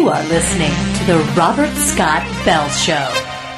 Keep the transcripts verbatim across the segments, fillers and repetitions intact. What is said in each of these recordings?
You are listening to The Robert Scott Bell Show.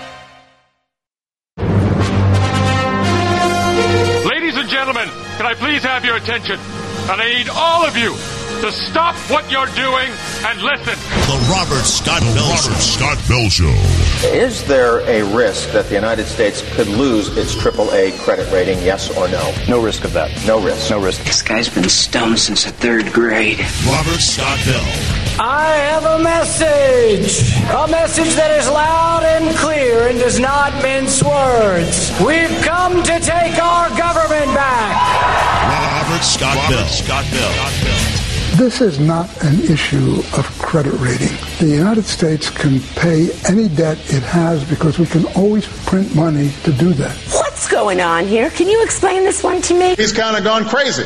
Ladies and gentlemen, can I please have your attention? And I need all of you to stop what you're doing and listen. The Robert Scott Bell Robert Scott Bell Show. Is there a risk that the United States could lose its triple A credit rating, yes or no? No risk of that. No risk. No risk. This guy's been stoned since the third grade. Robert Scott Bell. I have a message. A message that is loud and clear and does not mince words. We've come to take our government back. Robert Scott Robert Bell. Scott Bell. This is not an issue of credit rating. The United States can pay any debt it has because we can always print money to do that. What's going on here? Can you explain this one to me? He's kind of gone crazy.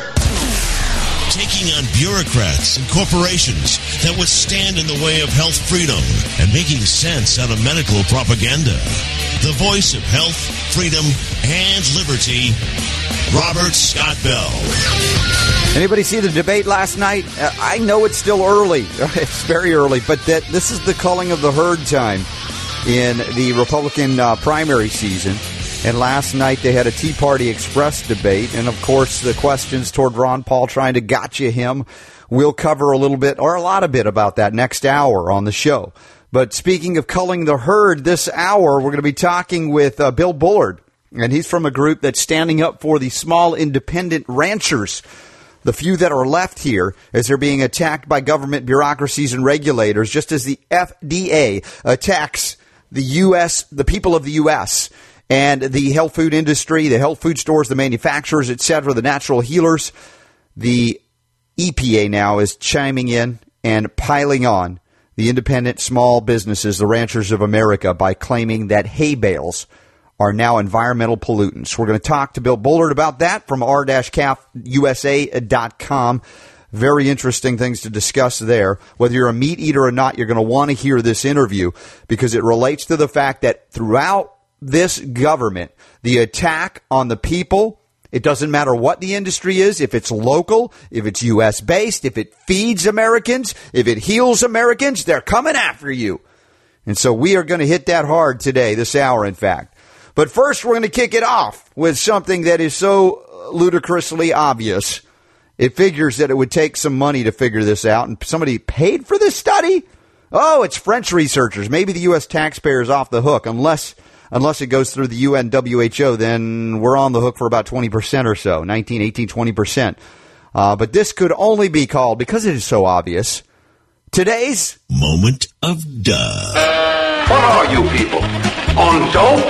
Taking on bureaucrats and corporations that would stand in the way of health freedom and making sense out of medical propaganda. The voice of health, freedom, and liberty, Robert Scott Bell. Anybody see the debate last night? Uh, I know it's still early. It's very early, but that this is the culling of the herd time in the Republican uh, primary season. And last night they had a Tea Party Express debate. And, of course, the questions toward Ron Paul trying to gotcha him. We'll cover a little bit or a lot of bit about that next hour on the show. But speaking of culling the herd, this hour we're going to be talking with uh, Bill Bullard. And he's from a group that's standing up for the small independent ranchers, the few that are left here, as they're being attacked by government bureaucracies and regulators, just as the F D A attacks the U S, the people of the U S, and the health food industry, the health food stores, the manufacturers, et cetera, the natural healers. The E P A now is chiming in and piling on the independent small businesses, the ranchers of America, by claiming that hay bales are now environmental pollutants. We're going to talk to Bill Bullard about that from r dash c a f u s a dot com. Very interesting things to discuss there. Whether you're a meat eater or not, you're going to want to hear this interview because it relates to the fact that throughout this government, the attack on the people, it doesn't matter what the industry is, if it's local, if it's U S based, if it feeds Americans, if it heals Americans, they're coming after you. And so we are going to hit that hard today, this hour, in fact. But first, we're going to kick it off with something that is so ludicrously obvious. It figures that it would take some money to figure this out, and somebody paid for this study? Oh, it's French researchers. Maybe the U S taxpayer is off the hook, unless unless it goes through the U N W H O, then we're on the hook for about twenty percent or so, nineteen, eighteen, twenty percent. Uh, but this could only be called, because it is so obvious, today's Moment of Duh. What are you people? On dope?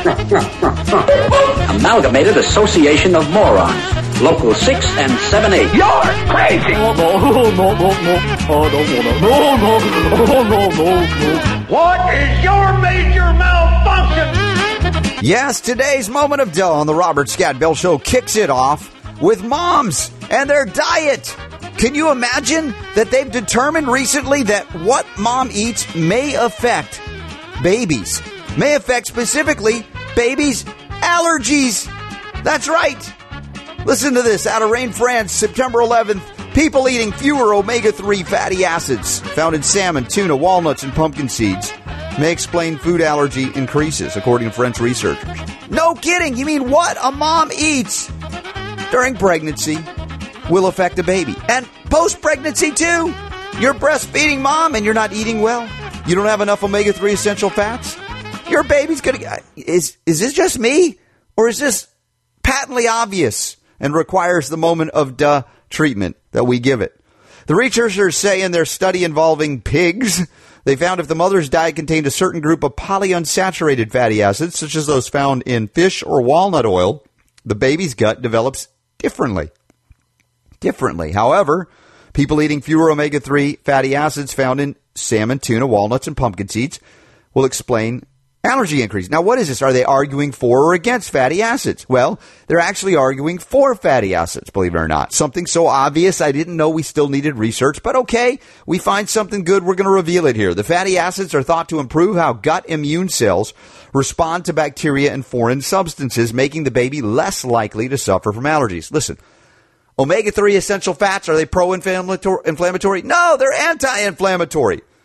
Amalgamated Association of Morons. Local six and seven eight. You're crazy! No, no, no, no, no. I don't want to. No, no, no, no, no, no. What is your major malfunction? Yes, today's Moment of Duh on the Robert Scott Bell Show kicks it off with moms and their diet. Can you imagine that they've determined recently that what mom eats may affect babies? May affect specifically babies' allergies. That's right. Listen to this. Out of Rennes, France, September eleventh, people eating fewer omega three fatty acids found in salmon, tuna, walnuts, and pumpkin seeds may explain food allergy increases, according to French researchers. No kidding. You mean what a mom eats during pregnancy will affect a baby. And post-pregnancy, too. You're breastfeeding mom and you're not eating well. You don't have enough omega three essential fats. Your baby's going to... Is, is this just me? Or is this patently obvious and requires the moment of duh treatment that we give it? The researchers say in their study involving pigs, they found if the mother's diet contained a certain group of polyunsaturated fatty acids, such as those found in fish or walnut oil, the baby's gut develops differently. Differently. However, people eating fewer omega three fatty acids found in salmon, tuna, walnuts, and pumpkin seeds will explain allergy increase. Now, what is this? Are they arguing for or against fatty acids? Well, they're actually arguing for fatty acids, believe it or not. Something so obvious, I didn't know we still needed research. But okay, we find something good, we're going to reveal it here. The fatty acids are thought to improve how gut immune cells respond to bacteria and foreign substances, making the baby less likely to suffer from allergies. Listen, omega three essential fats, are they pro-inflammatory? No, they're anti-inflammatory.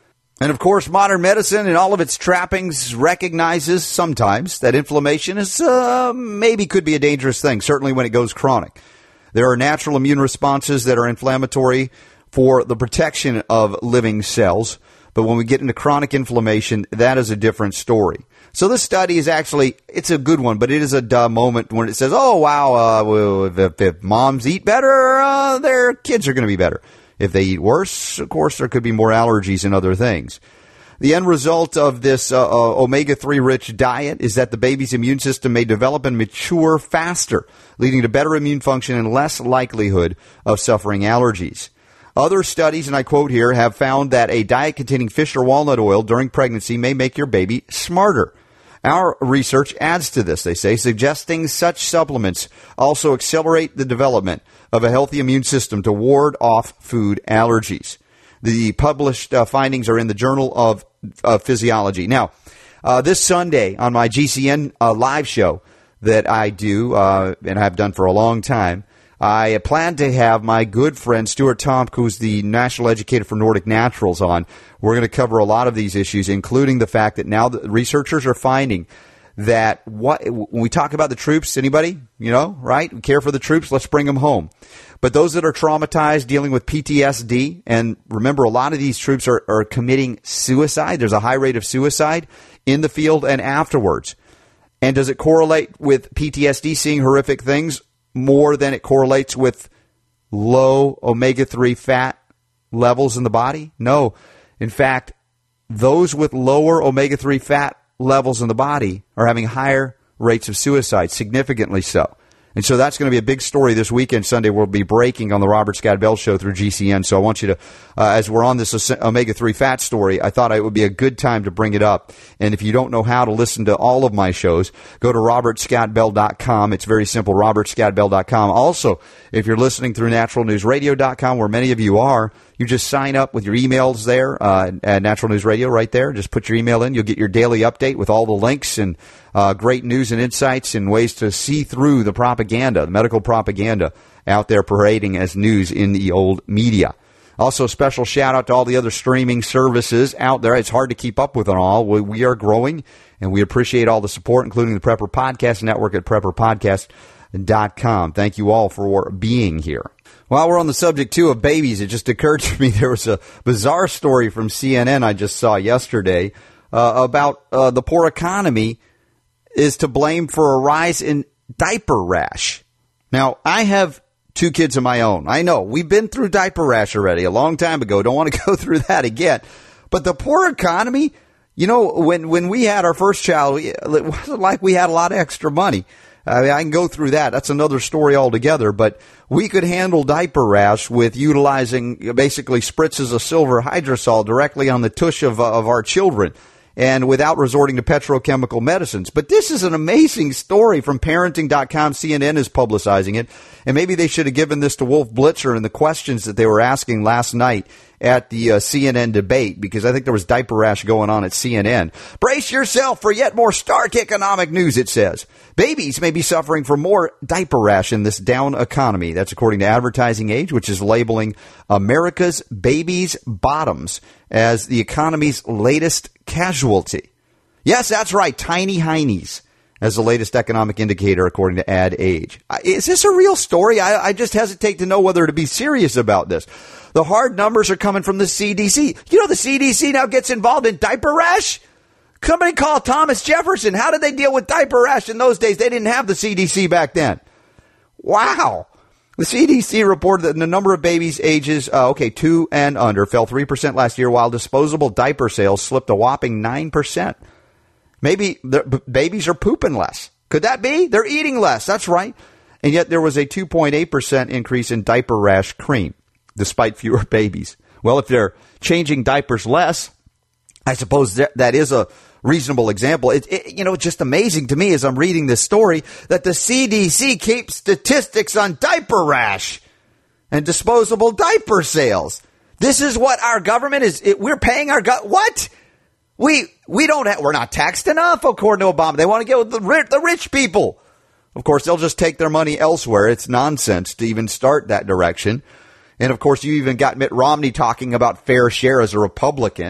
And, of course, modern medicine and all of its trappings recognizes sometimes that inflammation is uh, maybe could be a dangerous thing, certainly when it goes chronic. There are natural immune responses that are inflammatory for the protection of living cells. But when we get into chronic inflammation, that is a different story. So this study is actually, it's a good one, but it is a duh moment when it says, oh, wow, uh, well, if, if moms eat better, uh, their kids are going to be better. If they eat worse, of course, there could be more allergies and other things. The end result of this uh, uh, omega three rich diet is that the baby's immune system may develop and mature faster, leading to better immune function and less likelihood of suffering allergies. Other studies, and I quote here, have found that a diet containing fish or walnut oil during pregnancy may make your baby smarter. Our research adds to this, they say, suggesting such supplements also accelerate the development of a healthy immune system to ward off food allergies. The published uh, findings are in the Journal of uh, Physiology. Now, uh, this Sunday on my G C N uh, live show that I do uh, and have done for a long time, I plan to have my good friend Stuart Tomk, who's the national educator for Nordic Naturals, on. We're going to cover a lot of these issues, including the fact that now the researchers are finding that what when we talk about the troops, anybody, you know, right? We care for the troops, let's bring them home. But those that are traumatized, dealing with P T S D, and remember, a lot of these troops are, are committing suicide. There's a high rate of suicide in the field and afterwards. And does it correlate with P T S D, seeing horrific things, more than it correlates with low omega three fat levels in the body? No. In fact, those with lower omega three fat levels in the body are having higher rates of suicide, significantly so. And so that's going to be a big story this weekend. Sunday we'll be breaking on the Robert Scott Bell Show through G C N. So I want you to, uh, as we're on this omega three fat story, I thought it would be a good time to bring it up. And if you don't know how to listen to all of my shows, go to robert scott bell dot com. It's very simple, robert scott bell dot com. Also, if you're listening through natural news radio dot com, where many of you are, you just sign up with your emails there uh, at Natural News Radio right there. Just put your email in. You'll get your daily update with all the links and uh, great news and insights and ways to see through the propaganda, the medical propaganda out there parading as news in the old media. Also, special shout out to all the other streaming services out there. It's hard to keep up with them all. We, we are growing, and we appreciate all the support, including the Prepper Podcast Network at prepper podcast dot com. Thank you all for being here. While we're on the subject, too, of babies, it just occurred to me there was a bizarre story from C N N I just saw yesterday uh, about uh, the poor economy is to blame for a rise in diaper rash. Now, I have two kids of my own. I know, we've been through diaper rash already a long time ago. Don't want to go through that again. But the poor economy, you know, when, when we had our first child, it wasn't like we had a lot of extra money. I mean, I can go through that. That's another story altogether. But we could handle diaper rash with utilizing basically spritzes of silver hydrosol directly on the tush of, uh, of our children, and without resorting to petrochemical medicines. But this is an amazing story from parenting dot com. C N N is publicizing it. And maybe they should have given this to Wolf Blitzer and the questions that they were asking last night at the uh, C N N debate, because I think there was diaper rash going on at C N N. Brace yourself for yet more stark economic news, it says. Babies may be suffering from more diaper rash in this down economy. That's according to Advertising Age, which is labeling America's babies' bottoms as the economy's latest casualty. Yes, that's right, tiny heinies as the latest economic indicator, according to Ad Age. Is this a real story? I, I just hesitate to know whether to be serious about this. The hard numbers are coming from the C D C. You know, the C D C now gets involved in diaper rash? Somebody call Thomas Jefferson. How did they deal with diaper rash in those days? They didn't have the C D C back then. Wow. The C D C reported that the number of babies ages, uh, okay, two and under fell three percent last year, while disposable diaper sales slipped a whopping nine percent. Maybe the babies are pooping less. Could that be? They're eating less. That's right. And yet there was a two point eight percent increase in diaper rash cream, despite fewer babies. Well, if they're changing diapers less, I suppose that, that is a reasonable example. It, it, you know, it's just amazing to me as I'm reading this story that the C D C keeps statistics on diaper rash and disposable diaper sales. This is what our government is. It, we're paying our go- what? We we don't have, we're not taxed enough, according to Obama. They want to get with the rich, the rich people. Of course, they'll just take their money elsewhere. It's nonsense to even start that direction. And of course, you even got Mitt Romney talking about fair share as a Republican.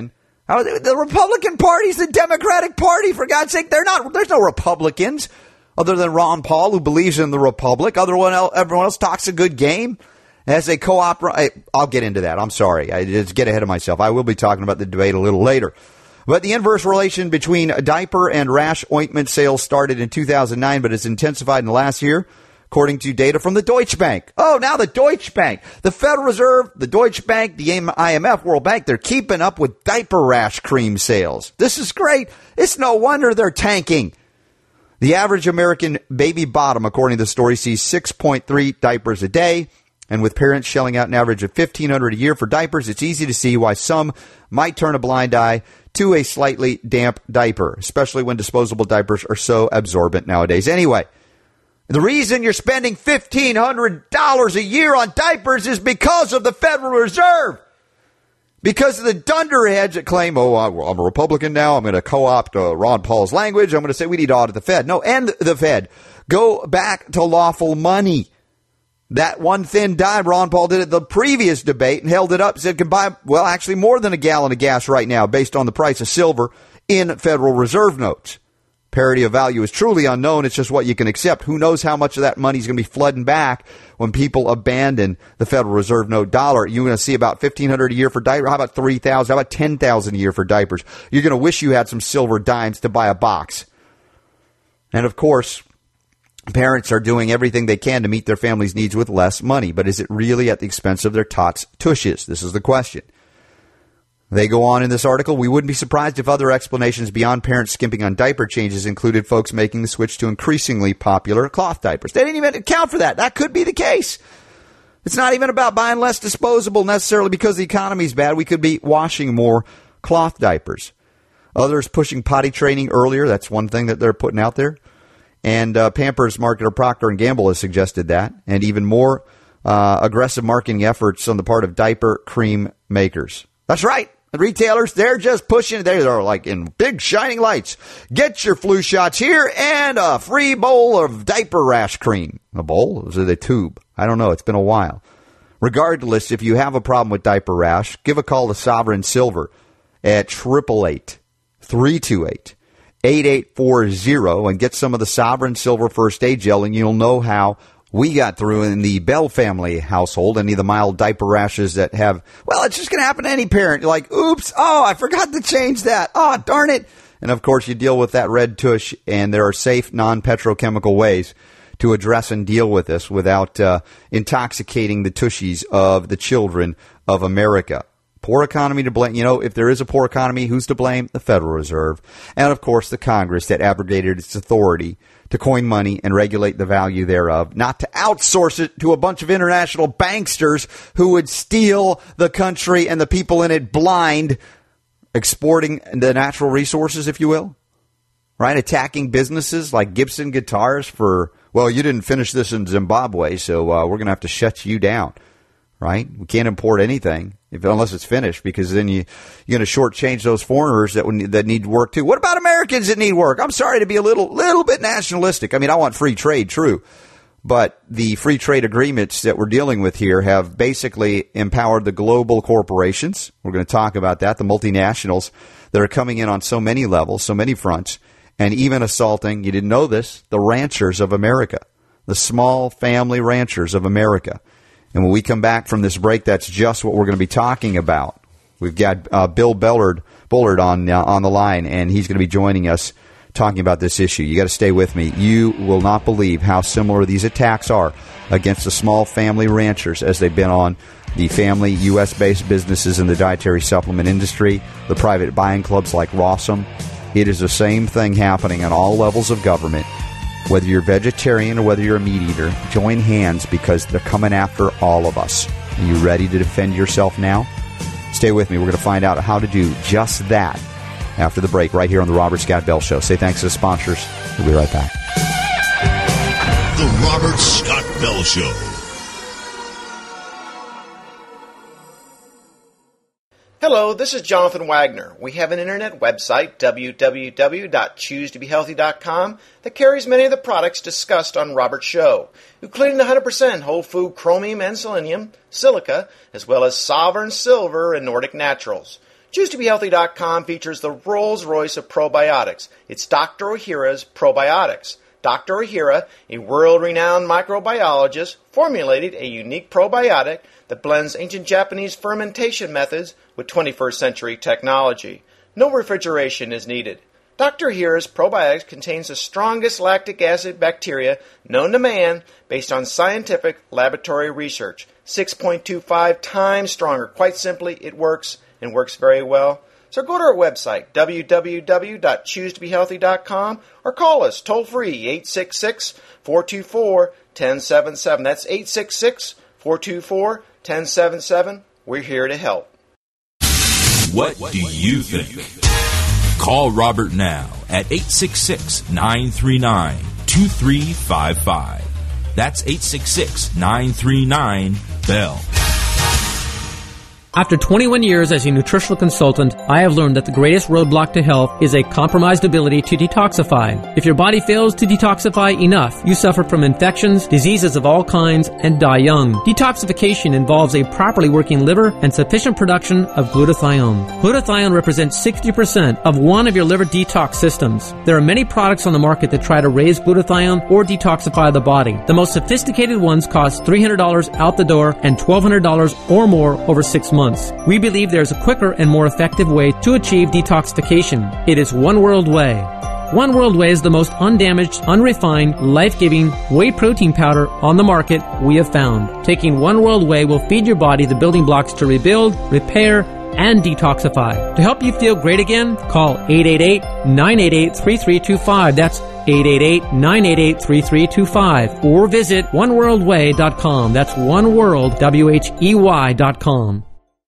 The Republican Party's the Democratic Party, for God's sake. They're not. There's no Republicans other than Ron Paul, who believes in the Republic. Everyone else, everyone else talks a good game. As a co-op, I'll get into that. I'm sorry. I just get ahead of myself. I will be talking about the debate a little later. But the inverse relation between diaper and rash ointment sales started in two thousand nine, but has intensified in the last year, according to data from the Deutsche Bank. Oh, now the Deutsche Bank. The Federal Reserve, the Deutsche Bank, the I M F, World Bank, they're keeping up with diaper rash cream sales. This is great. It's no wonder they're tanking. The average American baby bottom, according to the story, sees six point three diapers a day. And with parents shelling out an average of fifteen hundred dollars a year for diapers, it's easy to see why some might turn a blind eye to a slightly damp diaper, especially when disposable diapers are so absorbent nowadays. Anyway, the reason you're spending fifteen hundred dollars a year on diapers is because of the Federal Reserve. Because of the dunderheads that claim, oh, I'm a Republican now, I'm going to co-opt uh, Ron Paul's language, I'm going to say we need to audit the Fed. No, end the Fed. Go back to lawful money. That one thin dime, Ron Paul did at the previous debate and held it up, said can buy, well, actually more than a gallon of gas right now based on the price of silver in Federal Reserve notes. Parity of value is truly unknown. It's just what you can accept. Who knows how much of that money is going to be flooding back when people abandon the Federal Reserve note dollar. You're going to see about fifteen hundred dollars a year for diapers. How about three thousand dollars? How about ten thousand dollars a year for diapers? You're going to wish you had some silver dimes to buy a box. And, of course, parents are doing everything they can to meet their family's needs with less money. But is it really at the expense of their tots' tushes? This is the question. They go on in this article, we wouldn't be surprised if other explanations beyond parents skimping on diaper changes included folks making the switch to increasingly popular cloth diapers. They didn't even account for that. That could be the case. It's not even about buying less disposable necessarily because the economy's bad. We could be washing more cloth diapers. Others pushing potty training earlier. That's one thing that they're putting out there. And uh, Pampers marketer Procter and Gamble has suggested that. And even more uh, aggressive marketing efforts on the part of diaper cream makers. That's right. The retailers, they're just pushing. They're like in big shining lights. Get your flu shots here and a free bowl of diaper rash cream. A bowl? Is it a tube? I don't know. It's been a while. Regardless, if you have a problem with diaper rash, give a call to Sovereign Silver at eight eight eight, three two eight, eight eight four zero and get some of the Sovereign Silver First Aid Gel, and you'll know how we got through in the Bell family household, any of the mild diaper rashes that have, well, it's just going to happen to any parent. You're like, oops, oh, I forgot to change that. Oh, darn it. And, of course, you deal with that red tush, and there are safe, non-petrochemical ways to address and deal with this without uh, intoxicating the tushies of the children of America. Poor economy to blame. You know, if there is a poor economy, who's to blame? The Federal Reserve. And, of course, the Congress that abrogated its authority to coin money and regulate the value thereof, not to outsource it to a bunch of international banksters who would steal the country and the people in it blind, exporting the natural resources, if you will, right? Attacking businesses like Gibson Guitars for, well, you didn't finish this in Zimbabwe, so uh, we're going to have to shut you down, right? We can't import anything if, unless it's finished, because then you, you're going to shortchange those foreigners that would, that need work too. What about Americans that need work? I'm sorry to be a little little bit nationalistic. I mean, I want free trade, true. But the free trade agreements that we're dealing with here have basically empowered the global corporations. We're going to talk about that, the multinationals that are coming in on so many levels, so many fronts, and even assaulting, you didn't know this, the ranchers of America, the small family ranchers of America. And when we come back from this break, that's just what we're going to be talking about. We've got uh, Bill Bullard, Bullard on uh, on the line, and he's going to be joining us talking about this issue. You got to stay with me. You will not believe how similar these attacks are against the small family ranchers as they've been on the family U S-based businesses in the dietary supplement industry, the private buying clubs like Rawsome. It is the same thing happening on all levels of government. Whether you're vegetarian or whether you're a meat eater, join hands because they're coming after all of us. Are you ready to defend yourself now? Stay with me. We're going to find out how to do just that after the break right here on the Robert Scott Bell Show. Say thanks to the sponsors. We'll be right back. The Robert Scott Bell Show. Hello, this is Jonathan Wagner. We have an internet website, w w w dot choose to be healthy dot com, that carries many of the products discussed on Robert's show, including the one hundred percent whole food chromium and selenium, silica, as well as Sovereign Silver and Nordic Naturals. Choose to be healthy dot com features the Rolls-Royce of probiotics. It's Doctor Ohhira's Probiotics. Doctor Ohhira, a world-renowned microbiologist, formulated a unique probiotic that blends ancient Japanese fermentation methods with twenty-first century technology. No refrigeration is needed. Doctor Ohhira's Probiotics contains the strongest lactic acid bacteria known to man based on scientific laboratory research. six point two five times stronger. Quite simply, it works and works very well. So go to our website, w w w dot choose to be healthy dot com, or call us toll-free, eight six six, four two four, one zero seven seven. That's eight six six, four two four, one zero seven seven. We're here to help. What do you think? Call Robert now at eight six six, nine three nine, two three five five. That's eight six six, nine three nine, B E L L. After twenty-one years as a nutritional consultant, I have learned that the greatest roadblock to health is a compromised ability to detoxify. If your body fails to detoxify enough, you suffer from infections, diseases of all kinds, and die young. Detoxification involves a properly working liver and sufficient production of glutathione. Glutathione represents sixty percent of one of your liver detox systems. There are many products on the market that try to raise glutathione or detoxify the body. The most sophisticated ones cost three hundred dollars out the door and twelve hundred dollars or more over six months. We believe there is a quicker and more effective way to achieve detoxification. It is One World Whey. One World Whey is the most undamaged, unrefined, life-giving whey protein powder on the market we have found. Taking One World Whey will feed your body the building blocks to rebuild, repair, and detoxify. To help you feel great again, call eight eight eight, nine eight eight, three three two five. That's eight eight eight, nine eight eight, three three two five. Or visit one world whey dot com. That's oneworld, W H E Y dot com.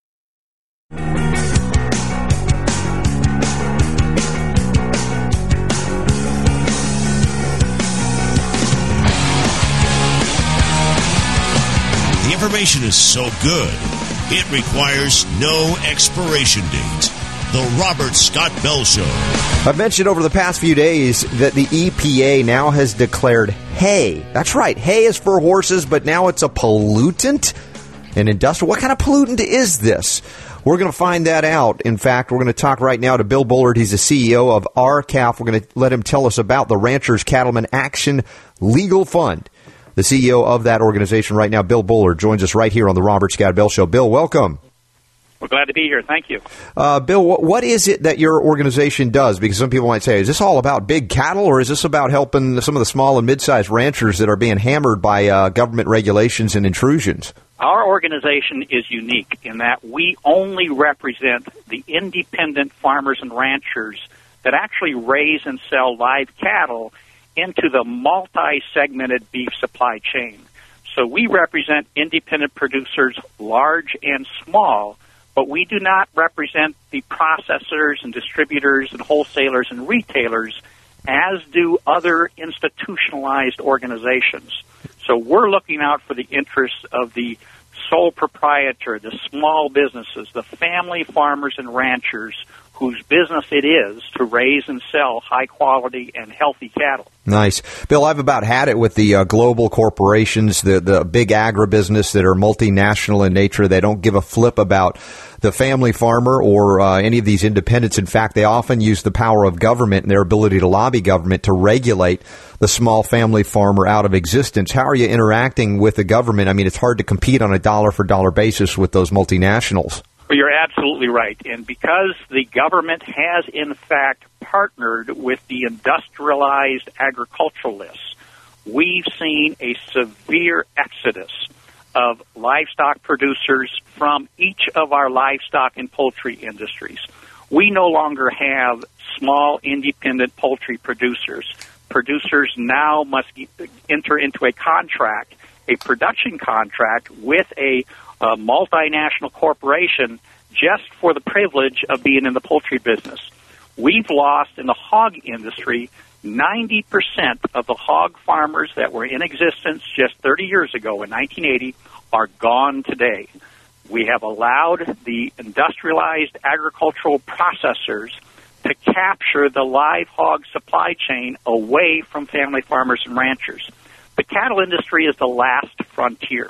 The information is so good, it requires no expiration date. The Robert Scott Bell Show. I've mentioned over the past few days that the E P A now has declared hay. That's right, hay is for horses, but now it's a pollutant, an industrial. What kind of pollutant is this? We're going to find that out. In fact, we're going to talk right now to Bill Bullard. He's the C E O of R C A F. We're going to let him tell us about the Ranchers Cattlemen Action Legal Fund. The C E O of that organization right now, Bill Bullard, joins us right here on the Robert Scott Bell Show. Bill, welcome. We're glad to be here. Thank you. Uh, Bill, what, what is it that your organization does? Because some people might say, is this all about big cattle, or is this about helping some of the small and mid-sized ranchers that are being hammered by uh, government regulations and intrusions? Our organization is unique in that we only represent the independent farmers and ranchers that actually raise and sell live cattle into the multi-segmented beef supply chain. So we represent independent producers, large and small, but we do not represent the processors and distributors and wholesalers and retailers, as do other institutionalized organizations. So we're looking out for the interests of the sole proprietor, the small businesses, the family farmers and ranchers whose business it is to raise and sell high-quality and healthy cattle. Nice. Bill, I've about had it with the uh, global corporations, the, the big agribusiness that are multinational in nature. They don't give a flip about the family farmer or uh, any of these independents. In fact, they often use the power of government and their ability to lobby government to regulate the small family farmer out of existence. How are you interacting with the government? I mean, it's hard to compete on a dollar-for-dollar basis with those multinationals. Well, you're absolutely right. And because the government has, in fact, partnered with the industrialized agriculturalists, we've seen a severe exodus of livestock producers from each of our livestock and poultry industries. We no longer have small, independent poultry producers. Producers now must enter into a contract, a production contract with a a multinational corporation just for the privilege of being in the poultry business. We've lost in the hog industry ninety percent of the hog farmers that were in existence just thirty years ago in nineteen eighty are gone today. We have allowed the industrialized agricultural processors to capture the live hog supply chain away from family farmers and ranchers. The cattle industry is the last frontier.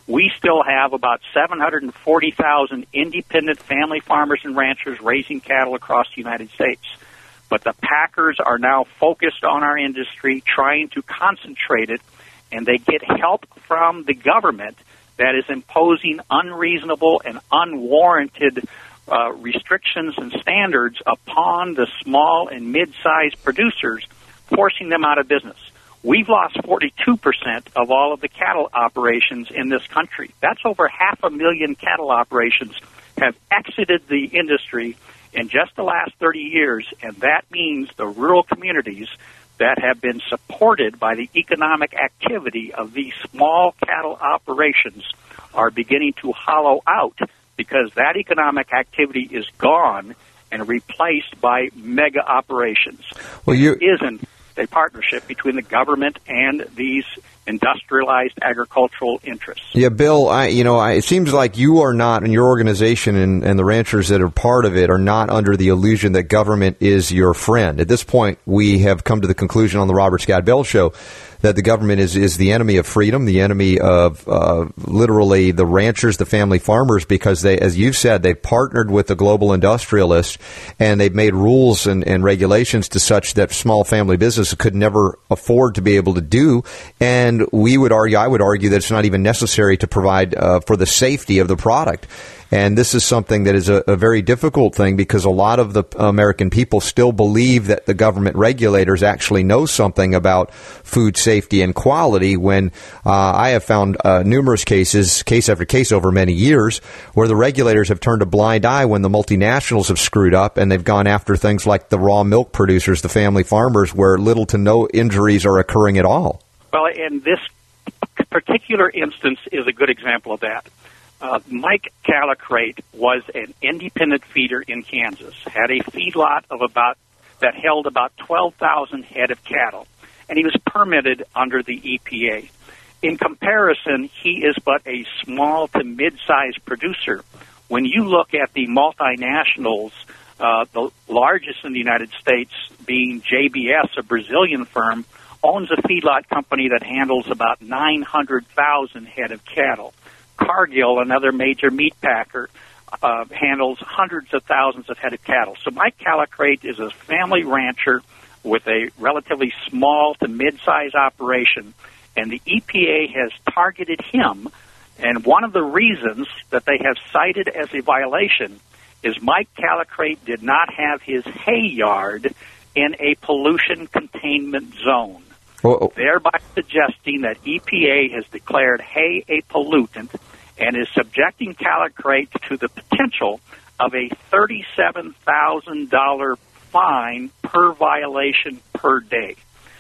we still have about seven hundred forty thousand independent family farmers and ranchers raising cattle across the United States. But the packers are now focused on our industry, trying to concentrate it, and they get help from the government that is imposing unreasonable and unwarranted uh, restrictions and standards upon the small and mid-sized producers, forcing them out of business. We've lost forty-two percent of all of the cattle operations in this country. That's over half a million cattle operations have exited the industry in just the last thirty years, and that means the rural communities that have been supported by the economic activity of these small cattle operations are beginning to hollow out because that economic activity is gone and replaced by mega operations. Well, you There isn't a partnership between the government and these industrialized agricultural interests. Yeah, Bill, I, you know, I, it seems like you are not, and your organization and, and the ranchers that are part of it are not under the illusion that government is your friend. At this point, we have come to the conclusion on the Robert Scott Bell Show that the government is, is the enemy of freedom, the enemy of uh, literally the ranchers, the family farmers, because they, as you've said, they've partnered with the global industrialists and they've made rules and, and regulations to such that small family businesses could never afford to be able to do. And we would argue, I would argue that it's not even necessary to provide uh, for the safety of the product. And this is something that is a, a very difficult thing because a lot of the American people still believe that the government regulators actually know something about food safety and quality when uh, I have found uh, numerous cases, case after case over many years, where the regulators have turned a blind eye when the multinationals have screwed up and they've gone after things like the raw milk producers, the family farmers, where little to no injuries are occurring at all. Well, and this particular instance is a good example of that. Uh, Mike Calicrate was an independent feeder in Kansas, had a feedlot of about that held about twelve thousand head of cattle, and he was permitted under the E P A. In comparison, he is but a small to mid-sized producer. When you look at the multinationals, uh, the largest in the United States being J B S, a Brazilian firm, owns a feedlot company that handles about nine hundred thousand head of cattle. Cargill, another major meat packer, uh, handles hundreds of thousands of head of cattle. So Mike Calicrate is a family rancher with a relatively small to mid-size operation, and the E P A has targeted him. And one of the reasons that they have cited as a violation is Mike Calicrate did not have his hay yard in a pollution containment zone, Uh-oh. thereby suggesting that E P A has declared hay a pollutant and is subjecting Calicrate to the potential of a thirty-seven thousand dollars fine per violation per day.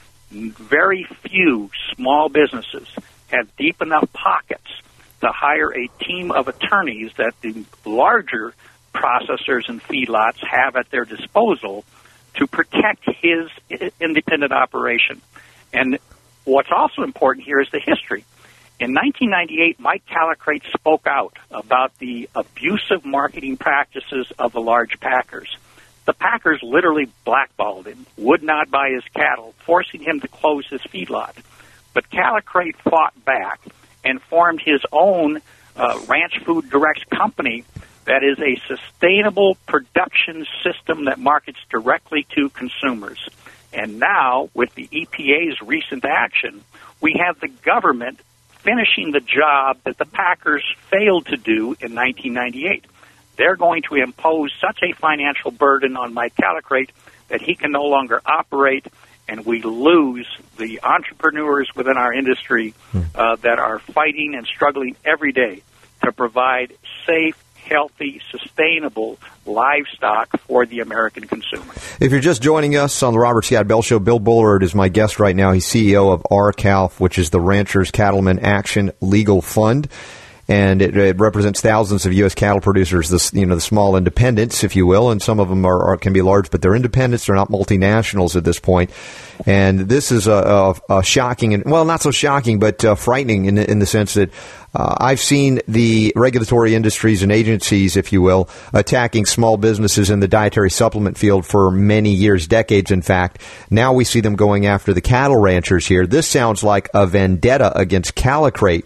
Very few small businesses have deep enough pockets to hire a team of attorneys that the larger processors and feedlots have at their disposal to protect his independent operation. And what's also important here is the history. In nineteen ninety-eight, Mike Calicrate spoke out about the abusive marketing practices of the large packers. The packers literally blackballed him, would not buy his cattle, forcing him to close his feedlot. But Calicrate fought back and formed his own uh, Ranch Food Directs company that is a sustainable production system that markets directly to consumers. And now, with the E P A's recent action, we have the government finishing the job that the packers failed to do in nineteen ninety-eight. They're going to impose such a financial burden on Mike Calicrate that he can no longer operate, and we lose the entrepreneurs within our industry uh, that are fighting and struggling every day to provide safe, healthy, sustainable livestock for the American consumer. If you're just joining us on the Robert Scott Bell Show, Bill Bullard is my guest right now. He's C E O of R C A L F, which is the Ranchers Cattlemen Action Legal Fund. And it, it represents thousands of U S cattle producers, the, you know, the small independents, if you will, and some of them are, are can be large, but they're independents. They're not multinationals at this point. And this is a, a, a shocking, and well, not so shocking, but uh, frightening in, in the sense that uh, I've seen the regulatory industries and agencies, if you will, attacking small businesses in the dietary supplement field for many years, decades, in fact. Now we see them going after the cattle ranchers here. This sounds like a vendetta against Calicrate.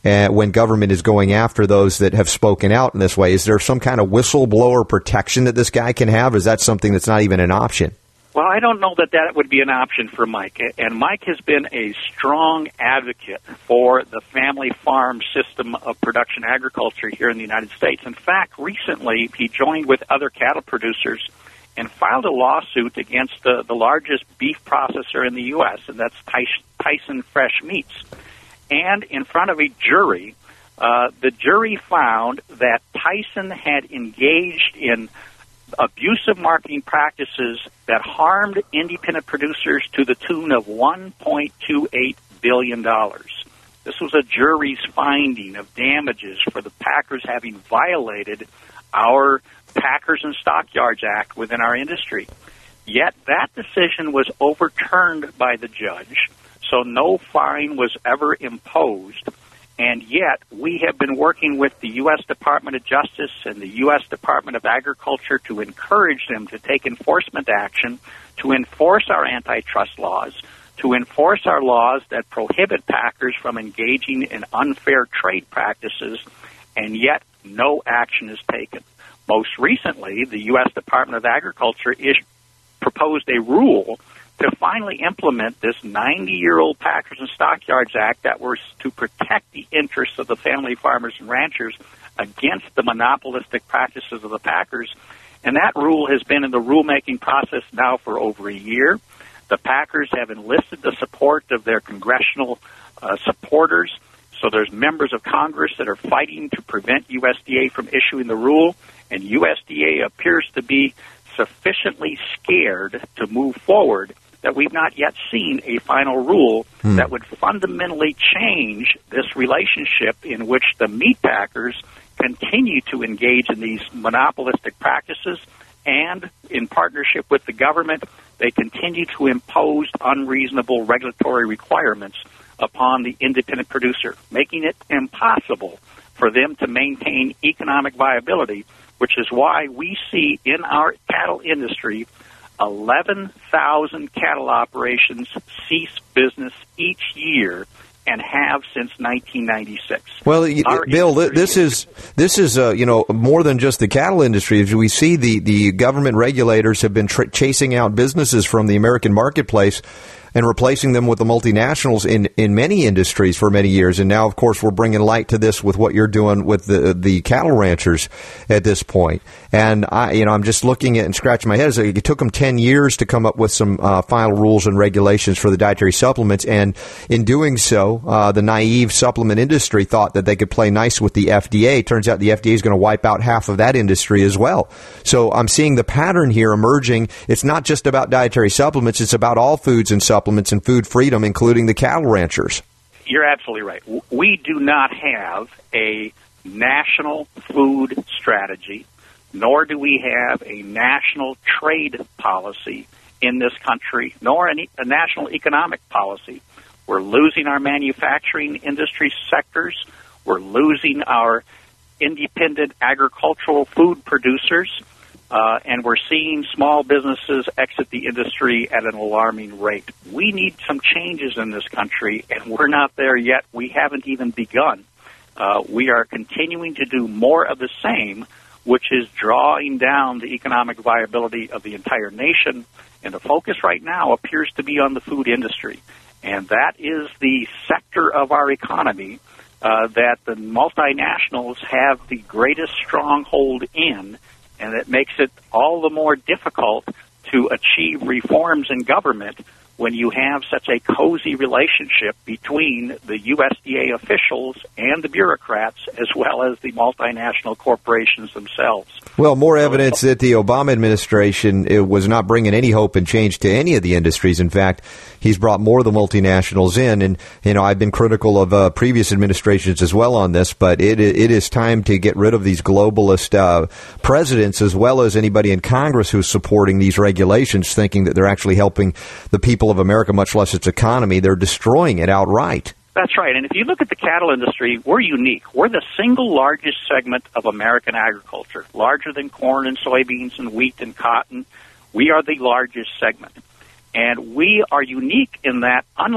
uh, when government is going after those that have spoken out in this way? Is there some kind of whistleblower protection that this guy can have? Or is that something that's not even an option? Well, I don't know that that would be an option for Mike. And Mike has been a strong advocate for the family farm system of production agriculture here in the United States. In fact, recently he joined with other cattle producers and filed a lawsuit against the, the largest beef processor in the U S, and that's Tyson Fresh Meats. And in front of a jury, uh, the jury found that Tyson had engaged in abusive marketing practices that harmed independent producers to the tune of one point two eight billion dollars. This was a jury's finding of damages for the packers having violated our Packers and Stockyards Act within our industry. Yet that decision was overturned by the judge, so no fine was ever imposed. And yet, we have been working with the U S Department of Justice and the U S Department of Agriculture to encourage them to take enforcement action, to enforce our antitrust laws, to enforce our laws that prohibit packers from engaging in unfair trade practices, and yet no action is taken. Most recently, the U S Department of Agriculture is, proposed a rule to finally implement this ninety-year-old Packers and Stockyards Act that was to protect the interests of the family farmers and ranchers against the monopolistic practices of the packers. And that rule has been in the rulemaking process now for over a year. The packers have enlisted the support of their congressional uh, supporters. So there's members of Congress that are fighting to prevent U S D A from issuing the rule, and U S D A appears to be sufficiently scared to move forward that we've not yet seen a final rule hmm. that would fundamentally change this relationship in which the meat packers continue to engage in these monopolistic practices, and in partnership with the government, they continue to impose unreasonable regulatory requirements upon the independent producer, making it impossible for them to maintain economic viability, which is why we see in our cattle industry eleven thousand cattle operations cease business each year and have since nineteen ninety-six. Well, Our Bill, this is this is uh, you know more than just the cattle industry. As we see, the the government regulators have been tra- chasing out businesses from the American marketplace and replacing them with the multinationals in, in many industries for many years. And now, of course, we're bringing light to this with what you're doing with the the cattle ranchers at this point. And I, you know, I'm just looking at and scratching my head. So it took them ten years to come up with some uh, final rules and regulations for the dietary supplements. And in doing so, uh, the naive supplement industry thought that they could play nice with the F D A. Turns out the F D A is going to wipe out half of that industry as well. So I'm seeing the pattern here emerging. It's not just about dietary supplements. It's about all foods and supplements and food freedom, including the cattle ranchers. You're absolutely right. We do not have a national food strategy, nor do we have a national trade policy in this country, nor any, a national economic policy. We're losing our manufacturing industry sectors. We're losing our independent agricultural food producers. Uh, and we're seeing small businesses exit the industry at an alarming rate. We need some changes in this country, and we're not there yet. We haven't even begun. Uh, we are continuing to do more of the same, which is drawing down the economic viability of the entire nation. And the focus right now appears to be on the food industry. And that is the sector of our economy uh, that the multinationals have the greatest stronghold in. And it makes it all the more difficult to achieve reforms in government when you have such a cozy relationship between the U S D A officials and the bureaucrats, as well as the multinational corporations themselves. Well, more evidence that the Obama administration it was not bringing any hope and change to any of the industries. In fact, he's brought more of the multinationals in. And, you know, I've been critical of uh, previous administrations as well on this, but it it is time to get rid of these globalist uh, presidents, as well as anybody in Congress who's supporting these regulations, thinking that they're actually helping the people of America, much less its economy. They're destroying it outright. That's right. And if you look at the cattle industry, we're unique. We're the single largest segment of American agriculture, larger than corn and soybeans and wheat and cotton. We are the largest segment. And we are unique in that, unlike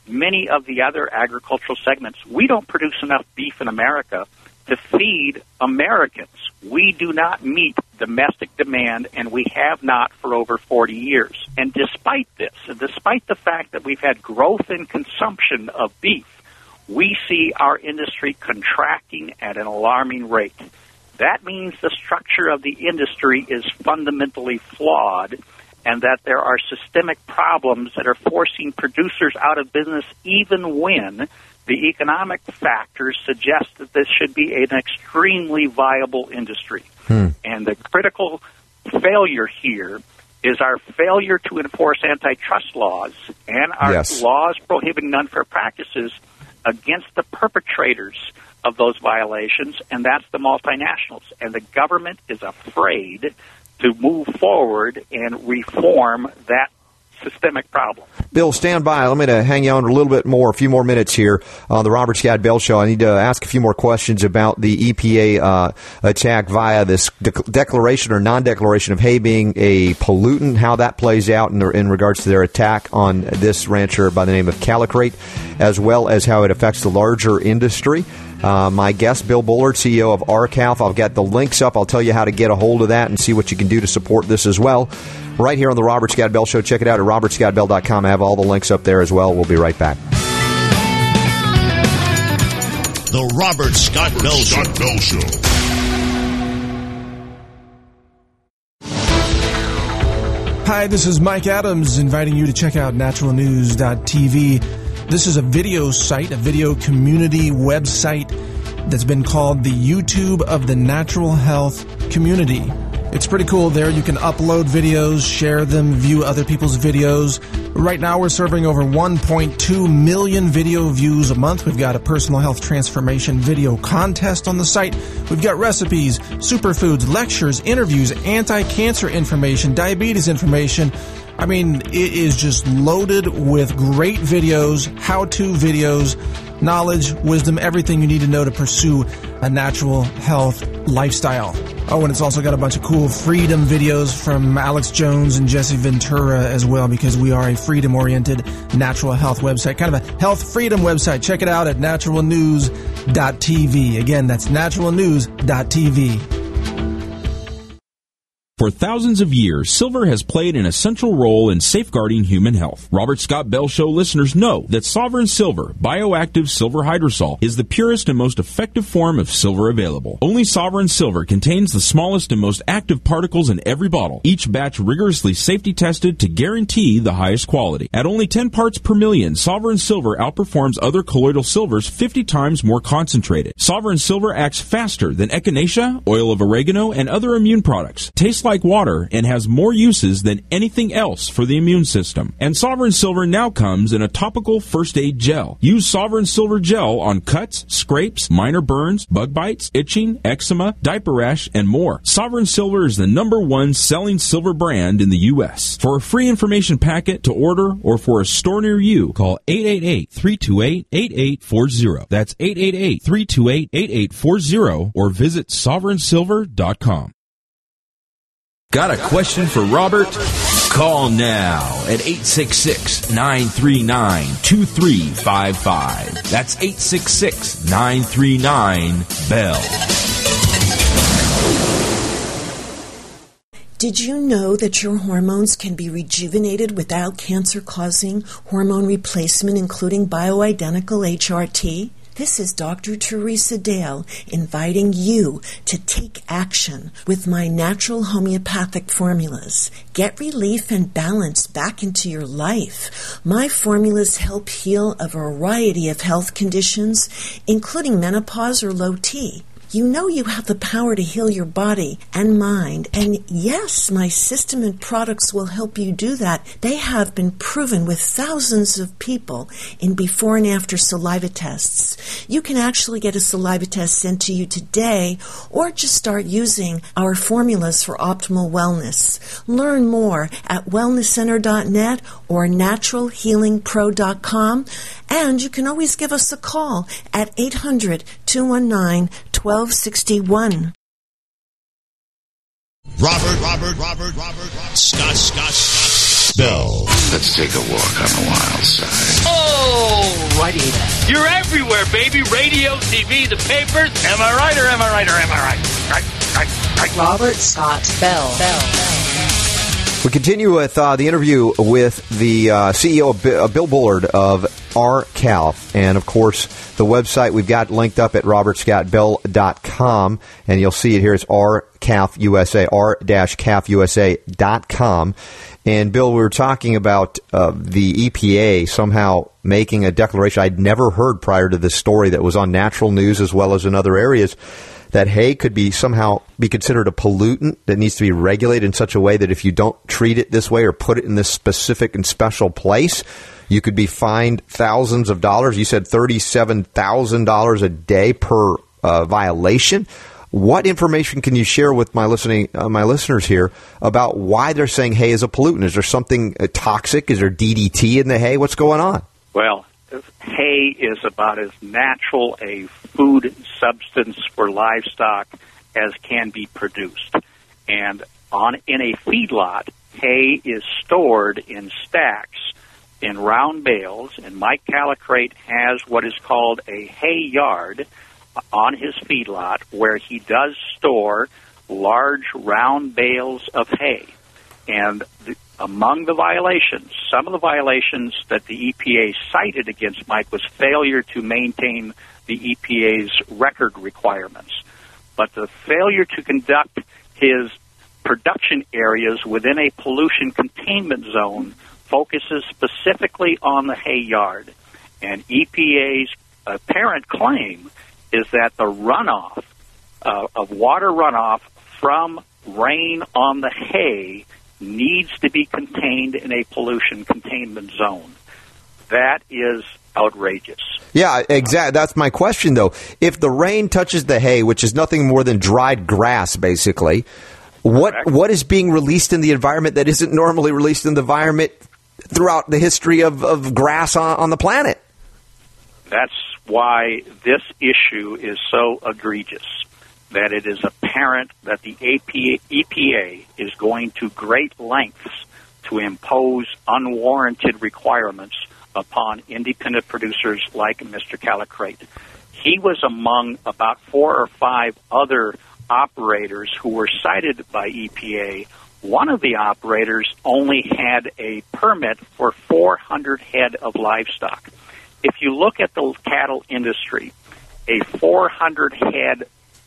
many of the other agricultural segments, we don't produce enough beef in America to feed Americans. We do not meet domestic demand, and we have not for over forty years. And despite this, and despite the fact that we've had growth in consumption of beef, we see our industry contracting at an alarming rate. That means the structure of the industry is fundamentally flawed, and that there are systemic problems that are forcing producers out of business even when the economic factors suggest that this should be an extremely viable industry. Hmm. And the critical failure here is our failure to enforce antitrust laws and our yes. laws prohibiting unfair practices against the perpetrators of those violations, and that's the multinationals. And the government is afraid to move forward and reform that systemic problem. Bill, stand by. Let me to hang you on a little bit more, a few more minutes here on the Robert Scott Bell Show. I need to ask a few more questions about the E P A uh, attack via this de- declaration or non-declaration of hay being a pollutant, how that plays out in, the, in regards to their attack on this rancher by the name of Calicrate, as well as how it affects the larger industry. Uh, my guest, Bill Bullard, C E O of R C A L F. I'll get the links up. I'll tell you how to get a hold of that and see what you can do to support this as well. Right here on the Robert Scott Bell Show. Check it out at robert scott bell dot com. I have all the links up there as well. We'll be right back. The Robert Scott Bell Show. Scott Bell Show. Hi, this is Mike Adams inviting you to check out natural news dot t v. This is a video site, a video community website that's been called the YouTube of the natural health community. It's pretty cool there. You can upload videos, share them, view other people's videos. Right now we're serving over one point two million video views a month. We've got a personal health transformation video contest on the site. We've got recipes, superfoods, lectures, interviews, anti-cancer information, diabetes information. I mean, it is just loaded with great videos, how-to videos, knowledge, wisdom, everything you need to know to pursue a natural health lifestyle. Oh, and it's also got a bunch of cool freedom videos from Alex Jones and Jesse Ventura as well, because we are a freedom-oriented natural health website, kind of a health freedom website. Check it out at natural news dot t v. Again, that's natural news dot t v. For thousands of years, silver has played an essential role in safeguarding human health. Robert Scott Bell Show listeners know that Sovereign Silver, bioactive silver hydrosol, is the purest and most effective form of silver available. Only Sovereign Silver contains the smallest and most active particles in every bottle, each batch rigorously safety tested to guarantee the highest quality. At only ten parts per million, Sovereign Silver outperforms other colloidal silvers fifty times more concentrated. Sovereign Silver acts faster than echinacea, oil of oregano, and other immune products. Tastes like water and has more uses than anything else for the immune system. And Sovereign Silver now comes in a topical first aid gel. Use Sovereign Silver gel on cuts, scrapes, minor burns, bug bites, itching, eczema, diaper rash, and more. Sovereign Silver is the number one selling silver brand in the U S. For a free information packet to order or for a store near you, call eight eight eight, three two eight, eight eight four zero. That's eight eight eight, three two eight, eight eight four zero or visit sovereign silver dot com. Got a question for Robert? Call now at eight six six, nine three nine, two three five five. That's eight six six, nine three nine, B E L L. Did you know that your hormones can be rejuvenated without cancer-causing hormone replacement, including bioidentical H R T? This is Doctor Teresa Dale inviting you to take action with my natural homeopathic formulas. Get relief and balance back into your life. My formulas help heal a variety of health conditions, including menopause or low T. You know you have the power to heal your body and mind, and yes, my system and products will help you do that. They have been proven with thousands of people in before and after saliva tests. You can actually get a saliva test sent to you today, or just start using our formulas for optimal wellness. Learn more at wellness center dot net or natural healing pro dot com, and you can always give us a call at eight hundred, two one nine, one two six one. Robert, Robert, Robert, Robert, Scott, Scott, Scott. Scott Bell. Let's take a walk on the wild side. Oh, righty then. You're everywhere, baby. Radio, T V, the papers. Am I right or am I right or am I right? Right, right, right. Robert Scott Bell. Bell. Bell. We continue with uh, the interview with the uh, C E O of B- uh, Bill Bullard of R C A L F. And, of course, the website we've got linked up at robert scott bell dot com. And you'll see it here. It's R C A L F U S A, r dash c a l f u s a dot com. And, Bill, we were talking about uh, the E P A somehow making a declaration I'd never heard prior to this story that was on Natural News as well as in other areas, that hay could be somehow be considered a pollutant that needs to be regulated in such a way that if you don't treat it this way or put it in this specific and special place, you could be fined thousands of dollars. You said thirty-seven thousand dollars a day per uh, violation. What information can you share with my listening, uh, my listeners here about why they're saying hay is a pollutant? Is there something uh, toxic? Is there D D T in the hay? What's going on? Well, hay is about as natural a food substance for livestock as can be produced. And on in a feedlot, hay is stored in stacks in round bales, and Mike Calicrate has what is called a hay yard on his feedlot where he does store large round bales of hay. And the, among the violations, some of the violations that the E P A cited against Mike was failure to maintain the E P A's record requirements. But the failure to conduct his production areas within a pollution containment zone focuses specifically on the hay yard. And E P A's apparent claim is that the runoff uh, of water runoff from rain on the hay needs to be contained in a pollution containment zone. That is outrageous. Yeah, exactly. That's my question, though. If the rain touches the hay, which is nothing more than dried grass, basically, what Correct. What is being released in the environment that isn't normally released in the environment throughout the history of, of grass on, on the planet? That's why this issue is so egregious, that it is apparent that the E P A is going to great lengths to impose unwarranted requirements upon independent producers like Mister Calicrate. He was among about four or five other operators who were cited by E P A. One of the operators only had a permit for four hundred head of livestock. If you look at the cattle industry, a four hundred head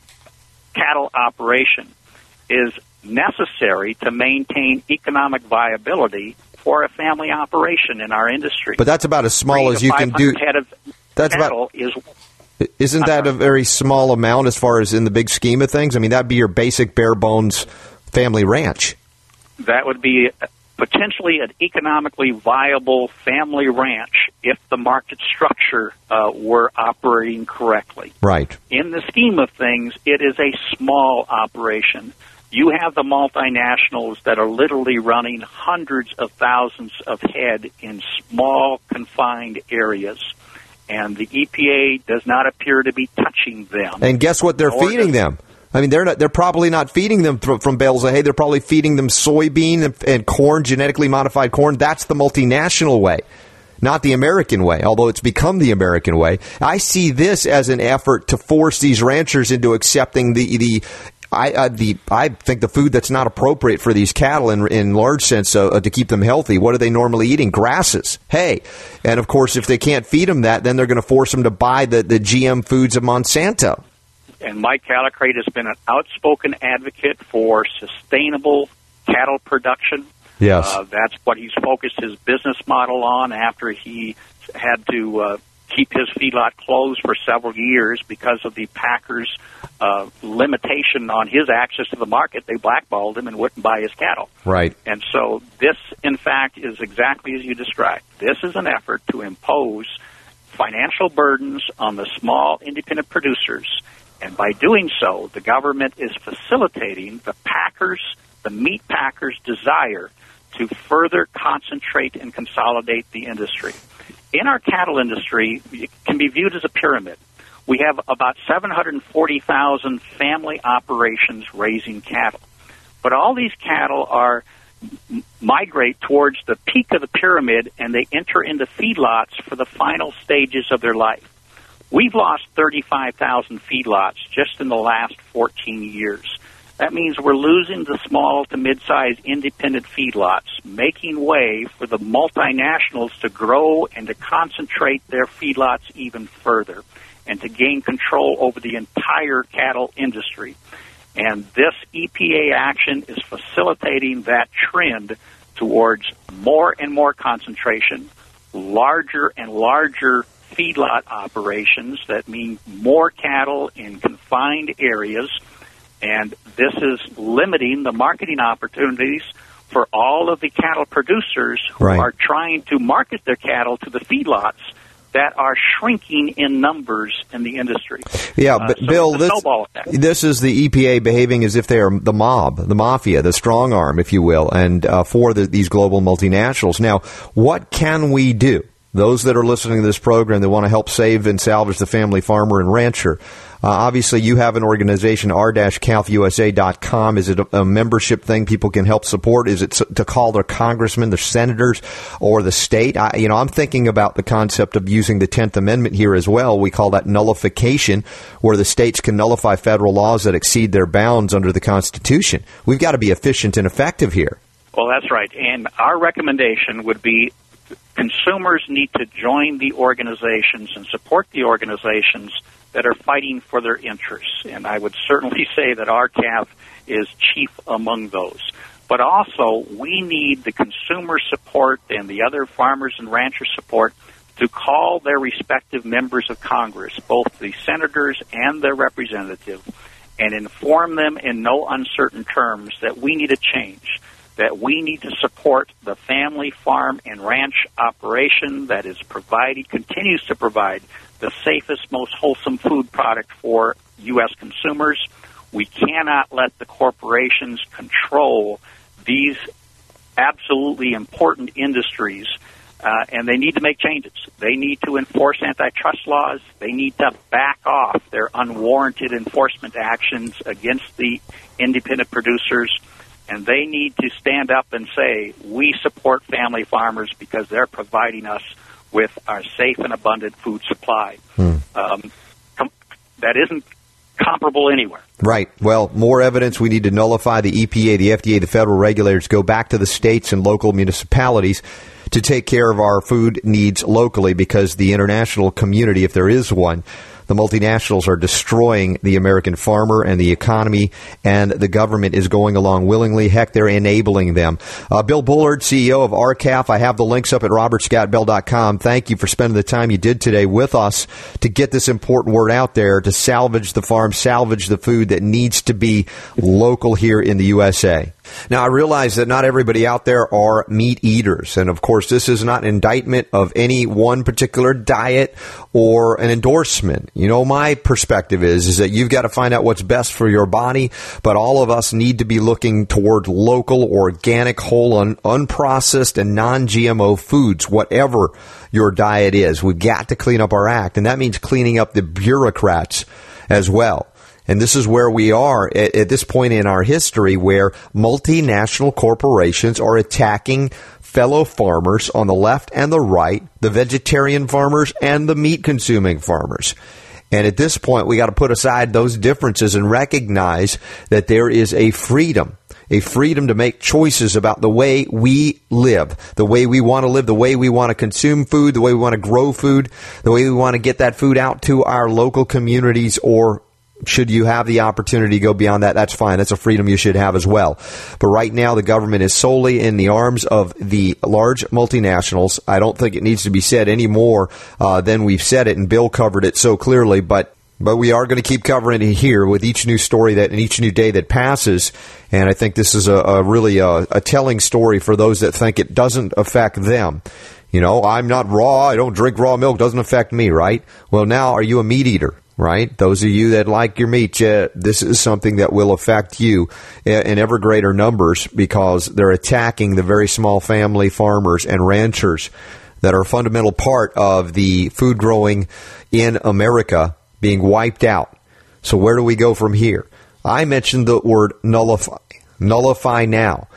cattle operation is necessary to maintain economic viability for a family operation in our industry. But that's about as small as you can do. Head of that's cattle about. Is, isn't that a very small amount as far as in the big scheme of things? I mean, that'd be your basic bare bones family ranch. That would be potentially an economically viable family ranch if the market structure uh, were operating correctly. Right. In the scheme of things, it is a small operation. You have the multinationals that are literally running hundreds of thousands of head in small, confined areas, and the E P A does not appear to be touching them. And guess what they're Nor feeding does- them? I mean, they're not. They're probably not feeding them th- from bales of hay. They're probably feeding them soybean and, and corn, genetically modified corn. That's the multinational way, not the American way, although it's become the American way. I see this as an effort to force these ranchers into accepting the the I uh, the I think the food that's not appropriate for these cattle in in large sense uh, to keep them healthy. What are they normally eating? Grasses, hay, and of course, if they can't feed them that, then they're going to force them to buy the the G M foods of Monsanto. And Mike Calicrate has been an outspoken advocate for sustainable cattle production. Yes. Uh, that's what he's focused his business model on after he had to uh, keep his feedlot closed for several years because of the Packers' uh, limitation on his access to the market. They blackballed him and wouldn't buy his cattle. Right. And so this, in fact, is exactly as you described. This is an effort to impose financial burdens on the small independent producers. And by doing so, the government is facilitating the packers, the meat packers' desire to further concentrate and consolidate the industry. In our cattle industry, it can be viewed as a pyramid. We have about seven hundred forty thousand family operations raising cattle. But all these cattle are m- migrate towards the peak of the pyramid, and they enter into feedlots for the final stages of their life. We've lost thirty-five thousand feedlots just in the last fourteen years. That means we're losing the small to mid-sized independent feedlots, making way for the multinationals to grow and to concentrate their feedlots even further and to gain control over the entire cattle industry. And this E P A action is facilitating that trend towards more and more concentration, larger and larger feedlot operations that mean more cattle in confined areas, and this is limiting the marketing opportunities for all of the cattle producers who right. are trying to market their cattle to the feedlots that are shrinking in numbers in the industry. Yeah, uh, but so Bill, this, this is the E P A behaving as if they are the mob, the mafia, the strong arm, if you will, and uh, for the, these global multinationals. Now, what can we do? Those that are listening to this program that want to help save and salvage the family farmer and rancher. Uh, obviously, you have an organization, r dash calf u s a dot com. Is it a, a membership thing people can help support? Is it to call their congressmen, their senators, or the state? I, you know, I'm thinking about the concept of using the tenth Amendment here as well. We call that nullification, where the states can nullify federal laws that exceed their bounds under the Constitution. We've got to be efficient and effective here. Well, that's right. And our recommendation would be consumers need to join the organizations and support the organizations that are fighting for their interests. And I would certainly say that R C A F is chief among those. But also, we need the consumer support and the other farmers and ranchers support to call their respective members of Congress, both the senators and their representatives, and inform them in no uncertain terms that we need a change, that we need to support the family farm and ranch operation that is providing, continues to provide the safest, most wholesome food product for U S consumers. We cannot let the corporations control these absolutely important industries, uh, and they need to make changes. They need to enforce antitrust laws. They need to back off their unwarranted enforcement actions against the independent producers. And they need to stand up and say, we support family farmers because they're providing us with our safe and abundant food supply. Hmm. Um, com- that isn't comparable anywhere. Right. Well, more evidence. We need to nullify the E P A, the F D A, the federal regulators, go back to the states and local municipalities to take care of our food needs locally, because the international community, if there is one, the multinationals are destroying the American farmer and the economy, and the government is going along willingly. Heck, they're enabling them. Uh, Bill Bullard, C E O of R C A F. I have the links up at robert scott bell dot com. Thank you for spending the time you did today with us to get this important word out there, to salvage the farm, salvage the food that needs to be local here in the U S A. Now, I realize that not everybody out there are meat eaters. And, of course, this is not an indictment of any one particular diet or an endorsement. You know, my perspective is, is that you've got to find out what's best for your body. But all of us need to be looking toward local, organic, whole, un- unprocessed, and non G M O foods, whatever your diet is. We've got to clean up our act. And that means cleaning up the bureaucrats as well. And this is where we are at, at this point in our history, where multinational corporations are attacking fellow farmers on the left and the right, the vegetarian farmers and the meat-consuming farmers. And at this point, we got to put aside those differences and recognize that there is a freedom, a freedom to make choices about the way we live, the way we want to live, the way we want to consume food, the way we want to grow food, the way we want to get that food out to our local communities. Or should you have the opportunity to go beyond that, that's fine. That's a freedom you should have as well. But right now, the government is solely in the arms of the large multinationals. I don't think it needs to be said any more uh, than we've said it, and Bill covered it so clearly. But but we are going to keep covering it here with each new story that and each new day that passes. And I think this is a, a really a, a telling story for those that think it doesn't affect them. You know, I'm not raw. I don't drink raw milk. Doesn't affect me, right? Well, now, are you a meat eater? Right? Those of you that like your meat, uh, this is something that will affect you in ever greater numbers, because they're attacking the very small family farmers and ranchers that are a fundamental part of the food growing in America being wiped out. So where do we go from here? I mentioned the word nullify. Nullify now.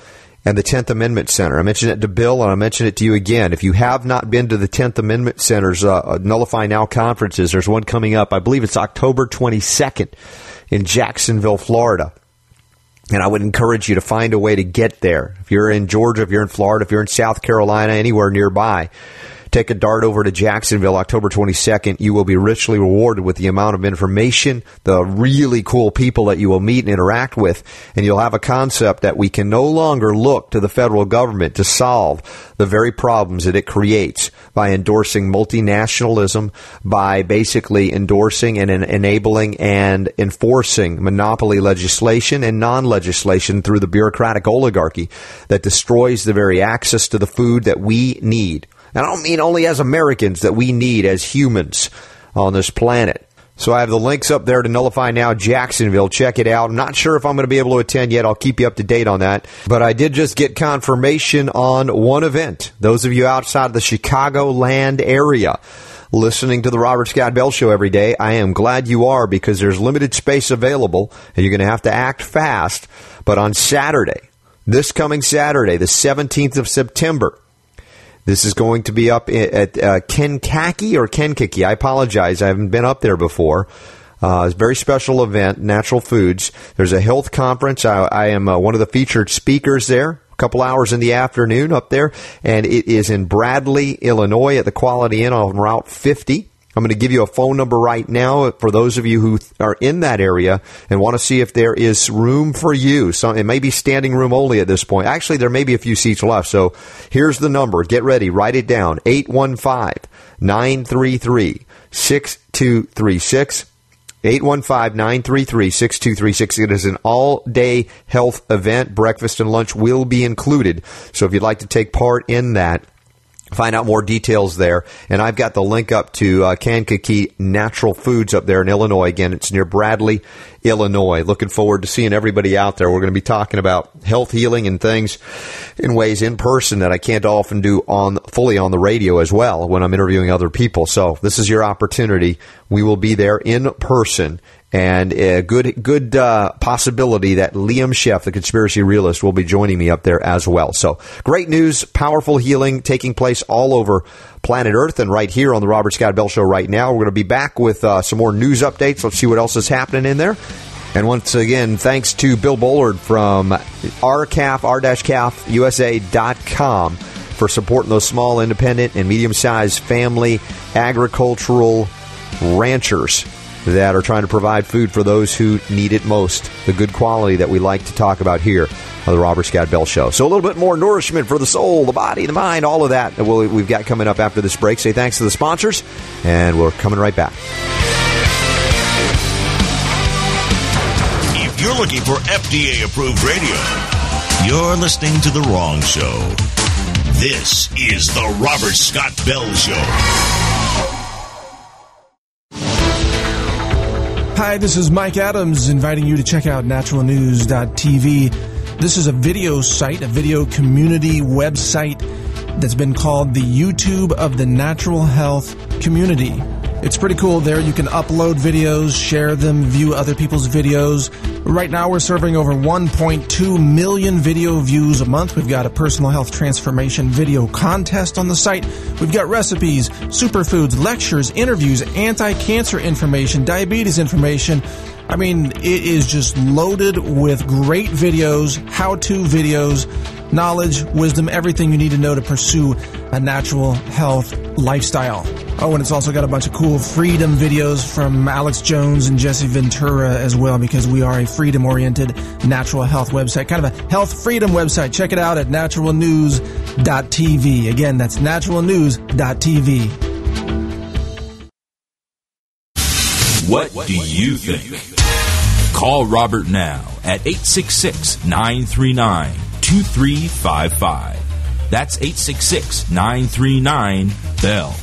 and the tenth Amendment Center. I mentioned it to Bill, and I mentioned it to you again. If you have not been to the tenth Amendment Center's uh, Nullify Now conferences, there's one coming up. I believe it's October twenty-second in Jacksonville, Florida. And I would encourage you to find a way to get there. If you're in Georgia, if you're in Florida, if you're in South Carolina, anywhere nearby, take a dart over to Jacksonville, October twenty-second. You will be richly rewarded with the amount of information, the really cool people that you will meet and interact with, and you'll have a concept that we can no longer look to the federal government to solve the very problems that it creates by endorsing multinationalism, by basically endorsing and en- enabling and enforcing monopoly legislation and non-legislation through the bureaucratic oligarchy that destroys the very access to the food that we need. And I don't mean only as Americans, that we need as humans on this planet. So I have the links up there to Nullify Now Jacksonville. Check it out. I'm not sure if I'm going to be able to attend yet. I'll keep you up to date on that. But I did just get confirmation on one event. Those of you outside the Chicagoland area listening to the Robert Scott Bell Show every day, I am glad you are, because there's limited space available and you're going to have to act fast. But on Saturday, this coming Saturday, the seventeenth of September, this is going to be up at uh, Kankakee or Kankakee. I apologize. I haven't been up there before. Uh, it's a very special event, Natural Foods. There's a health conference. I, I am uh, one of the featured speakers there. A couple hours in the afternoon up there. And it is in Bradley, Illinois at the Quality Inn on Route fifty. I'm going to give you a phone number right now for those of you who are in that area and want to see if there is room for you. So it may be standing room only at this point. Actually, there may be a few seats left. So here's the number. Get ready. Write it down. eight one five, nine three three, six two three six. eight one five, nine three three, six two three six. It is an all-day health event. Breakfast and lunch will be included. So if you'd like to take part in that, find out more details there. And I've got the link up to uh, Kankakee Natural Foods up there in Illinois. Again, it's near Bradley, Illinois. Looking forward to seeing everybody out there. We're going to be talking about health, healing, and things in ways in person that I can't often do on fully on the radio as well when I'm interviewing other people. So this is your opportunity. We will be there in person. And a good good uh, possibility that Liam Sheff, the conspiracy realist, will be joining me up there as well. So great news, powerful healing taking place all over planet Earth and right here on the Robert Scott Bell Show right now. We're going to be back with uh, some more news updates. Let's see what else is happening in there. And once again, thanks to Bill Bullard from R C A F, R C A F U S A dot com for supporting those small, independent, and medium-sized family agricultural ranchers that are trying to provide food for those who need it most. The good quality that we like to talk about here on the Robert Scott Bell Show. So a little bit more nourishment for the soul, the body, the mind, all of that we'll, we've got coming up after this break. Say thanks to the sponsors, and we're coming right back. If you're looking for F D A-approved radio, you're listening to the wrong show. This is the Robert Scott Bell Show. Hi, this is Mike Adams inviting you to check out natural news dot t v. This is a video site, a video community website that's been called the YouTube of the natural health community. It's pretty cool there. You can upload videos, share them, view other people's videos. Right now we're serving over one point two million video views a month. We've got a personal health transformation video contest on the site. We've got recipes, superfoods, lectures, interviews, anti-cancer information, diabetes information. I mean, it is just loaded with great videos, how-to videos, knowledge, wisdom, everything you need to know to pursue a natural health lifestyle. Oh, and it's also got a bunch of cool freedom videos from Alex Jones and Jesse Ventura as well, because we are a freedom-oriented natural health website, kind of a health freedom website. Check it out at natural news dot t v. Again, that's natural news dot t v. What do you think? Call Robert now at eight six six, nine three nine, two three five five. That's eight six six, nine three nine, B E L L.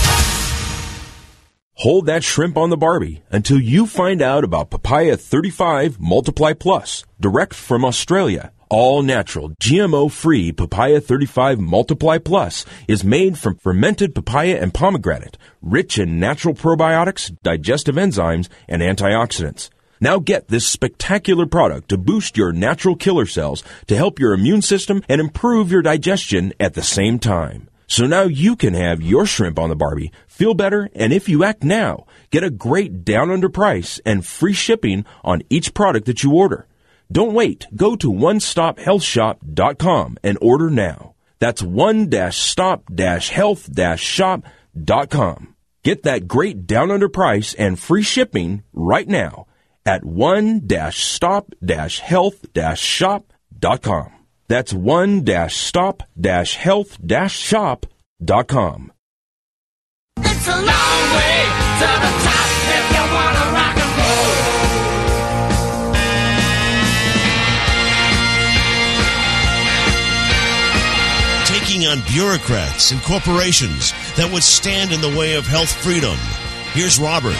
Hold that shrimp on the Barbie until you find out about Papaya thirty-five Multiply Plus, direct from Australia. All natural, G M O-free Papaya thirty-five Multiply Plus is made from fermented papaya and pomegranate, rich in natural probiotics, digestive enzymes, and antioxidants. Now get this spectacular product to boost your natural killer cells to help your immune system and improve your digestion at the same time. So now you can have your shrimp on the Barbie, feel better, and if you act now, get a great down under price and free shipping on each product that you order. Don't wait. Go to one stop health shop dot com and order now. That's one stop health shop dot com. Get that great down under price and free shipping right now at one stop health shop dot com. That's one stop health shop dot com. It's a long way to the top if you want to rock and roll. Taking on bureaucrats and corporations that would stand in the way of health freedom. Here's Robert.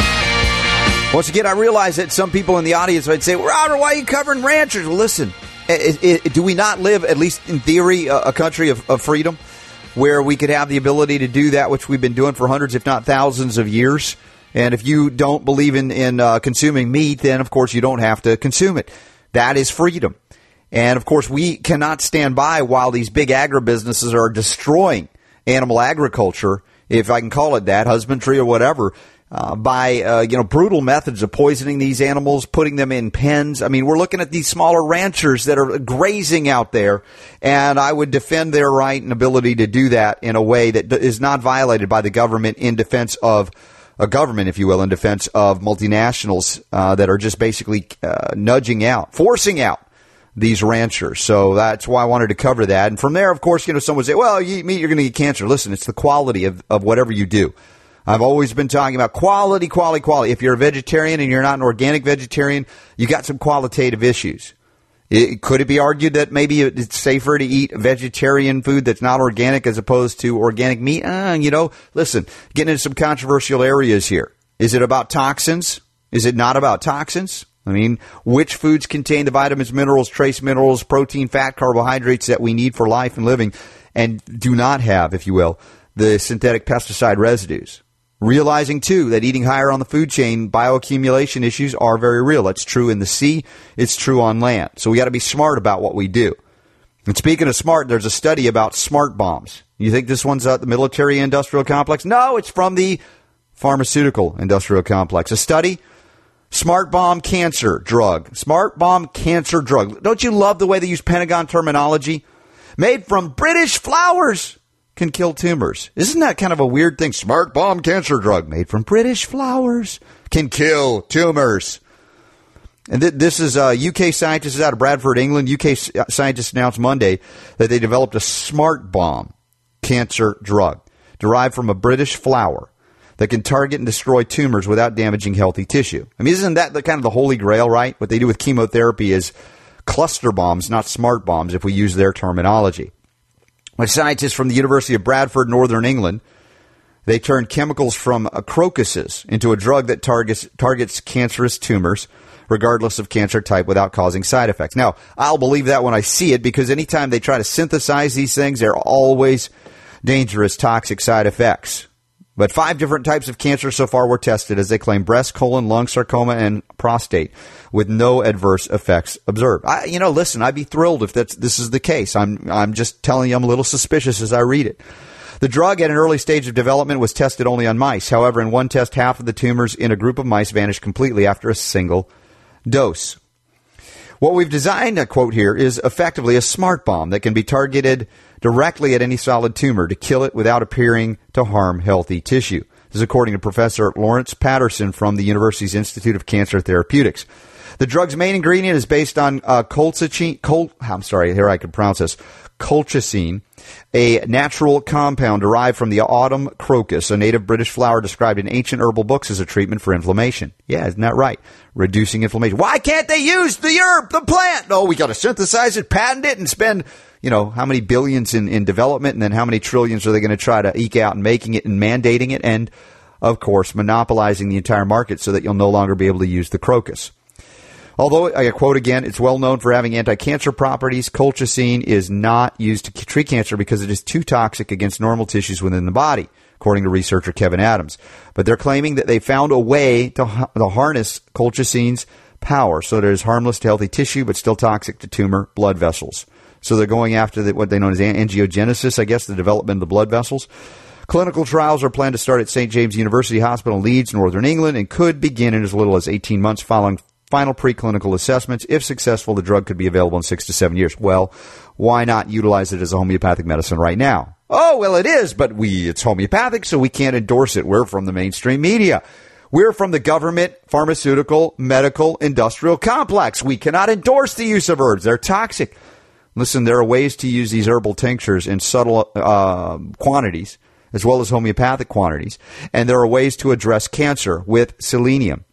Once again, I realize that some people in the audience might say, Robert, why are you covering ranchers? Well, listen, it, it, do we not live, at least in theory, a, a country of, of freedom where we could have the ability to do that which we've been doing for hundreds, if not thousands of years? And if you don't believe in, in uh, consuming meat, then, of course, you don't have to consume it. That is freedom. And, of course, we cannot stand by while these big agribusinesses are destroying animal agriculture, if I can call it that, husbandry or whatever, uh, by, uh, you know, brutal methods of poisoning these animals, putting them in pens. I mean, we're looking at these smaller ranchers that are grazing out there, and I would defend their right and ability to do that in a way that is not violated by the government in defense of a government, if you will, in defense of multinationals uh, that are just basically uh, nudging out, forcing out these ranchers. So that's why I wanted to cover that. And from there, of course, you know, someone would say, well, you eat meat, you're going to get cancer. Listen, it's the quality of, of whatever you do. I've always been talking about quality, quality, quality. If you're a vegetarian and you're not an organic vegetarian, you got some qualitative issues. It, could it be argued that maybe it's safer to eat vegetarian food that's not organic as opposed to organic meat? Uh, you know, listen, getting into some controversial areas here. Is it about toxins? Is it not about toxins? I mean, which foods contain the vitamins, minerals, trace minerals, protein, fat, carbohydrates that we need for life and living and do not have, if you will, the synthetic pesticide residues? Realizing, too, that eating higher on the food chain, bioaccumulation issues are very real. That's true in the sea. It's true on land. So we got to be smart about what we do. And speaking of smart, there's a study about smart bombs. You think this one's at the military industrial complex? No, it's from the pharmaceutical industrial complex. A study, smart bomb cancer drug. Smart bomb cancer drug. Don't you love the way they use Pentagon terminology? Made from British flowers. Can kill tumors. Isn't that kind of a weird thing? Smart bomb cancer drug made from British flowers can kill tumors. And th- this is uh, U K scientists out of Bradford, England. U K scientists announced Monday that they developed a smart bomb cancer drug derived from a British flower that can target and destroy tumors without damaging healthy tissue. I mean, isn't that the kind of the holy grail, right? What they do with chemotherapy is cluster bombs, not smart bombs, if we use their terminology. When scientists from the University of Bradford, Northern England, they turned chemicals from uh, crocuses into a drug that targets targets cancerous tumors, regardless of cancer type, without causing side effects. Now, I'll believe that when I see it, because anytime they try to synthesize these things, there are always dangerous, toxic side effects. But five different types of cancer so far were tested, as they claim breast, colon, lung, sarcoma, and prostate, with no adverse effects observed. I, you know, listen, I'd be thrilled if that's, this is the case. I'm, I'm just telling you I'm a little suspicious as I read it. The drug at an early stage of development was tested only on mice. However, in one test, half of the tumors in a group of mice vanished completely after a single dose. What we've designed, a quote here, is effectively a smart bomb that can be targeted directly at any solid tumor to kill it without appearing to harm healthy tissue. This is according to Professor Lawrence Patterson from the University's Institute of Cancer Therapeutics. The drug's main ingredient is based on uh, colchicine, col- I'm sorry, here I can pronounce this, colchicine, a natural compound derived from the autumn crocus, a native British flower described in ancient herbal books as a treatment for inflammation. Yeah, isn't that right? Reducing inflammation. Why can't they use the herb, the plant? No, we got to synthesize it, patent it, and spend, you know, how many billions in, in development, and then how many trillions are they going to try to eke out in making it and mandating it, and, of course, monopolizing the entire market so that you'll no longer be able to use the crocus. Although, I quote again, it's well known for having anti-cancer properties, colchicine is not used to treat cancer because it is too toxic against normal tissues within the body. according to researcher Kevin Adams. But they're claiming that they found a way to, to harness colchicine's power so that it is harmless to healthy tissue but still toxic to tumor blood vessels. So they're going after the, what they know as angiogenesis, I guess, the development of the blood vessels. Clinical trials are planned to start at Saint James University Hospital in Leeds, Northern England, and could begin in as little as eighteen months following final preclinical assessments. If successful, the drug could be available in six to seven years. Well, why not utilize it as a homeopathic medicine right now? Oh, well, it is, but we it's homeopathic, so we can't endorse it. We're from the mainstream media. We're from the government, pharmaceutical, medical, industrial complex. We cannot endorse the use of herbs. They're toxic. Listen, there are ways to use these herbal tinctures in subtle uh, quantities, as well as homeopathic quantities. And there are ways to address cancer with selenium,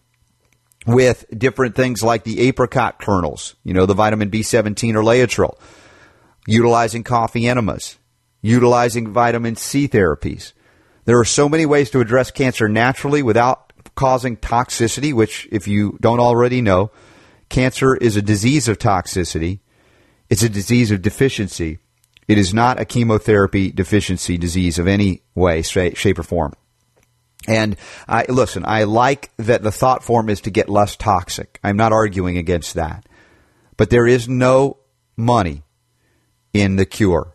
with different things like the apricot kernels, you know, the vitamin B seventeen or Laetrile, utilizing coffee enemas, utilizing vitamin C therapies. There are so many ways to address cancer naturally without causing toxicity, which, if you don't already know, cancer is a disease of toxicity. It's a disease of deficiency. It is not a chemotherapy deficiency disease of any way, shape, or form. And I, listen, I like that the thought form is to get less toxic. I'm not arguing against that. But there is no money in the cure.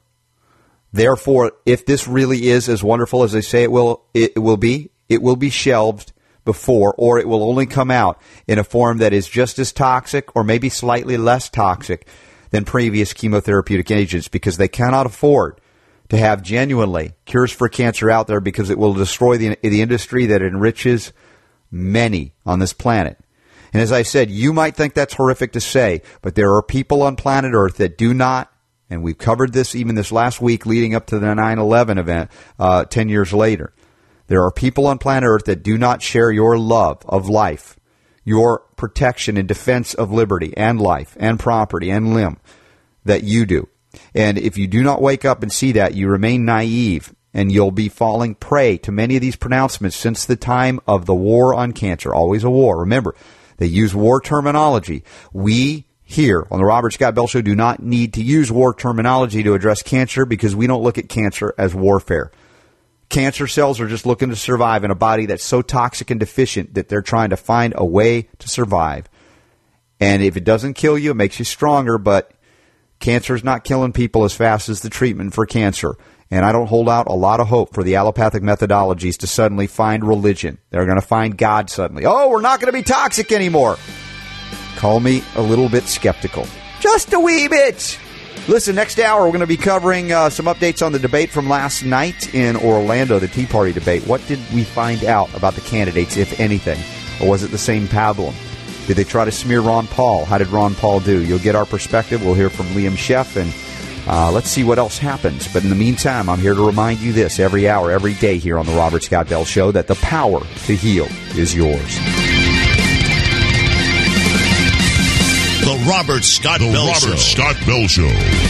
Therefore, if this really is as wonderful as they say it will, it will be, it will be shelved before, or it will only come out in a form that is just as toxic or maybe slightly less toxic than previous chemotherapeutic agents, because they cannot afford to have genuinely cures for cancer out there, because it will destroy the, the industry that enriches many on this planet. And as I said, you might think that's horrific to say, but there are people on planet Earth that do not, and we've covered this even this last week leading up to the nine eleven event uh, ten years later. There are people on planet Earth that do not share your love of life, your protection and defense of liberty and life and property and limb that you do. And if you do not wake up and see that, you remain naive, and you'll be falling prey to many of these pronouncements since the time of the war on cancer. Always a war. Remember, they use war terminology. We here on the Robert Scott Bell Show do not need to use war terminology to address cancer, because we don't look at cancer as warfare. Cancer cells are just looking to survive in a body that's so toxic and deficient that they're trying to find a way to survive. And if it doesn't kill you, it makes you stronger, but cancer is not killing people as fast as the treatment for cancer. And I don't hold out a lot of hope for the allopathic methodologies to suddenly find religion. They're going to find God suddenly. Oh, we're not going to be toxic anymore. Call me a little bit skeptical. Just a wee bit. Listen, next hour we're going to be covering uh, some updates on the debate from last night in Orlando, the Tea Party debate. What did we find out about the candidates, if anything? Or was it the same pablum? Did they try to smear Ron Paul? How did Ron Paul do? You'll get our perspective. We'll hear from Liam Sheff, and uh, let's see what else happens. But in the meantime, I'm here to remind you this every hour, every day here on the Robert Scott Bell Show, that the power to heal is yours. The Robert Scott the Bell Robert Show. Scott Bell Show.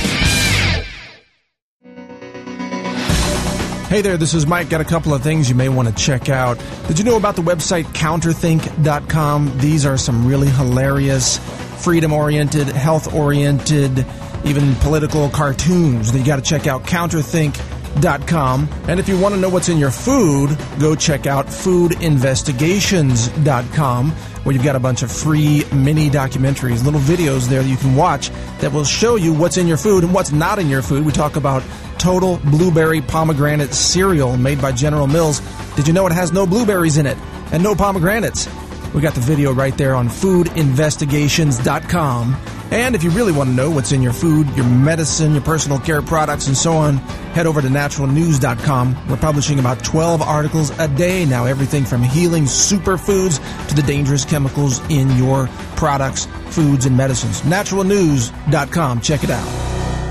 Hey there, this is Mike. Got a couple of things you may want to check out. Did you know about the website counterthink dot com? These are some really hilarious, freedom-oriented, health-oriented, even political cartoons that you got to check out. counterthink dot com. And if you want to know what's in your food, go check out food investigations dot com, where you've got a bunch of free mini documentaries, little videos there that you can watch that will show you what's in your food and what's not in your food. We talk about Total Blueberry Pomegranate Cereal made by General Mills. Did you know it has no blueberries in it and no pomegranates? We got the video right there on food investigations dot com. And if you really want to know what's in your food, your medicine, your personal care products, and so on, head over to natural news dot com. We're publishing about twelve articles a day now, everything from healing superfoods to the dangerous chemicals in your products, foods, and medicines. natural news dot com. Check it out.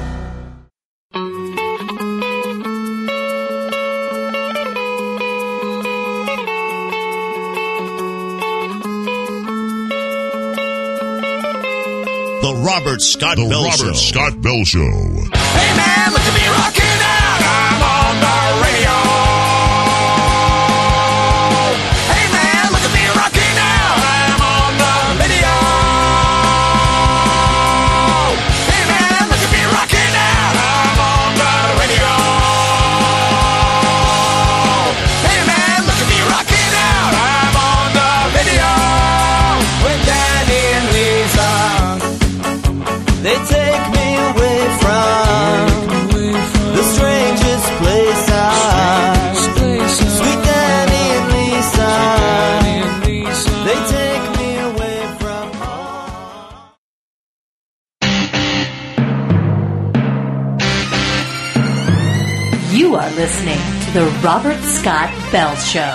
The Robert Scott the Bell Robert Show. Scott Bell Show. Hey man, look at me rocking out. I'm on the radio. Hey man, look at me rocking out. I'm on the video. Hey man, look at me rocking out. I'm on the radio. They take me away from the strangest place I Sweet Danny and Lisa. They take me away from home. You are listening to The Robert Scott Bell Show.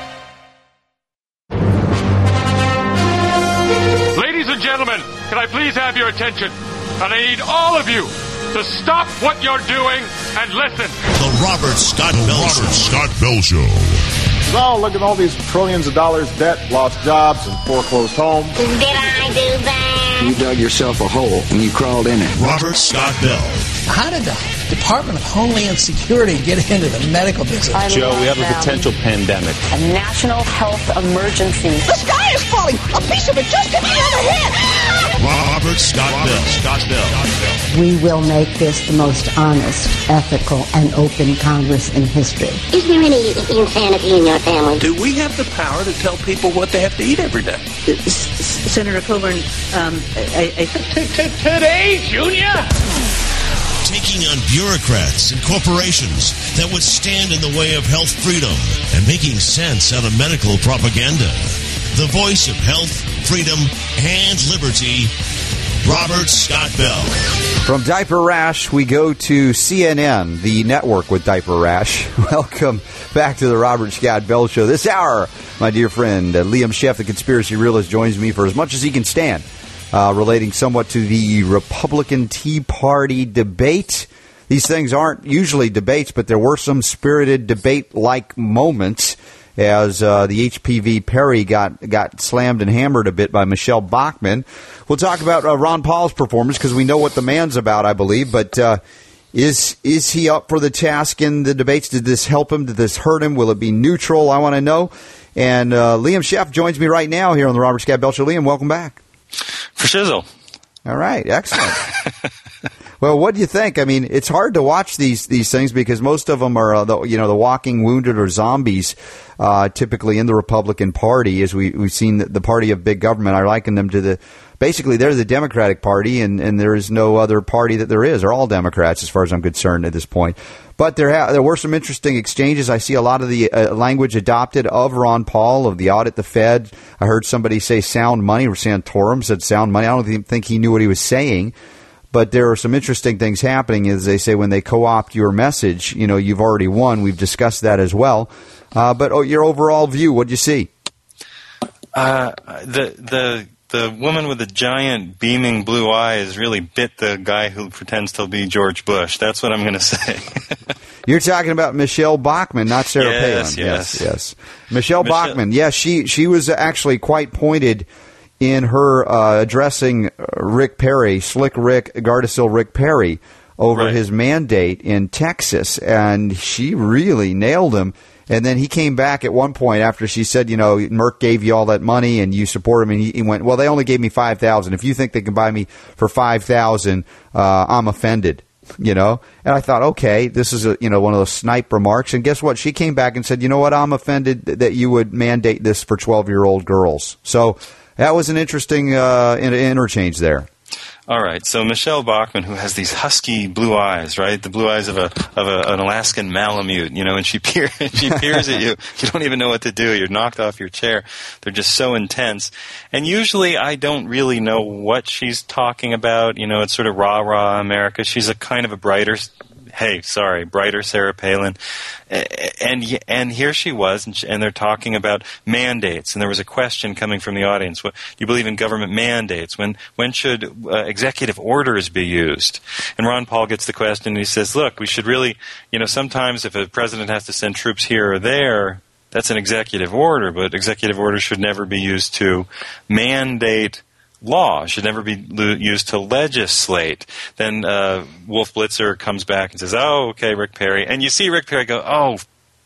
Ladies and gentlemen, can I please have your attention? And I need all of you to stop what you're doing and listen. The Robert Scott Bell Robert Scott Bell Show. Oh, look at all these trillions of dollars debt, lost jobs, and foreclosed homes. Did I do that? You dug yourself a hole and you crawled in it. Robert Scott Bell. How did the Department of Homeland Security get into the medical business? I Joe, we have them. a potential pandemic. A national health emergency. The sky is falling. A piece of it just hit me on the head. Robert Scott Bell. Scott Bell. We will make this the most honest, ethical, and open Congress in history. Is there any insanity in your family? Do we have the power to tell people what they have to eat every day? Senator Coburn, um, I, I Today, Junior? Taking on bureaucrats and corporations that would stand in the way of health freedom and making sense out of medical propaganda. The voice of health, freedom, and liberty, Robert Scott Bell. From Diaper Rash, we go to C N N, the network with Diaper Rash. Welcome back to the Robert Scott Bell Show. This hour, my dear friend, uh, Liam Sheff, the conspiracy realist, joins me for as much as he can stand, uh, relating somewhat to the Republican Tea Party debate. These things aren't usually debates, but there were some spirited debate-like moments as uh, the H P V Perry got got slammed and hammered a bit by Michelle Bachmann. We'll talk about uh, Ron Paul's performance because we know what the man's about, I believe. But uh, is is he up for the task in the debates? Did this help him? Did this hurt him? Will it be neutral? I want to know. And uh, Liam Sheff joins me right now here on the Robert Scott Bell Show. Liam, welcome back. For shizzle. All right, excellent. Well, what do you think? I mean, it's hard to watch these these things because most of them are, uh, the, you know, the walking wounded or zombies, uh, typically in the Republican Party. As we we've seen the, the party of big government, I liken them to the basically they're the Democratic Party, and, and there is no other party that there is. They're all Democrats, as far as I'm concerned at this point. But there ha- there were some interesting exchanges. I see a lot of the uh, language adopted of Ron Paul, of the audit the Fed. I heard somebody say sound money, or Santorum said sound money. I don't even think he knew what he was saying. But there are some interesting things happening, as they say, when they co-opt your message. You know, you've already won. We've discussed that as well. Uh, but oh, your overall view, what did you see? Uh, the the the woman with the giant beaming blue eyes really bit the guy who pretends to be George Bush. That's what I'm going to say. You're talking about Michelle Bachmann, not Sarah yes, Palin. Yes, yes, yes. Michelle, Michelle Bachmann. Yes, yeah, she she was actually quite pointed in her uh, addressing Rick Perry, Slick Rick, Gardasil Rick Perry, over right. his mandate in Texas, and she really nailed him. And then he came back at one point after she said, you know, Merck gave you all that money and you support him, and he, he went, well, they only gave me five thousand dollars. If you think they can buy me for five thousand dollars, uh, I'm offended. You know, and I thought, okay, this is a you know one of those snipe remarks. And guess what? She came back and said, you know what? I'm offended that you would mandate this for twelve-year-old girls. So that was an interesting uh, interchange there. All right, so Michelle Bachmann, who has these husky blue eyes, right? The blue eyes of a of a, an Alaskan Malamute, you know, and she peer, she peers at you. You don't even know what to do. You're knocked off your chair. They're just so intense. And usually I don't really know what she's talking about. You know, it's sort of rah-rah America. She's a kind of a brighter, hey, sorry, brighter Sarah Palin. And and here she was, and, she, and they're talking about mandates. And there was a question coming from the audience: what, you believe in government mandates? When when should uh, executive orders be used? And Ron Paul gets the question, and he says, "Look, we should really, you know, sometimes if a president has to send troops here or there, that's an executive order, but executive orders should never be used to mandate." Law should never be used to legislate. Then uh, Wolf Blitzer comes back and says, oh, okay, Rick Perry. And you see Rick Perry go, oh,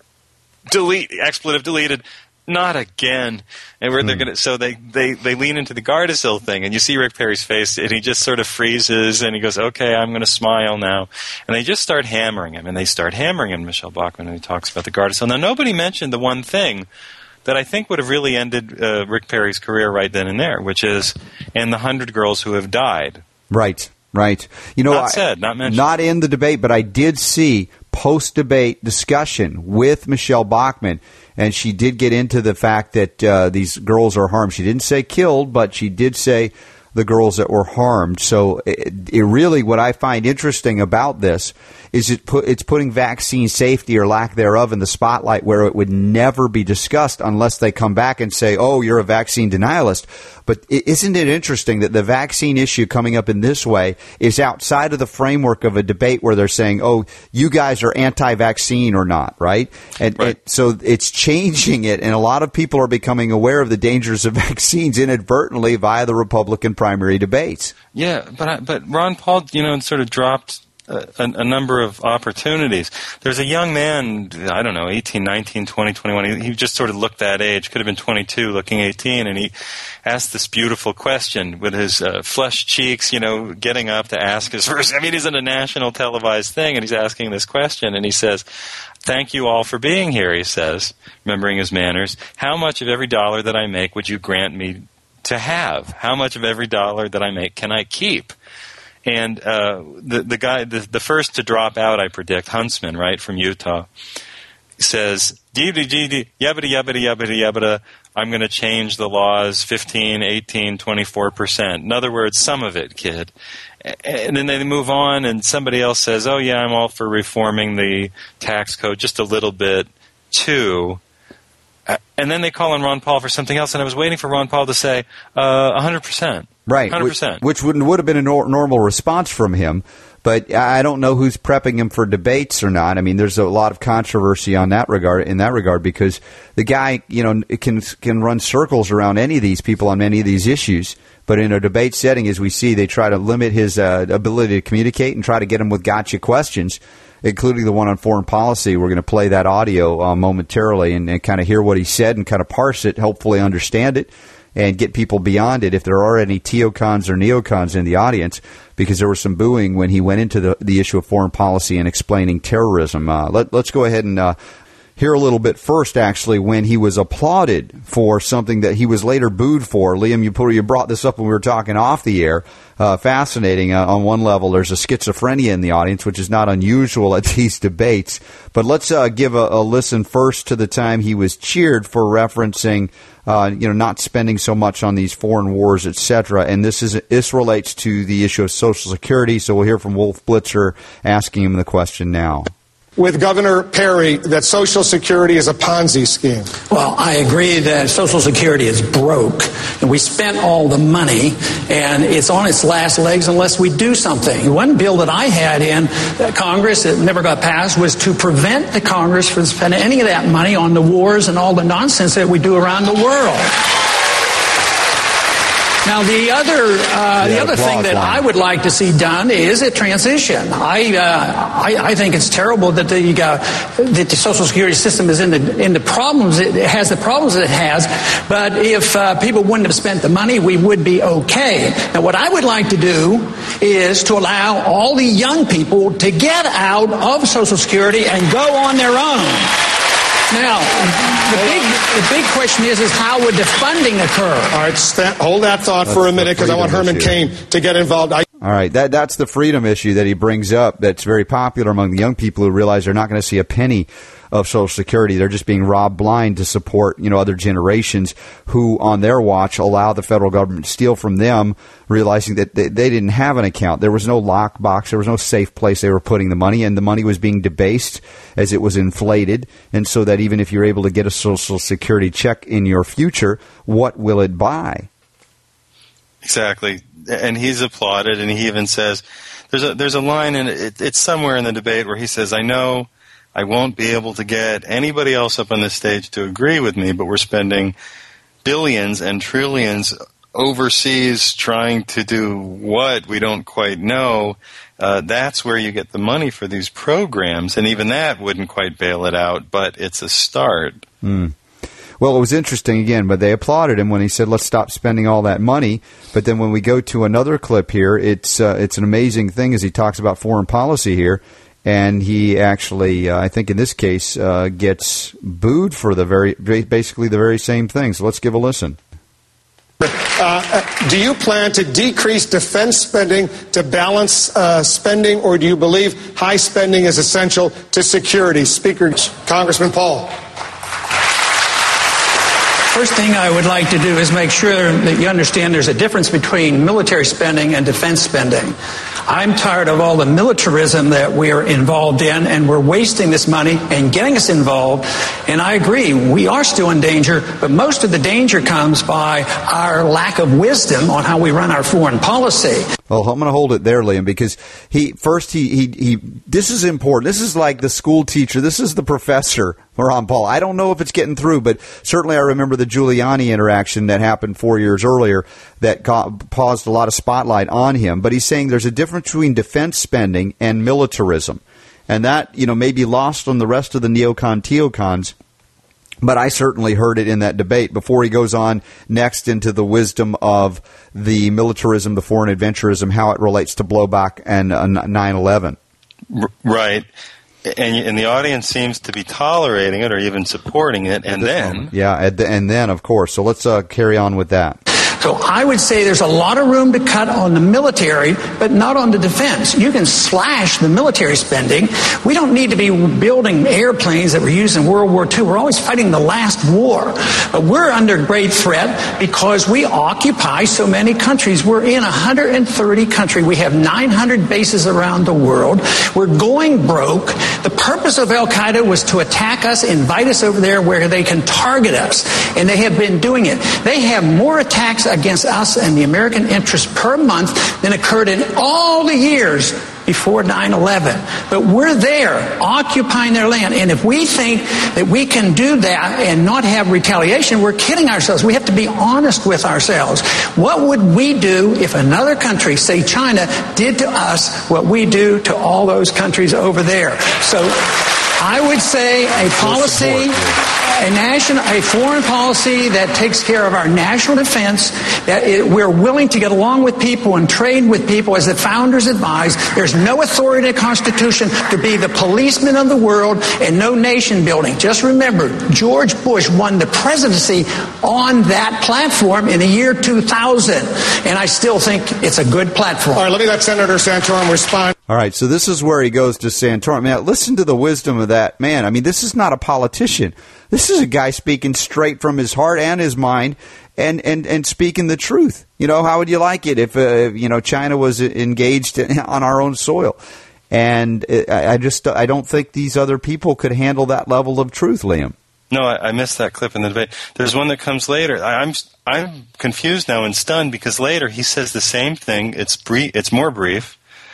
delete, expletive deleted, not again. And we're, mm. they're gonna, so they, they, they lean into the Gardasil thing, and you see Rick Perry's face, and he just sort of freezes, and he goes, okay, I'm going to smile now. And they just start hammering him, and they start hammering him, Michelle Bachmann, and he talks about the Gardasil. Now, nobody mentioned the one thing that I think would have really ended uh, Rick Perry's career right then and there, which is, and the hundred girls who have died. Right. Right. You know, Not said, not mentioned. Not in the debate, but I did see post-debate discussion with Michelle Bachmann, and she did get into the fact that uh, these girls are harmed. She didn't say killed, but she did say the girls that were harmed. So it, it really, what I find interesting about this is it put, it's putting vaccine safety or lack thereof in the spotlight where it would never be discussed unless they come back and say, oh, you're a vaccine denialist. But isn't it interesting that the vaccine issue coming up in this way is outside of the framework of a debate where they're saying, oh, you guys are anti-vaccine or not, right? And, right. and so it's changing it, and a lot of people are becoming aware of the dangers of vaccines inadvertently via the Republican primary debates. Yeah, but I, but Ron Paul, you know, sort of dropped a, a number of opportunities. There's a young man, I don't know, eighteen, nineteen, twenty, twenty-one. He, he just sort of looked that age, could have been twenty-two, looking eighteen, and he asked this beautiful question with his uh, flushed cheeks, you know, getting up to ask his first. I mean, he's in a national televised thing, and he's asking this question, and he says, "Thank you all for being here," he says, remembering his manners. "How much of every dollar that I make would you grant me to have? How much of every dollar that I make can I keep?" And uh, the the guy, the, the first to drop out, I predict, Huntsman, right, from Utah, says, "Dee-dee, dee-dee, yabbity, yabbity, yabbity, yabbity, I'm going to change the laws fifteen, eighteen, twenty-four percent. In other words, some of it, kid." And then they move on, and somebody else says, "Oh, yeah, I'm all for reforming the tax code just a little bit, too." And then they call on Ron Paul for something else, and I was waiting for Ron Paul to say, uh, one hundred percent. Right, one hundred percent. which, which would, would have been a nor- normal response from him. But I don't know who's prepping him for debates or not. I mean, there's a lot of controversy on that regard, in that regard, because the guy, you know, can can run circles around any of these people on many of these issues. But in a debate setting, as we see, they try to limit his uh, ability to communicate and try to get him with gotcha questions, including the one on foreign policy. We're going to play that audio uh, momentarily and, and kind of hear what he said and kind of parse it, hopefully understand it, and get people beyond it if there are any teocons or neocons in the audience, because there was some booing when he went into the, the issue of foreign policy and explaining terrorism. Uh, let, let's go ahead and uh, hear a little bit first, actually, when he was applauded for something that he was later booed for. Liam, you, put, you brought this up when we were talking off the air. Uh, fascinating. Uh, on one level, there's a schizophrenia in the audience, which is not unusual at these debates. But let's uh, give a, a listen first to the time he was cheered for referencing, uh, you know, not spending so much on these foreign wars, et cetera. And this is this relates to the issue of Social Security. So we'll hear from Wolf Blitzer asking him the question now. With Governor Perry that Social Security is a Ponzi scheme. Well, I agree that Social Security is broke, and we spent all the money, and it's on its last legs unless we do something. One bill that I had in Congress that never got passed was to prevent the Congress from spending any of that money on the wars and all the nonsense that we do around the world. Now, the other uh, the other thing that I would like to see done is a transition. I uh, I, I think it's terrible that the uh, that the Social Security system is in the in the problems it has the problems that it has. But if uh, people wouldn't have spent the money, we would be okay. Now, what I would like to do is to allow all the young people to get out of Social Security and go on their own. Now, the big the big question is, is how would the funding occur? All right, st- hold that thought That's for a minute, because I want Herman issue. Cain to get involved. I- All right, that that's the freedom issue that he brings up that's very popular among the young people who realize they're not going to see a penny of Social Security. They're just being robbed blind to support, you know, other generations who, on their watch, allow the federal government to steal from them, realizing that they, they didn't have an account. There was no lockbox. There was no safe place they were putting the money, and the money was being debased as it was inflated. And so that even if you're able to get a Social Security check in your future, what will it buy? Exactly. And he's applauded, and he even says, there's a, there's a line, and it, it's somewhere in the debate where he says, I know I won't be able to get anybody else up on this stage to agree with me, but we're spending billions and trillions overseas trying to do what we don't quite know. Uh, that's where you get the money for these programs, and even that wouldn't quite bail it out, but it's a start. Mm. Well, it was interesting, again, but they applauded him when he said, let's stop spending all that money. But then when we go to another clip here, it's uh, it's an amazing thing as he talks about foreign policy here. And he actually, uh, I think in this case, uh, gets booed for the very, basically the very same thing. So let's give a listen. Uh, do you plan to decrease defense spending to balance uh, spending, or do you believe high spending is essential to security? Speaker, Congressman Paul. First thing I would like to do is make sure that you understand there's a difference between military spending and defense spending. I'm tired of all the militarism that we're involved in, and we're wasting this money and getting us involved. And I agree, we are still in danger, but most of the danger comes by our lack of wisdom on how we run our foreign policy. Well, I'm going to hold it there, Liam, because he first he, he he this is important. This is like the school teacher. This is the professor, Ron Paul. I don't know if it's getting through, but certainly I remember the Giuliani interaction that happened four years earlier that caused a lot of spotlight on him. But he's saying there's a difference between defense spending and militarism, and that, you know, may be lost on the rest of the neocon teocons. But I certainly heard it in that debate before he goes on next into the wisdom of the militarism, the foreign adventurism, how it relates to blowback and uh, nine eleven. Right. And, and the audience seems to be tolerating it or even supporting it. And then... Moment. Yeah, and then, of course. So let's uh, carry on with that. So I would say there's a lot of room to cut on the military, but not on the defense. You can slash the military spending. We don't need to be building airplanes that were used in World War Two. We're always fighting the last war. But we're under great threat because we occupy so many countries. We're in one hundred thirty countries. We have nine hundred bases around the world. We're going broke. The purpose of Al-Qaeda was to attack us, invite us over there where they can target us. And they have been doing it. They have more attacks against us and the American interest per month than occurred in all the years before nine eleven. But we're there, occupying their land. And if we think that we can do that and not have retaliation, we're kidding ourselves. We have to be honest with ourselves. What would we do if another country, say China, did to us what we do to all those countries over there? So I would say a policy... A national, a foreign policy that takes care of our national defense, that it, we're willing to get along with people and trade with people as the founders advised. There's no authority in the Constitution to be the policeman of the world and no nation building. Just remember, George Bush won the presidency on that platform in the year two thousand, and I still think it's a good platform. All right, let me let Senator Santorum respond. All right, so this is where he goes to Santorum. Now, listen to the wisdom of that man. I mean, this is not a politician. This is a guy speaking straight from his heart and his mind and, and, and speaking the truth. You know, how would you like it if, uh, you know, China was engaged on our own soil? And I just I don't think these other people could handle that level of truth, Liam. No, I, I missed that clip in the debate. There's one that comes later. I, I'm I'm confused now and stunned because later he says the same thing. It's brief. It's more brief.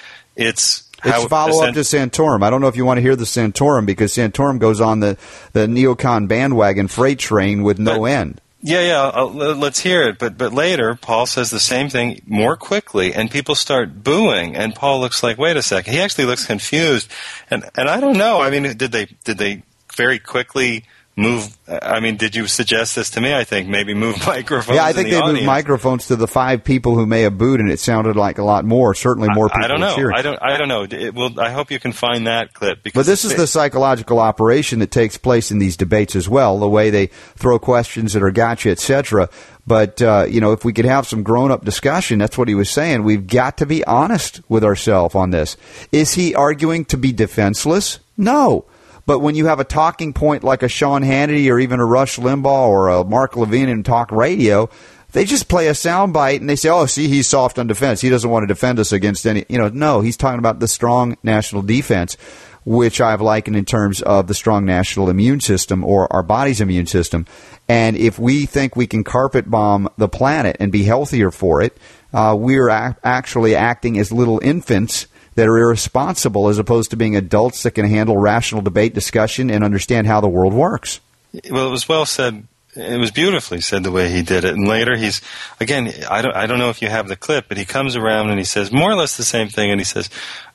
It's It's follow-up to Santorum. I don't know if you want to hear the Santorum because Santorum goes on the, the neocon bandwagon freight train with no but, end. Yeah, yeah, I'll, let's hear it. But but later, Paul says the same thing more quickly, and people start booing, and Paul looks like, wait a second. He actually looks confused. And and I don't know. I mean, did they did they very quickly move? I mean, did you suggest this to me? I think maybe move microphones. Yeah, I think the they audience. moved microphones to the five people who may have booed, and it sounded like a lot more. Certainly more people. I don't know. Cheering. I don't. I don't know. It will, I hope you can find that clip. Because but this is the psychological operation that takes place in these debates as well. The way they throw questions that are gotcha, et cetera. But uh, you know, if we could have some grown-up discussion, that's what he was saying. We've got to be honest with ourselves on this. Is he arguing to be defenseless? No. But when you have a talking point like a Sean Hannity or even a Rush Limbaugh or a Mark Levine in talk radio, they just play a soundbite and they say, oh, see, he's soft on defense. He doesn't want to defend us against any, you know, no, he's talking about the strong national defense, which I've likened in terms of the strong national immune system or our body's immune system. And if we think we can carpet bomb the planet and be healthier for it, uh, we're a- actually acting as little infants that are irresponsible as opposed to being adults that can handle rational debate, discussion, and understand how the world works. Well, it was well said. It was beautifully said the way he did it. And later he's, again, I don't, I don't know if you have the clip, but he comes around and he says more or less the same thing. And he says,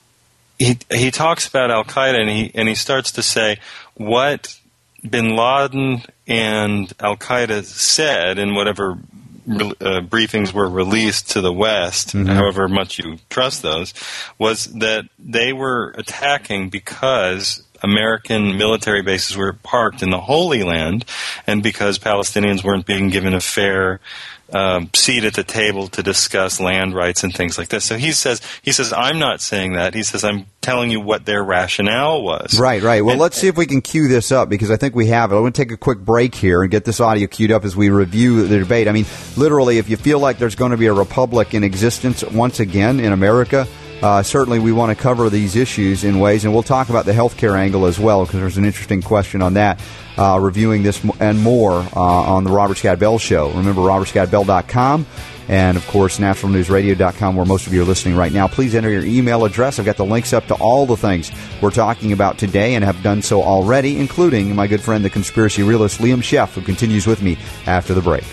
he he talks about Al-Qaeda and he, and he starts to say what bin Laden and Al-Qaeda said in whatever Uh, briefings were released to the West, mm-hmm. however much you trust those, was that they were attacking because American military bases were parked in the Holy Land and because Palestinians weren't being given a fair um, seat at the table to discuss land rights and things like this. So he says, he says, I'm not saying that. He says, I'm telling you what their rationale was. Right, right. Well, and, let's see if we can cue this up, because I think we have it. I'm going to take a quick break here and get this audio queued up as we review the debate. I mean, literally, if you feel like there's going to be a republic in existence once again in America, Uh, certainly we want to cover these issues in ways, and we'll talk about the healthcare angle as well, because there's an interesting question on that, uh, reviewing this and more uh, on the Robert Scott Bell Show. Remember, robert scott bell dot com and, of course, national news radio dot com, where most of you are listening right now. Please enter your email address. I've got the links up to all the things we're talking about today and have done so already, including my good friend, the conspiracy realist, Liam Sheff, who continues with me after the break.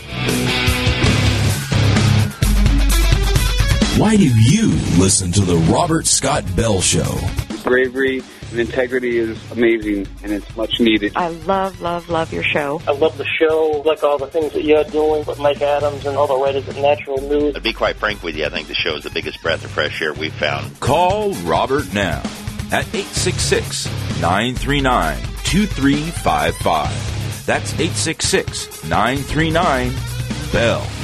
Why do you listen to the Robert Scott Bell Show? Bravery and integrity is amazing, and it's much needed. I love, love, love your show. I love the show, like all the things that you're doing with Mike Adams and all the writers at Natural News. To be quite frank with you, I think the show is the biggest breath of fresh air we've found. Call Robert now at eight six six, nine three nine, two three five five. That's eight six six, nine three nine, B E L L.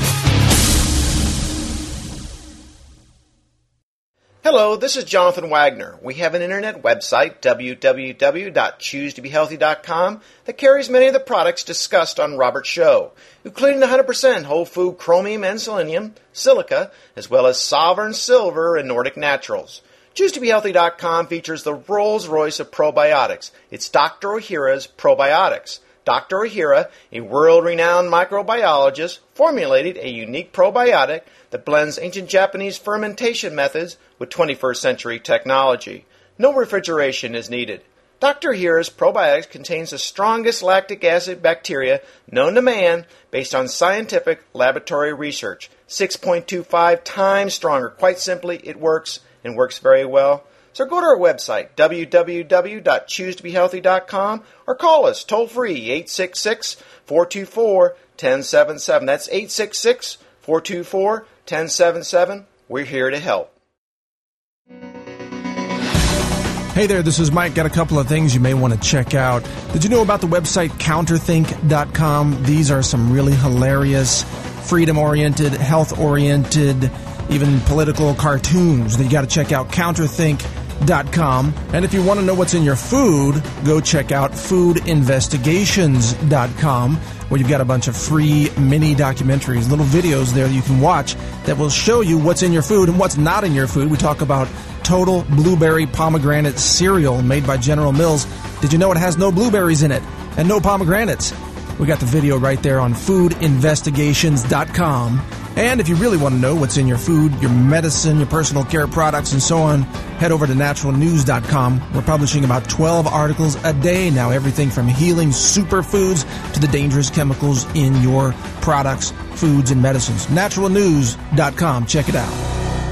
Hello, this is Jonathan Wagner. We have an internet website, w w w dot choose to be healthy dot com, that carries many of the products discussed on Robert's show, including the one hundred percent whole food chromium and selenium, silica, as well as Sovereign Silver and Nordic Naturals. choose to be healthy dot com features the Rolls-Royce of probiotics. It's Doctor Ohhira's Probiotics. Doctor Ohhira, a world-renowned microbiologist, formulated a unique probiotic that blends ancient Japanese fermentation methods with twenty-first century technology. No refrigeration is needed. Doctor Ohhira's probiotics contains the strongest lactic acid bacteria known to man based on scientific laboratory research. six point two five times stronger. Quite simply, it works and works very well. So go to our website, w w w dot choose to be healthy dot com, or call us toll-free, eight six six, four two four, one zero seven seven. That's eight six six, four two four, one zero seven seven. We're here to help. Hey there, this is Mike. Got a couple of things you may want to check out. Did you know about the website counterthink dot com? These are some really hilarious, freedom-oriented, health-oriented, even political cartoons that you got to check out. counterthink dot com. And if you want to know what's in your food, go check out food investigations dot com, where you've got a bunch of free mini documentaries, little videos there that you can watch that will show you what's in your food and what's not in your food. We talk about Total Blueberry Pomegranate Cereal made by General Mills. Did you know it has no blueberries in it and no pomegranates? We got the video right there on food investigations dot com. And if you really want to know what's in your food, your medicine, your personal care products, and so on, head over to natural news dot com. We're publishing about twelve articles a day now, everything from healing superfoods to the dangerous chemicals in your products, foods, and medicines. natural news dot com. Check it out.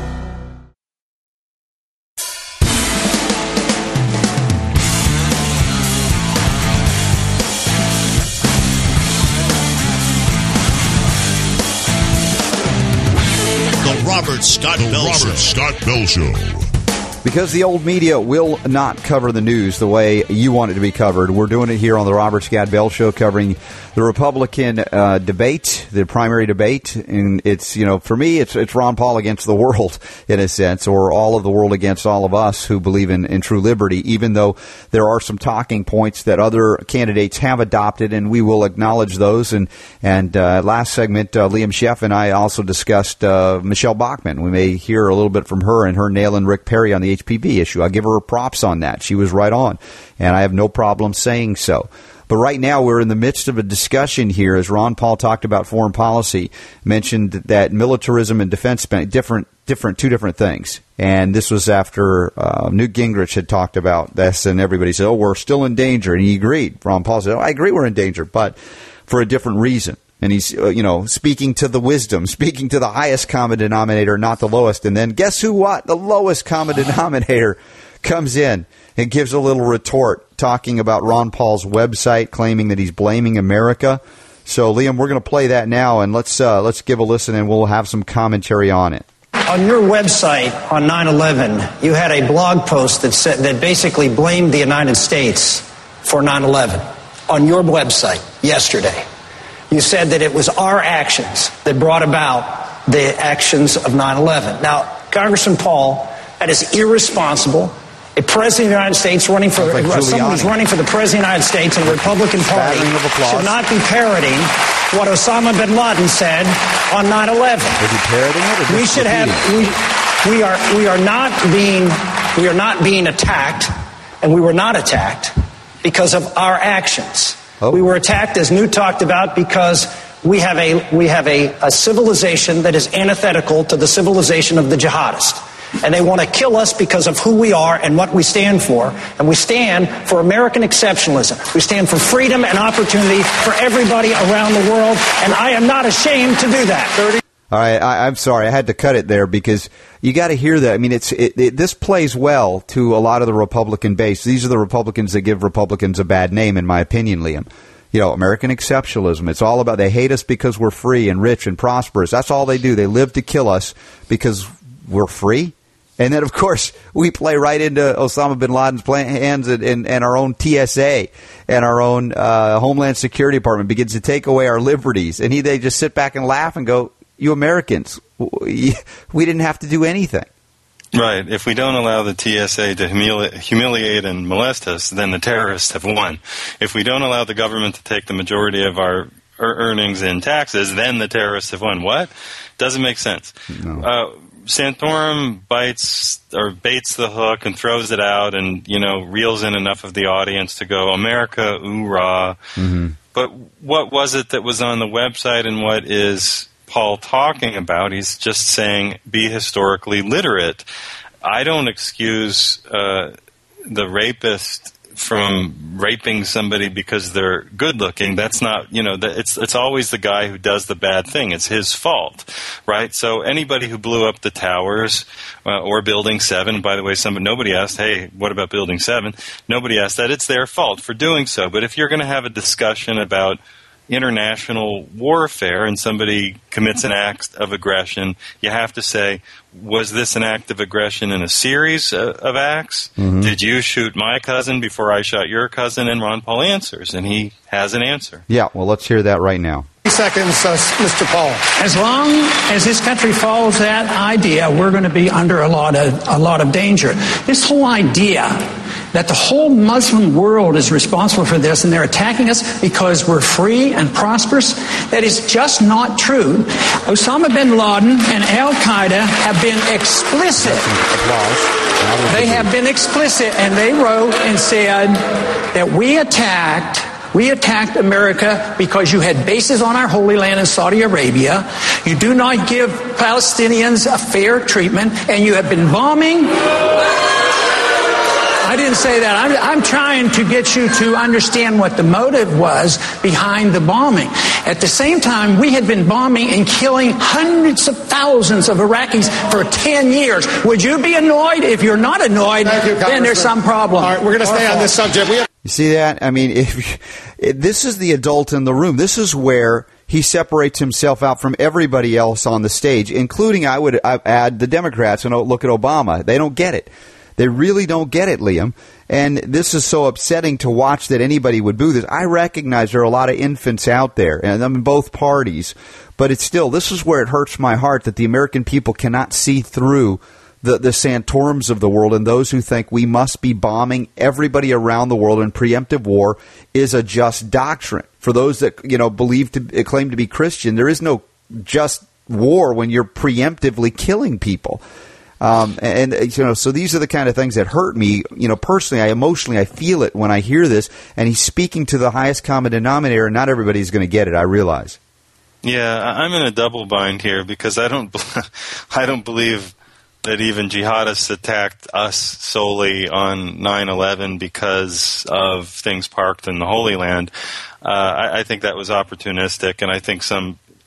Robert Scott Bell Robert Scott Bell Show. Because the old media will not cover the news the way you want it to be covered, we're doing it here on the Robert Scott Bell Show, covering the Republican uh, debate, the primary debate. And it's, you know, for me, it's it's Ron Paul against the world, in a sense, or all of the world against all of us who believe in, in true liberty, even though there are some talking points that other candidates have adopted, and we will acknowledge those. And, and uh, last segment, uh, Liam Sheff and I also discussed uh, Michelle Bachmann. We may hear a little bit from her and her nailing Rick Perry on the H P V issue. I give her props on that. She was right on, and I have no problem saying so. But right now we're in the midst of a discussion here, as Ron Paul talked about foreign policy, mentioned that militarism and defense spending, different, different, two different things. And this was after uh, Newt Gingrich had talked about this, and everybody said, oh, we're still in danger. And he agreed. Ron Paul said, oh, I agree we're in danger, but for a different reason. And he's, uh, you know, speaking to the wisdom, speaking to the highest common denominator, not the lowest. And then guess who what? The lowest common denominator comes in and gives a little retort talking about Ron Paul's website, claiming that he's blaming America. So, Liam, we're going to play that now, and let's uh, let's give a listen, and we'll have some commentary on it. On your website on nine eleven, you had a blog post that said that basically blamed the United States for nine eleven on your website yesterday. you said that it was our actions that brought about the actions of nine eleven. Now, Congressman Paul, that is irresponsible. A president of the United States running for like uh, someone who's running for the president of the United States and the Republican Party should not be parroting what Osama bin Laden said on nine eleven. Is he parroting it? Or we should have we, we are we are not being we are not being attacked, and we were not attacked because of our actions. Oh. We were attacked, as Newt talked about, because we have a we have a, a civilization that is antithetical to the civilization of the jihadists. And they want to kill us because of who we are and what we stand for. And we stand for American exceptionalism. We stand for freedom and opportunity for everybody around the world. And I am not ashamed to do that. All right, I, I'm sorry. I had to cut it there because you got to hear that. I mean, it's it, it, this plays well to a lot of the Republican base. These are the Republicans that give Republicans a bad name, in my opinion, Liam. You know, American exceptionalism. It's all about they hate us because we're free and rich and prosperous. That's all they do. They live to kill us because we're free. And then, of course, we play right into Osama bin Laden's hands, and, and, and our own T S A and our own uh, Homeland Security Department begins to take away our liberties. And he, they just sit back and laugh and go, you Americans, we didn't have to do anything. Right. If we don't allow the T S A to humili- humiliate and molest us, then the terrorists have won. If we don't allow the government to take the majority of our earnings in taxes, then the terrorists have won. What? Doesn't make sense. No. Uh, Santorum bites or baits the hook and throws it out and, you know, reels in enough of the audience to go, America, ooh-rah. Mm-hmm. But what was it that was on the website, and what is Paul talking about? He's just saying be historically literate. I don't excuse uh, the rapist from raping somebody because they're good looking. That's not, you know, it's it's always the guy who does the bad thing. It's his fault, right? So anybody who blew up the towers uh, or Building seven, by the way, somebody, nobody asked, hey, what about Building seven? Nobody asked that. It's their fault for doing so. But if you're going to have a discussion about international warfare and somebody commits an act of aggression, you have to say, was this an act of aggression in a series of, of acts? Mm-hmm. Did you shoot my cousin before I shot your cousin? And Ron Paul answers, and he has an answer. Yeah, well, let's hear that right now. Seconds, uh, Mister Paul. As long as this country follows that idea, we're going to be under a lot of a lot of danger. This whole idea that the whole Muslim world is responsible for this and they're attacking us because we're free and prosperous, that is just not true. Osama bin Laden and Al-Qaeda have been explicit. They have been explicit, and they wrote and said that we attacked We attacked America because you had bases on our Holy Land in Saudi Arabia. You do not give Palestinians a fair treatment, and you have been bombing. I didn't say that. I'm, I'm trying to get you to understand what the motive was behind the bombing. At the same time, we had been bombing and killing hundreds of thousands of Iraqis for ten years. Would you be annoyed? If you're not annoyed, you, then there's some problem. All right, we're going to stay on this subject. We have- You see that? I mean, if, if this is the adult in the room. This is where he separates himself out from everybody else on the stage, including, I would add, the Democrats. And look at Obama. They don't get it. They really don't get it, Liam. And this is so upsetting to watch that anybody would boo this. I recognize there are a lot of infants out there, and I'm in both parties. But it's still, this is where it hurts my heart that the American people cannot see through the, the Santorums of the world, and those who think we must be bombing everybody around the world in preemptive war is a just doctrine. For those that, you know, believe to claim to be Christian, there is no just war when you're preemptively killing people. Um, and, you know, so these are the kind of things that hurt me, you know, personally. I emotionally, I feel it when I hear this, and he's speaking to the highest common denominator, and not everybody's going to get it, I realize. Yeah, I'm in a double bind here because I don't, I don't believe that even jihadists attacked us solely on nine eleven because of things parked in the Holy Land. Uh, I, I think that was opportunistic, and I think some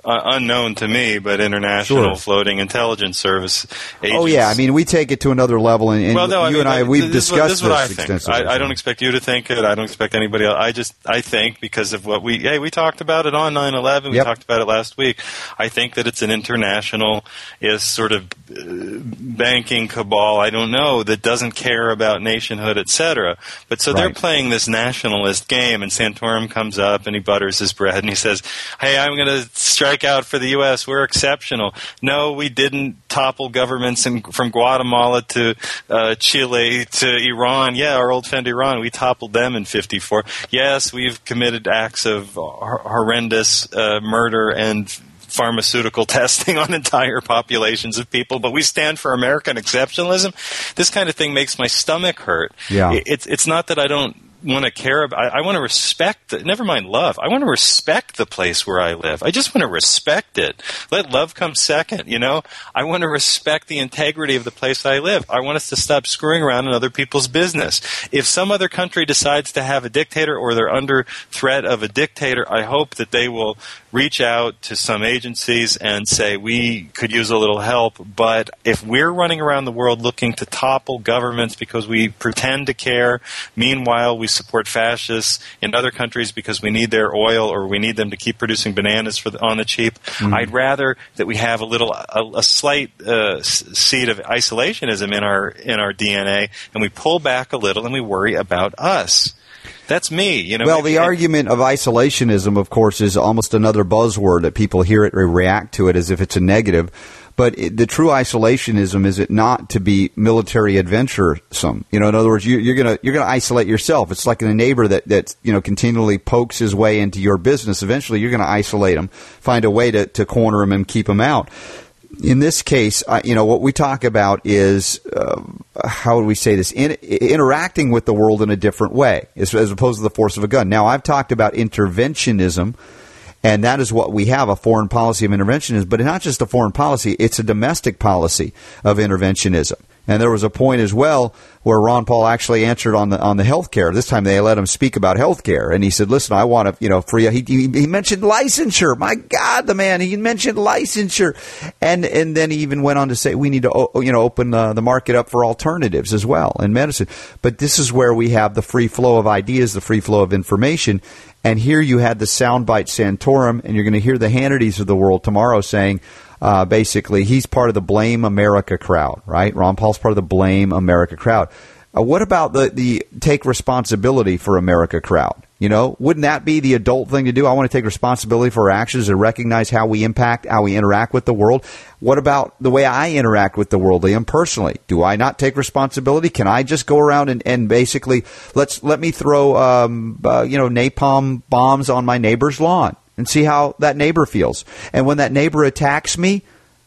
uh, unknown to me, but international Sure. floating intelligence service agents. Oh yeah, I mean we take it to another level, and, and well, no, I you mean, and I like, we've this is what- discussed this. Is what I this think. extensively. I, I don't expect you to think it. I don't expect anybody else. I just I think because of what we hey we talked about it on nine eleven. We Yep. talked about it last week. I think that it's an international is sort of uh, banking cabal. I don't know that doesn't care about nationhood, et cetera. But so they're Right. playing this nationalist game, and Santorum comes up and he butters his bread and he says, "Hey, I'm going to strike out for the U S. We're exceptional." No, we didn't topple governments in, from Guatemala to uh, Chile to Iran. Yeah, our old friend Iran, we toppled them in fifty-four. Yes, we've committed acts of hor- horrendous uh, murder and pharmaceutical testing on entire populations of people, but we stand for American exceptionalism. This kind of thing makes my stomach hurt. Yeah. It- It's it's not that I don't want to care about. I, I want to respect. The, never mind love. I want to respect the place where I live. I just want to respect it. Let love come second. You know, I want to respect the integrity of the place I live. I want us to stop screwing around in other people's business. If some other country decides to have a dictator or they're under threat of a dictator, I hope that they will reach out to some agencies and say we could use a little help. But if we're running around the world looking to topple governments because we pretend to care, meanwhile we support fascists in other countries because we need their oil or we need them to keep producing bananas for the, on the cheap, Mhm. I'd rather that we have a little a, a slight uh, s- seed of isolationism in our in our D N A, and we pull back a little and we worry about us. That's me, you know. Well, maybe the I- argument of isolationism, of course, is almost another buzzword that people hear it or react to it as if it's a negative. But it, the true isolationism is it not to be military adventuresome. You know, in other words, you, you're gonna you're gonna isolate yourself. It's like a neighbor that that you know continually pokes his way into your business. Eventually, you're gonna isolate him, find a way to to corner him and keep him out. In this case, uh, you know, what we talk about is, uh, how would we say this, in, interacting with the world in a different way, as, as opposed to the force of a gun. Now, I've talked about interventionism, and that is what we have, a foreign policy of interventionism, but not just a foreign policy, it's a domestic policy of interventionism. And there was a point as well where Ron Paul actually answered on the on the health care. This time they let him speak about health care, and he said, "Listen, I want to, you know, free." He, he he mentioned licensure. My God, the man, he mentioned licensure, and and then he even went on to say we need to, you know, open uh, the market up for alternatives as well in medicine. But this is where we have the free flow of ideas, the free flow of information. And here you had the soundbite Santorum, and you're going to hear the Hannitys of the world tomorrow saying, uh, basically, he's part of the Blame America crowd, right? Ron Paul's part of the Blame America crowd. Uh, what about the, the take responsibility for America crowd? You know, wouldn't that be the adult thing to do? I want to take responsibility for our actions and recognize how we impact, how we interact with the world. What about the way I interact with the world, Liam, personally? Do I not take responsibility? Can I just go around and, and basically let's let me throw, um, uh, you know, napalm bombs on my neighbor's lawn and see how that neighbor feels? And when that neighbor attacks me,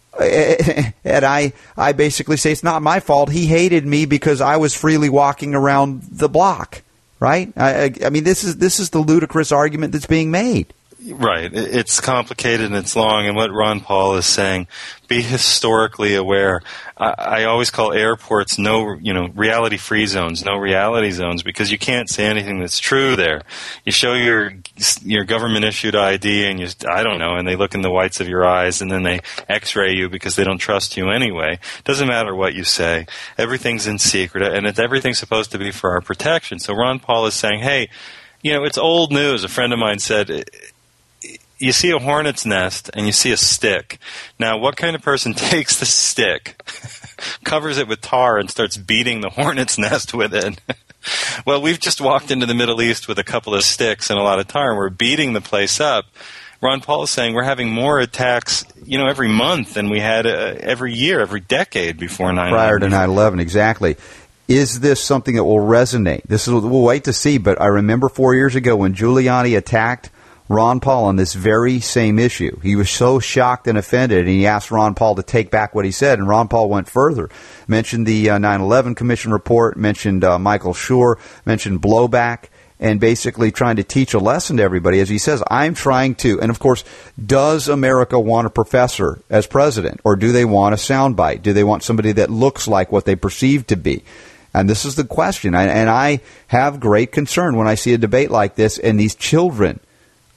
and I, I basically say it's not my fault. He hated me because I was freely walking around the block. Right? I, I, I mean, this is this is the ludicrous argument that's being made. Right. It- It's complicated and it's long. And what Ron Paul is saying, be historically aware. I, I always call airports no, you know, reality-free zones, no reality zones, because you can't say anything that's true there. You show your your government-issued I D, and you, I don't know, and they look in the whites of your eyes, and then they X-ray you because they don't trust you anyway. Doesn't matter what you say. Everything's in secret, and it's, everything's supposed to be for our protection. So Ron Paul is saying, hey, you know, it's old news. A friend of mine said, you see a hornet's nest and you see a stick. Now, what kind of person takes the stick, covers it with tar, and starts beating the hornet's nest with it? Well, we've just walked into the Middle East with a couple of sticks and a lot of tar, and we're beating the place up. Ron Paul is saying we're having more attacks, you know, every month than we had uh, every year, every decade before nine eleven. Prior to nine eleven, exactly. Is this something that will resonate? This is, we'll wait to see, but I remember four years ago when Giuliani attacked Ron Paul on this very same issue. He was so shocked and offended, and he asked Ron Paul to take back what he said, and Ron Paul went further. Mentioned the uh, nine eleven Commission report, mentioned uh, Michael Schur, mentioned blowback, and basically trying to teach a lesson to everybody. As he says, I'm trying to, and of course, does America want a professor as president, or do they want a soundbite? Do they want somebody that looks like what they perceive to be? And this is the question, I, and I have great concern when I see a debate like this, and these children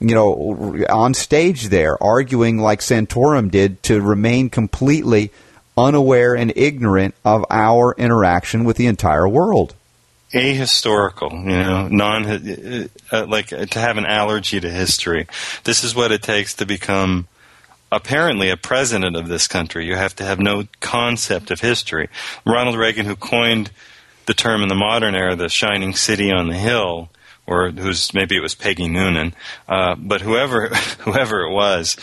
you know, on stage there, arguing like Santorum did to remain completely unaware and ignorant of our interaction with the entire world. Ahistorical, you know, non, uh, like uh, to have an allergy to history. This is what it takes to become apparently a president of this country. You have to have no concept of history. Ronald Reagan, who coined the term in the modern era, the shining city on the hill, or who's maybe it was Peggy Noonan, uh, but whoever whoever it was,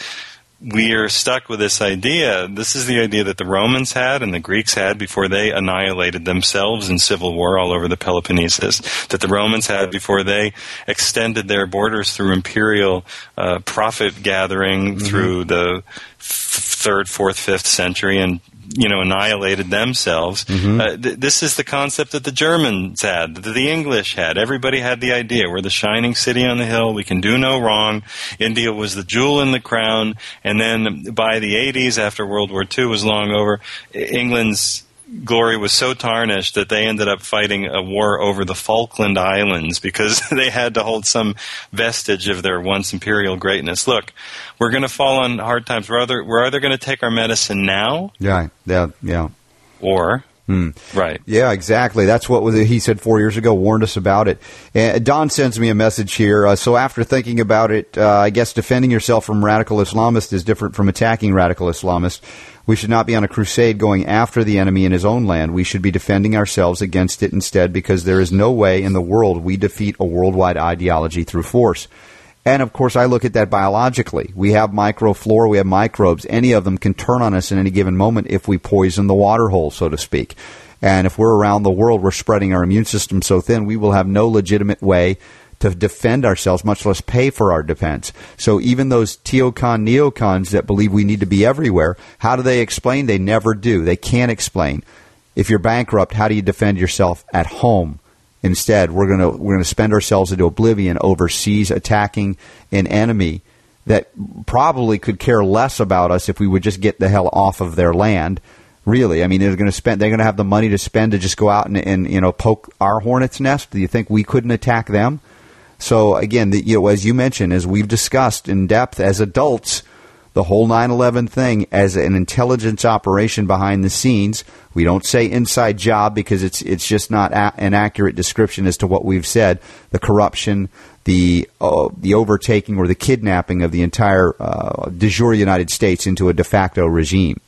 we are stuck with this idea. This is the idea that the Romans had and the Greeks had before they annihilated themselves in civil war all over the Peloponnesus, that the Romans had before they extended their borders through imperial uh, profit gathering mm-hmm. through the f- third, fourth, fifth century and, you know, annihilated themselves. Mm-hmm. Uh, th- this is the concept that the Germans had, that the English had. Everybody had the idea. We're the shining city on the hill. We can do no wrong. India was the jewel in the crown. And then by the eighties, after World War Two was long over, England's glory was so tarnished that they ended up fighting a war over the Falkland Islands because they had to hold some vestige of their once imperial greatness. Look, we're going to fall on hard times. We're either, we're either going to take our medicine now. Yeah, yeah, yeah. Or... Hmm. Right. Yeah, exactly. That's what was it, he said four years ago, warned us about it. And Don sends me a message here. Uh, so after thinking about it, uh, I guess defending yourself from radical Islamists is different from attacking radical Islamists. We should not be on a crusade going after the enemy in his own land. We should be defending ourselves against it instead, because there is no way in the world we defeat a worldwide ideology through force. And, of course, I look at that biologically. We have microflora, we have microbes. Any of them can turn on us in any given moment if we poison the water hole, so to speak. And if we're around the world, we're spreading our immune system so thin, we will have no legitimate way to defend ourselves, much less pay for our defense. So even those teocon neocons that believe we need to be everywhere, how do they explain? They never do. They can't explain. If you're bankrupt, how do you defend yourself at home? Instead, we're going to we're going to spend ourselves into oblivion overseas attacking an enemy that probably could care less about us if we would just get the hell off of their land. Really, I mean, they're going to spend they're going to have the money to spend to just go out and, and you know poke our hornet's nest. Do you think we couldn't attack them? So again, the, you know, as you mentioned, as we've discussed in depth as adults, the whole nine eleven thing as an intelligence operation behind the scenes. We don't say inside job because it's it's just not a, an accurate description as to what we've said. The corruption, the uh, the overtaking or the kidnapping of the entire uh, de jure United States into a de facto regime.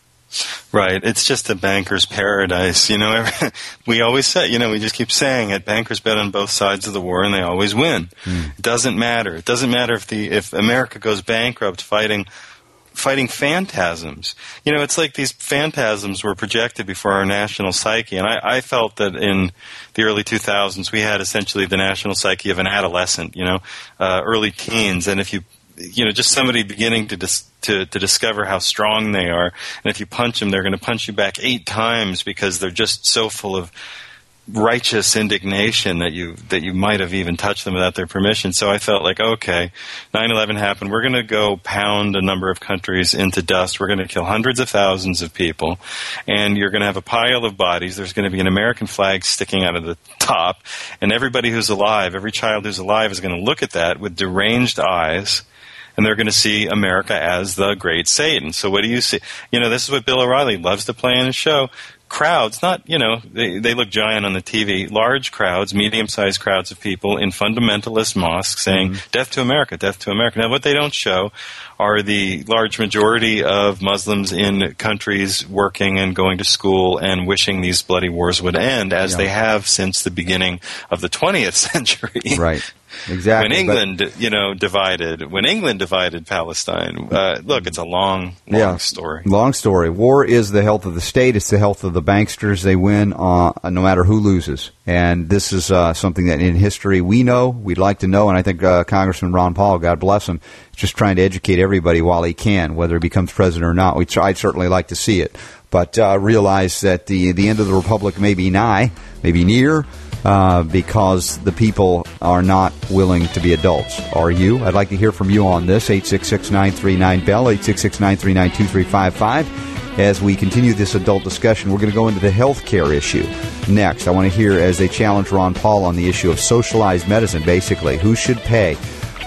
Right. It's just a banker's paradise. You know, we always say, you know, we just keep saying it. Bankers bet on both sides of the war and they always win. Mm. It doesn't matter. It doesn't matter if the if America goes bankrupt fighting fighting phantasms. You know, it's like these phantasms were projected before our national psyche. And I, I felt that in the early two thousands, we had essentially the national psyche of an adolescent, you know, uh, early teens. And if you, you know, just somebody beginning to dis- to, to discover how strong they are. And if you punch them, they're going to punch you back eight times because they're just so full of righteous indignation that you that you might have even touched them without their permission. So I felt like, okay, nine eleven happened. We're going to go pound a number of countries into dust. We're going to kill hundreds of thousands of people, and you're going to have a pile of bodies. There's going to be an American flag sticking out of the top, and everybody who's alive, every child who's alive is going to look at that with deranged eyes, and they're going to see America as the great Satan. So what do you see? You know, this is what Bill O'Reilly loves to play in his show. Crowds, not, you know, they, they look giant on the T V, large crowds, medium-sized crowds of people in fundamentalist mosques saying, mm-hmm. death to America, death to America. Now, what they don't show are the large majority of Muslims in countries working and going to school and wishing these bloody wars would end, as yeah. they have since the beginning of the twentieth century. Right. Exactly. When England, but, you know, divided, when England divided Palestine, uh, look, it's a long, long yeah, story. Long story. War is the health of the state. It's the health of the banksters. They win uh, no matter who loses. And this is uh, something that in history we know, we'd like to know, and I think uh, Congressman Ron Paul, God bless him, is just trying to educate everybody while he can, whether he becomes president or not. We'd, I'd certainly like to see it. But uh, realize that the, the end of the republic may be nigh, may be near, Uh, because the people are not willing to be adults. Are you? I'd like to hear from you on this. eight six six, nine three nine, B E L L, eight six six, nine three nine, two three five five. As we continue this adult discussion, we're going to go into the health care issue next. I want to hear as they challenge Ron Paul on the issue of socialized medicine, basically. Who should pay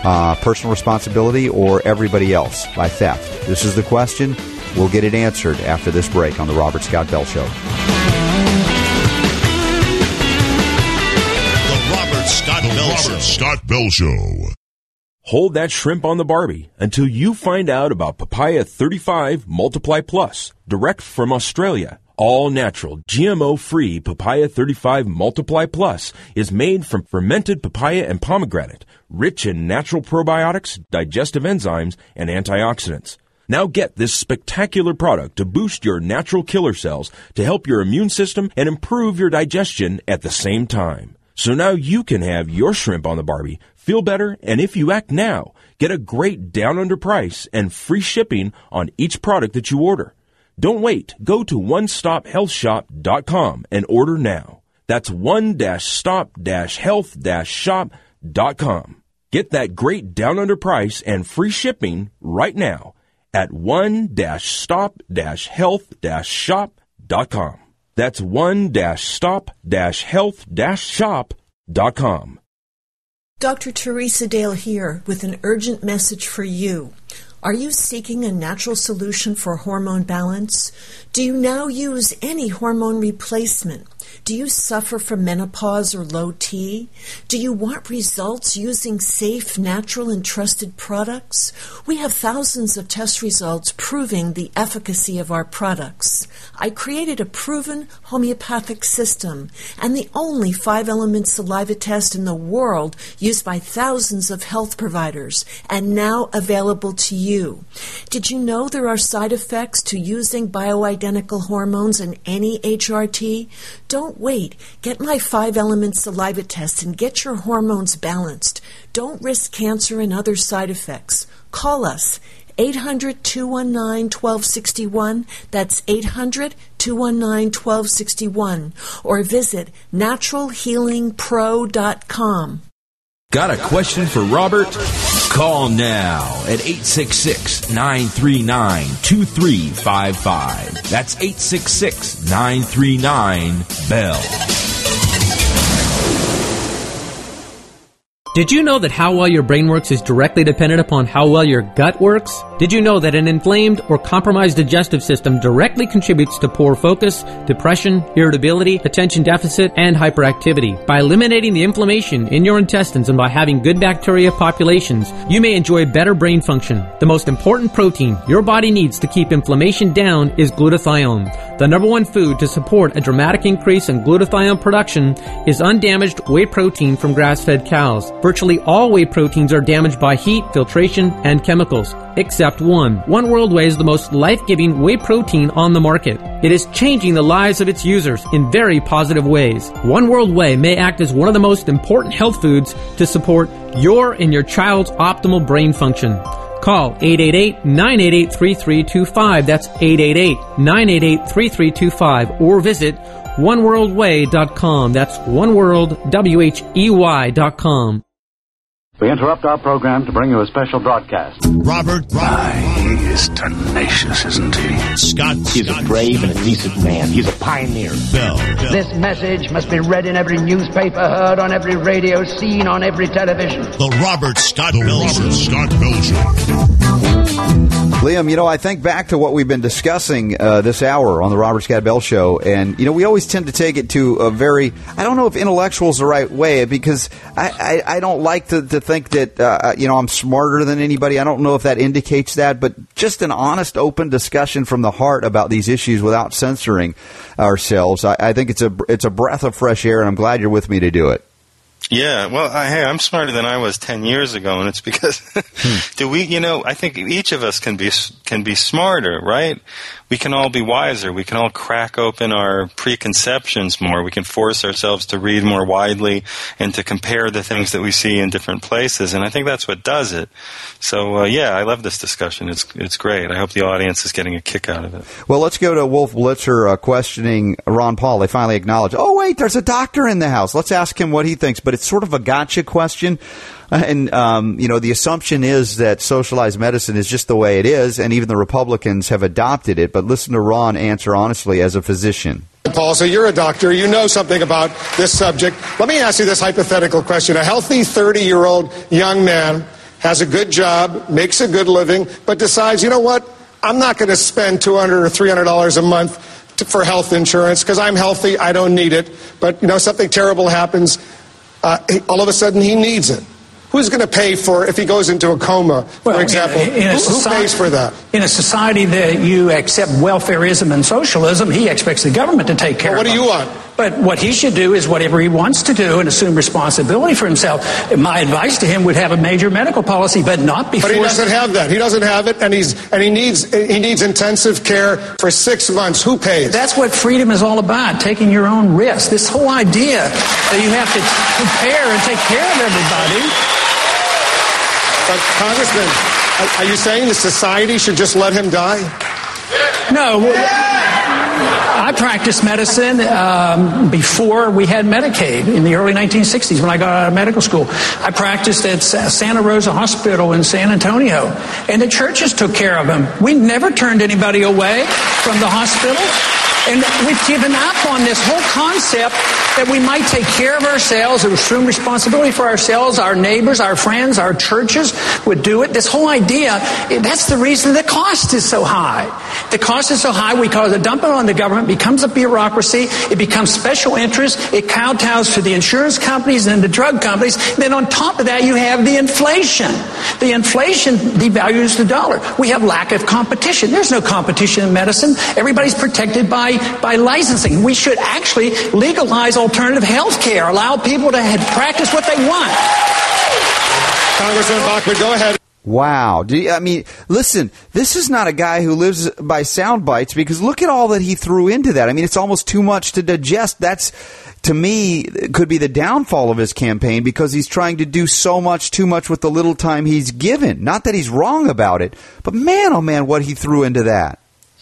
uh, personal responsibility or everybody else by theft? This is the question. We'll get it answered after this break on the Robert Scott Bell Show. The Robert Scott Bell Robert Show. Scott Bell Show. Hold that shrimp on the Barbie until you find out about Papaya thirty-five Multiply Plus, direct from Australia. All natural, G M O-free Papaya thirty-five Multiply Plus is made from fermented papaya and pomegranate, rich in natural probiotics, digestive enzymes, and antioxidants. Now get this spectacular product to boost your natural killer cells to help your immune system and improve your digestion at the same time. So now you can have your shrimp on the Barbie, feel better, and if you act now, get a great down-under price and free shipping on each product that you order. Don't wait. Go to one stop health shop dot com and order now. That's one stop health shop dot com. Get that great down-under price and free shipping right now at one stop health shop dot com. That's one stop health shop dot com. Doctor Teresa Dale here with an urgent message for you. Are you seeking a natural solution for hormone balance? Do you now use any hormone replacement? Do you suffer from menopause or low T? Do you want results using safe, natural, and trusted products? We have thousands of test results proving the efficacy of our products. I created a proven homeopathic system and the only five-element saliva test in the world used by thousands of health providers and now available to you. Did you know there are side effects to using bioidentical hormones in any H R T? Don't wait. Get my five-element saliva test and get your hormones balanced. Don't risk cancer and other side effects. Call us. eight hundred, two one nine, one two six one. That's eight hundred, two one nine, one two six one. Or visit natural healing pro dot com. Got a question for Robert? Call now at eight six six, nine three nine, two three five five. That's eight six six, nine three nine, B E L L. Did you know that how well your brain works is directly dependent upon how well your gut works? Did you know that an inflamed or compromised digestive system directly contributes to poor focus, depression, irritability, attention deficit, and hyperactivity? By eliminating the inflammation in your intestines and by having good bacteria populations, you may enjoy better brain function. The most important protein your body needs to keep inflammation down is glutathione. The number one food to support a dramatic increase in glutathione production is undamaged whey protein from grass-fed cows. Virtually all whey proteins are damaged by heat, filtration, and chemicals, except one. One World Whey is the most life-giving whey protein on the market. It is changing the lives of its users in very positive ways. One World Whey may act as one of the most important health foods to support your and your child's optimal brain function. Call eight eight eight, nine eight eight, three three two five. That's eight eight eight, nine eight eight, three three two five. Or visit one world way dot com. That's one world, W H E Y dot com. We interrupt our program to bring you a special broadcast. Robert, Robert. He is tenacious, isn't he? Scott. He's Scott, a brave and a decent man. He's a pioneer. Bell, Bell. This message must be read in every newspaper, heard on every radio, seen on every television. The Robert Scott The Bell Robert Show. Scott Bell Show. Liam, you know, I think back to what we've been discussing uh, this hour on the Robert Scott Bell Show, and, you know, we always tend to take it to a very, I don't know if intellectual is the right way, because I, I, I don't like to, to think that, uh, you know, I'm smarter than anybody. I don't know if that indicates that, but just an honest, open discussion from the heart about these issues without censoring ourselves. I, I think it's a, it's a breath of fresh air, and I'm glad you're with me to do it. Yeah, well, I, hey, I'm smarter than I was ten years ago, and it's because do we, you know, I think each of us can be can be smarter, right? We can all be wiser. We can all crack open our preconceptions more. We can force ourselves to read more widely and to compare the things that we see in different places, and I think that's what does it. So, uh, yeah, I love this discussion. It's it's great. I hope the audience is getting a kick out of it. Well, let's go to Wolf Blitzer uh, questioning Ron Paul. They finally acknowledge, oh, wait, there's a doctor in the house. Let's ask him what he thinks. But it's sort of a gotcha question. And, um, you know, the assumption is that socialized medicine is just the way it is, and even the Republicans have adopted it. But listen to Ron answer honestly as a physician. Paul, so you're a doctor. You know something about this subject. Let me ask you this hypothetical question. A healthy thirty-year-old young man has a good job, makes a good living, but decides, you know what, I'm not going to spend two hundred dollars or three hundred dollars a month to, for health insurance because I'm healthy, I don't need it. But, you know, something terrible happens, uh, he, all of a sudden he needs it. Who's going to pay for if he goes into a coma, for well, example? In a, in a who, society, who pays for that? In a society that you accept welfareism and socialism, he expects the government to take care well, what of do him. you want? But what he should do is whatever he wants to do and assume responsibility for himself. My advice to him would have a major medical policy, but not before. But he doesn't have that. He doesn't have it, and he's and he needs he needs intensive care for six months. Who pays? That's what freedom is all about: taking your own risk. This whole idea that you have to prepare and take care of everybody. But Congressman, are you saying the society should just let him die? No. I practiced medicine um, before we had Medicaid in the early nineteen sixties when I got out of medical school. I practiced at Santa Rosa Hospital in San Antonio, and the churches took care of him. We never turned anybody away from the hospital. And we've given up on this whole concept that we might take care of ourselves, assume responsibility for ourselves, our neighbors, our friends, our churches would do it. This whole idea, that's the reason the cost is so high. The cost is so high because the dump it on the government becomes a bureaucracy, it becomes special interest, it kowtows to the insurance companies and the drug companies. Then on top of that, you have the inflation. The inflation devalues the dollar. We have lack of competition. There's no competition in medicine. Everybody's protected by by licensing. We should actually legalize alternative health care, allow people to have, practice what they want. Congressman Bachmann, go ahead. Wow. Do you, I mean, listen, this is not a guy who lives by sound bites, because look at all that he threw into that. I mean, it's almost too much to digest. That's, to me, could be the downfall of his campaign, because he's trying to do so much, too much with the little time he's given. Not that he's wrong about it, but man, oh man, what he threw into that.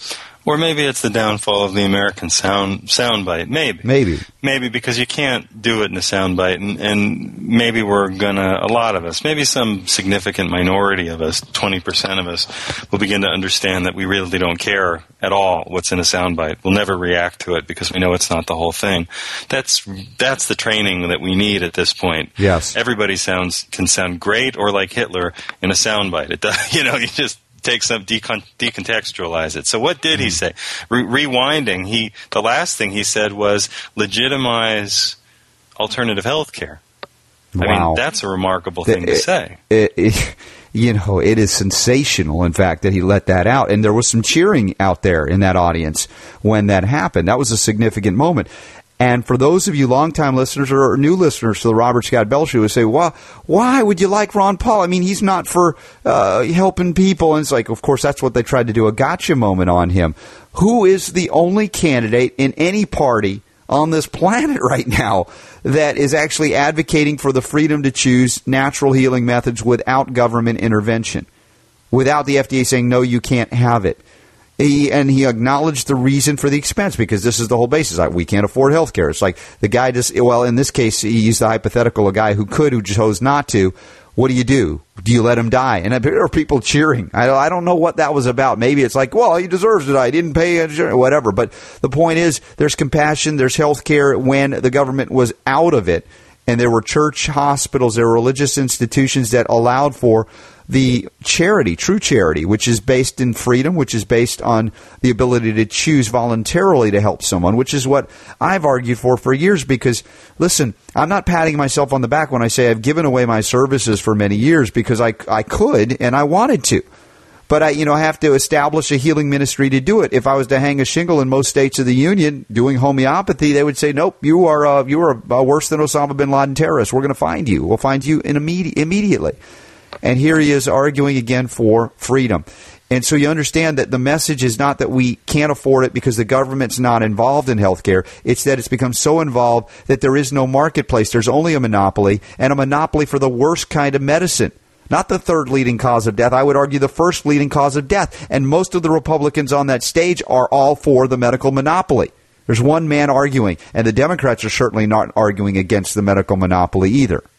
Or maybe it's the downfall of the American sound soundbite. Maybe. Maybe. Maybe because you can't do it in a soundbite, and, and maybe we're gonna, a lot of us, maybe some significant minority of us, twenty percent of us, will begin to understand that we really don't care at all what's in a soundbite. We'll never react to it because we know it's not the whole thing. That's that's the training that we need at this point. Yes. Everybody sounds can sound great or like Hitler in a soundbite. It does, you know, you just take some decon- decontextualize it. So what did he say? Re- rewinding, he the last thing he said was legitimize alternative health care. Wow. I mean, that's a remarkable thing it, to say. It, it, you know, it is sensational, in fact, that he let that out. And there was some cheering out there in that audience when that happened. That was a significant moment. And for those of you longtime listeners or new listeners to the Robert Scott Bell Show who say, well, why would you like Ron Paul? I mean, he's not for uh, helping people. And it's like, of course, that's what they tried to do, a gotcha moment on him. Who is the only candidate in any party on this planet right now that is actually advocating for the freedom to choose natural healing methods without government intervention, without the F D A saying, no, you can't have it? He, and he acknowledged the reason for the expense, because this is the whole basis. Like, we can't afford health care. It's like the guy just, well, in this case, he used the hypothetical, a guy who could, who chose not to. What do you do? Do you let him die? And there are people cheering. I, I don't know what that was about. Maybe it's like, well, he deserves to die. He didn't pay whatever. But the point is, there's compassion, there's health care when the government was out of it. And there were church hospitals, there were religious institutions that allowed for the charity, true charity, which is based in freedom, which is based on the ability to choose voluntarily to help someone, which is what I've argued for for years. Because, listen, I'm not patting myself on the back when I say I've given away my services for many years, because I, I could and I wanted to. But I, you know, I have to establish a healing ministry to do it. If I was to hang a shingle in most states of the union doing homeopathy, they would say, "Nope, you are uh, you are uh, worse than Osama bin Laden terrorist. We're going to find you. We'll find you in immedi- immediately." And here he is arguing again for freedom. And so you understand that the message is not that we can't afford it because the government's not involved in healthcare. It's that it's become so involved that there is no marketplace. There's only a monopoly, and a monopoly for the worst kind of medicine. Not the third leading cause of death. I would argue the first leading cause of death. And most of the Republicans on that stage are all for the medical monopoly. There's one man arguing, and the Democrats are certainly not arguing against the medical monopoly either.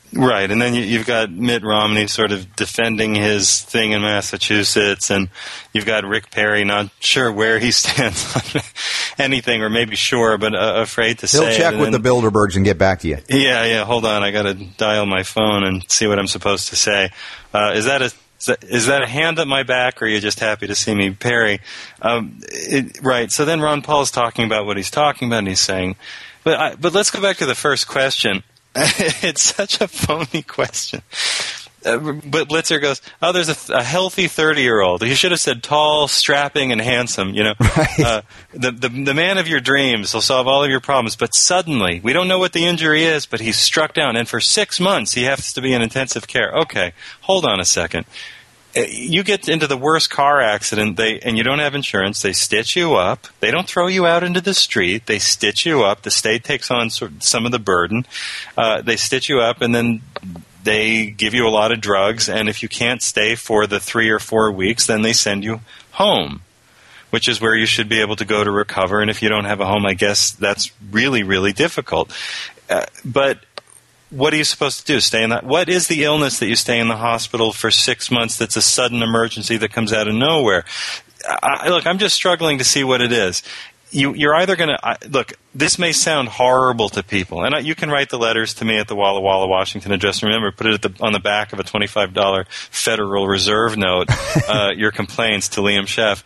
Right, and then you, you've got Mitt Romney sort of defending his thing in Massachusetts, and you've got Rick Perry not sure where he stands on anything, or maybe sure, but uh, afraid to He'll say. He'll check it. with then, the Bilderbergs and get back to you. Yeah, yeah, hold on, I got to dial my phone and see what I'm supposed to say. Uh, is that a Is that, is that a hand at my back, or are you just happy to see me, Perry? Um, it, right, so then Ron Paul's talking about what he's talking about, and he's saying, but I, but let's go back to the first question. It's such a phony question. Uh, but Blitzer goes, oh, there's a, a healthy thirty-year-old. He should have said tall, strapping, and handsome, you know. Right. Uh, the, the, the man of your dreams will solve all of your problems, but suddenly, we don't know what the injury is, but he's struck down, and for six months he has to be in intensive care. Okay, hold on a second. You get into the worst car accident, they and you don't have insurance, they stitch you up. They don't throw you out into the street. They stitch you up. The state takes on some of the burden. Uh, they stitch you up, and then they give you a lot of drugs. And if you can't stay for the three or four weeks, then they send you home, which is where you should be able to go to recover. And if you don't have a home, I guess that's really, really difficult. Uh, but what are you supposed to do? Stay in that? What is the illness that you stay in the hospital for six months that's a sudden emergency that comes out of nowhere? I, look, I'm just struggling to see what it is. You, you're either going to – look, this may sound horrible to people, and I, you can write the letters to me at the Walla Walla Washington address. Remember, put it at the, on the back of a twenty-five dollars Federal Reserve note, uh, your complaints to Liam Sheff.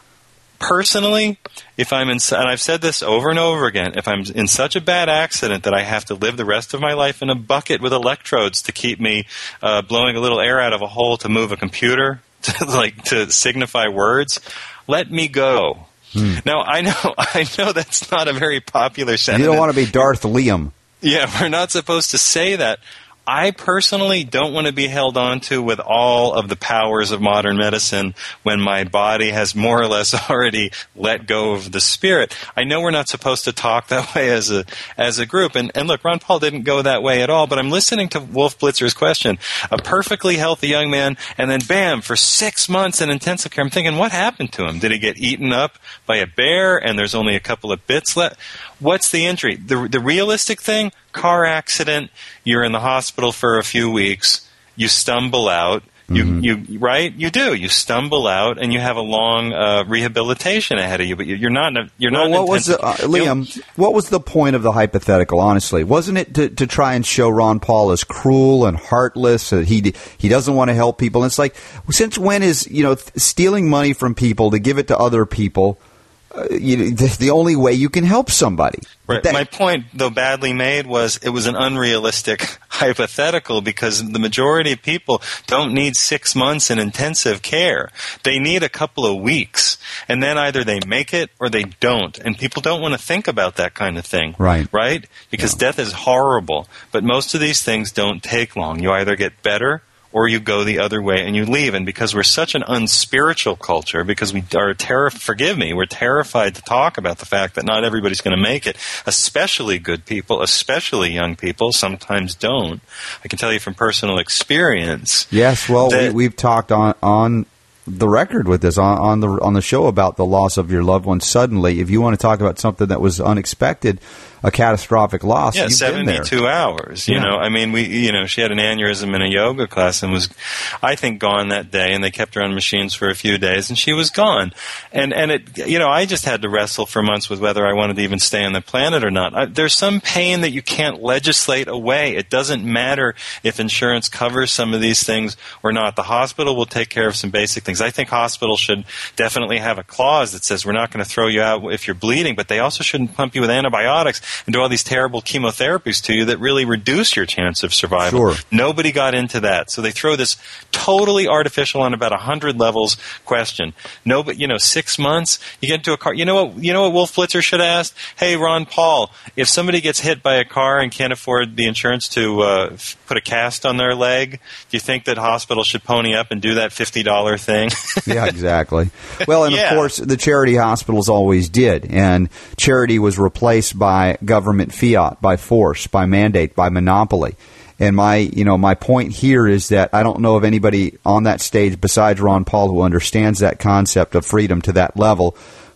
Personally, if I'm in, and I've said this over and over again, if I'm in such a bad accident that I have to live the rest of my life in a bucket with electrodes to keep me uh, blowing a little air out of a hole to move a computer, to, like to signify words, let me go. Hmm. Now, I know, I know that's not a very popular sentiment. You don't want to be Darth Liam. Yeah, we're not supposed to say that. I personally don't want to be held on to with all of the powers of modern medicine when my body has more or less already let go of the spirit. I know we're not supposed to talk that way as a as a group. And, and look, Ron Paul didn't go that way at all, but I'm listening to Wolf Blitzer's question. A perfectly healthy young man, and then bam, for six months in intensive care. I'm thinking, what happened to him? Did he get eaten up by a bear and there's only a couple of bits left? What's the injury? The, the realistic thing, car accident, you're in the hospital for a few weeks, you stumble out, you, mm-hmm. you right? You do. You stumble out, and you have a long uh, rehabilitation ahead of you, but you're not. You're well, not. What was the, uh, Liam? What was the point of the hypothetical? Honestly, wasn't it to, to try and show Ron Paul as cruel and heartless? Uh, he he doesn't want to help people. And it's like, since when is you know stealing money from people to give it to other people? Uh, you, the, the only way you can help somebody. Right. That, My point, though badly made, was it was an unrealistic hypothetical because the majority of people don't need six months in intensive care. They need a couple of weeks, and then either they make it or they don't. And people don't want to think about that kind of thing. Right. Right? Because yeah. death is horrible. But most of these things don't take long. You either get better or you go the other way and you leave. And because we're such an unspiritual culture, because we are terrified, forgive me, we're terrified to talk about the fact that not everybody's going to make it, especially good people, especially young people, sometimes don't. I can tell you from personal experience. Yes, well, that, we, we've talked on, on the record with this, on, on the on the show about the loss of your loved one suddenly. If you want to talk about something that was unexpected, a catastrophic loss. Yeah, you've seventy-two been there. hours. You yeah. know, I mean, we, you know, she had an aneurysm in a yoga class and was, I think, gone that day. And they kept her on machines for a few days, and she was gone. And and it, you know, I just had to wrestle for months with whether I wanted to even stay on the planet or not. I, there's some pain that you can't legislate away. It doesn't matter if insurance covers some of these things or not. The hospital will take care of some basic things. I think hospitals should definitely have a clause that says we're not going to throw you out if you're bleeding, but they also shouldn't pump you with antibiotics and do all these terrible chemotherapies to you that really reduce your chance of survival. Sure. Nobody got into that. So they throw this totally artificial on about one hundred levels question. No, but, you know, six months, you get into a car. You know what, you know what Wolf Blitzer should have asked? Hey, Ron Paul, if somebody gets hit by a car and can't afford the insurance to uh, f- put a cast on their leg, do you think that hospitals should pony up and do that fifty dollars thing? Yeah, exactly. Well, and yeah. of course, the charity hospitals always did. And charity was replaced by government fiat, by force, by mandate, by monopoly. And my, you know, my point here is that I don't know of anybody on that stage besides Ron Paul who understands that concept of freedom to that level,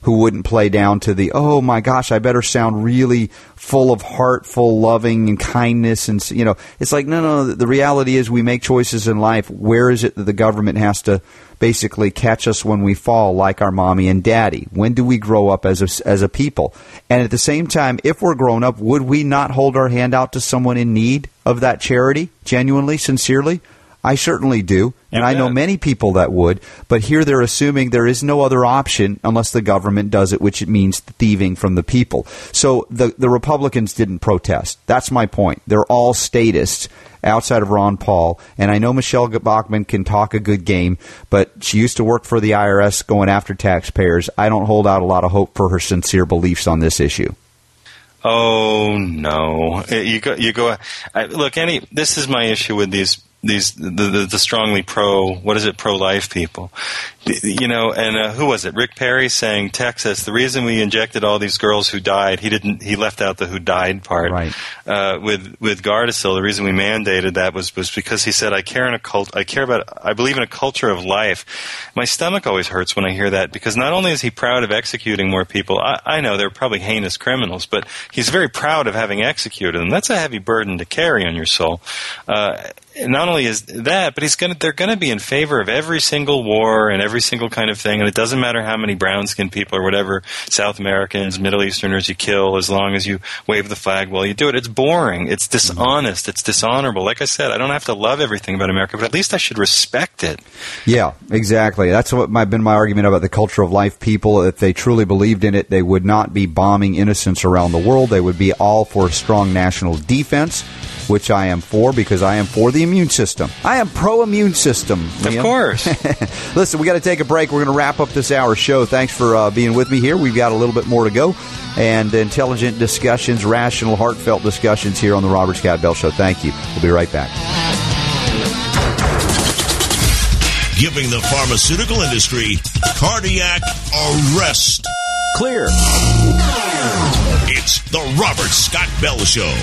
who wouldn't play down to the, oh my gosh, I better sound really full of heartful, loving, and kindness. And, you know, it's like, no, no, the reality is we make choices in life. Where is it that the government has to basically catch us when we fall, like our mommy and daddy? When do we grow up as a, as a people? And at the same time, if we're grown up, would we not hold our hand out to someone in need of that charity, genuinely, sincerely? I certainly do, and I know many people that would, but here they're assuming there is no other option unless the government does it, which it means thieving from the people. So the, the Republicans didn't protest. That's my point. They're all statists outside of Ron Paul, and I know Michelle Bachmann can talk a good game, but she used to work for the I R S going after taxpayers. I don't hold out a lot of hope for her sincere beliefs on this issue. Oh, no. You go, you go, I, look, any, this is my issue with these These the, the the strongly pro what is it pro life people, you know, and uh, who was it? Rick Perry saying Texas. The reason we injected all these girls who died, he didn't. He left out the who died part. Right. Uh, with with Gardasil, the reason we mandated that was was because he said I care in a cult. I care about. I believe in a culture of life. My stomach always hurts when I hear that because not only is he proud of executing more people. I, I know they're probably heinous criminals, but he's very proud of having executed them. That's a heavy burden to carry on your soul. Uh, Not only is that, but he's going to, they're going to be in favor of every single war and every single kind of thing, and it doesn't matter how many brown-skinned people or whatever, South Americans, Middle Easterners you kill, as long as you wave the flag while you do it. It's boring. It's dishonest. It's dishonorable. Like I said, I don't have to love everything about America, but at least I should respect it. Yeah, exactly. That's what my, been my argument about the culture of life people. If they truly believed in it, they would not be bombing innocents around the world. They would be all for strong national defense, which I am for because I am for the immune system. I am pro-immune system. Liam. Of course. Listen, we got to take a break. We're going to wrap up this hour show. Thanks for uh, being with me here. We've got a little bit more to go. And intelligent discussions, rational, heartfelt discussions here on the Robert Scott Bell Show. Thank you. We'll be right back. Giving the pharmaceutical industry cardiac arrest. Clear. It's the Robert Scott Bell Show.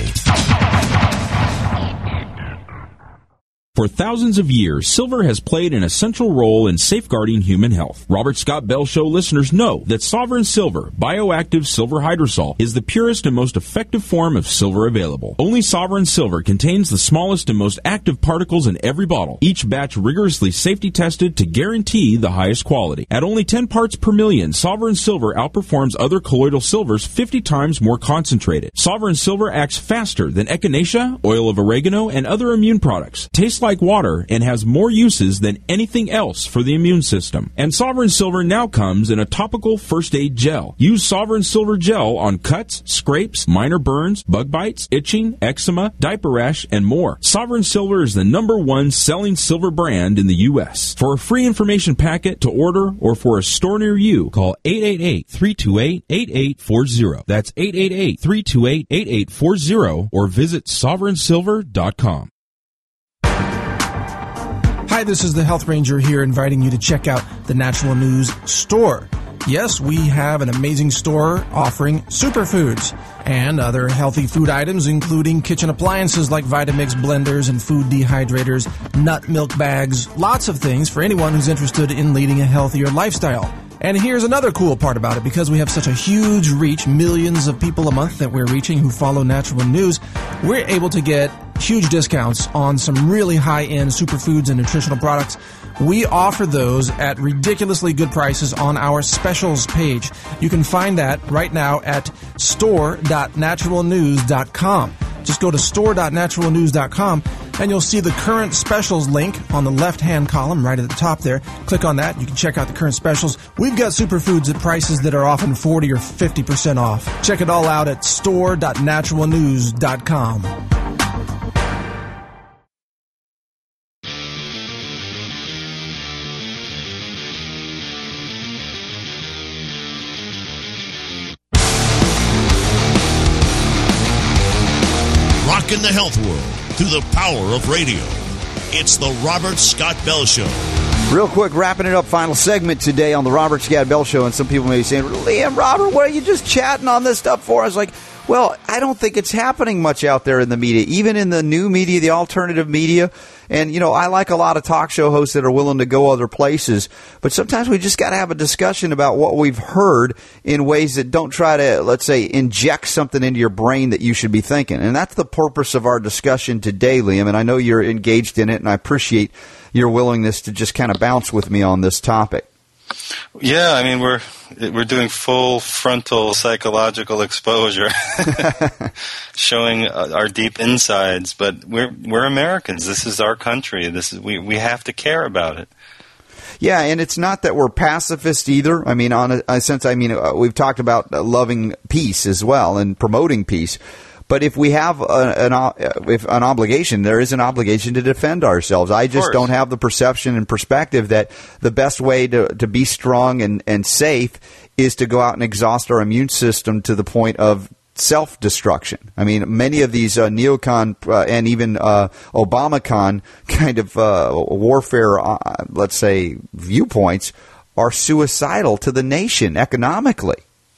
For thousands of years, silver has played an essential role in safeguarding human health. Robert Scott Bell Show listeners know that Sovereign Silver, bioactive silver hydrosol, is the purest and most effective form of silver available. Only Sovereign Silver contains the smallest and most active particles in every bottle, each batch rigorously safety tested to guarantee the highest quality. At only ten parts per million, Sovereign Silver outperforms other colloidal silvers fifty times more concentrated. Sovereign Silver acts faster than echinacea, oil of oregano, and other immune products. Tastes like water and has more uses than anything else for the immune system. And Sovereign Silver now comes in a topical first aid gel. Use Sovereign Silver gel on cuts, scrapes, minor burns, bug bites, itching, eczema, diaper rash, and more. Sovereign Silver is the number one selling silver brand in the U S. For a free information packet to order or for a store near you, call eight eight eight, three two eight, eight eight four zero. That's eight eight eight, three two eight, eight eight four zero or visit sovereign silver dot com. Hi, this is the Health Ranger here inviting you to check out the Natural News store. Yes, we have an amazing store offering superfoods and other healthy food items, including kitchen appliances like Vitamix blenders and food dehydrators, nut milk bags, lots of things for anyone who's interested in leading a healthier lifestyle. And here's another cool part about it. Because we have such a huge reach, millions of people a month that we're reaching who follow Natural News, we're able to get huge discounts on some really high-end superfoods and nutritional products. We offer those at ridiculously good prices on our specials page. You can find that right now at store dot natural news dot com. Just go to store dot natural news dot com and you'll see the current specials link on the left-hand column right at the top there. Click on that. You can check out the current specials. We've got superfoods at prices that are often forty or fifty percent off. Check it all out at store dot natural news dot com. In the health world through the power of radio. It's the Robert Scott Bell Show. Real quick, wrapping it up, final segment today on the Robert Scott Bell Show, and some people may be saying, Liam, Robert, what are you just chatting on this stuff for? I was like, Well, I don't think it's happening much out there in the media, even in the new media, the alternative media. And, you know, I like a lot of talk show hosts that are willing to go other places. But sometimes we just got to have a discussion about what we've heard in ways that don't try to, let's say, inject something into your brain that you should be thinking. And that's the purpose of our discussion today, Liam. And I know you're engaged in it, and I appreciate your willingness to just kind of bounce with me on this topic. Yeah, I mean, we're we're doing full frontal psychological exposure, showing our deep insides. But we're we're Americans. This is our country. This is we we have to care about it. Yeah, and it's not that we're pacifist either. I mean, on a, a sense, I mean, uh, we've talked about uh, loving peace as well and promoting peace. But if we have a, an, uh, if an obligation, there is an obligation to defend ourselves. I just don't have the perception and perspective that the best way to, to be strong and, and safe is to go out and exhaust our immune system to the point of self-destruction. I mean, many of these uh, neocon uh, and even uh, Obamacon kind of uh, warfare, uh, let's say, viewpoints are suicidal to the nation economically.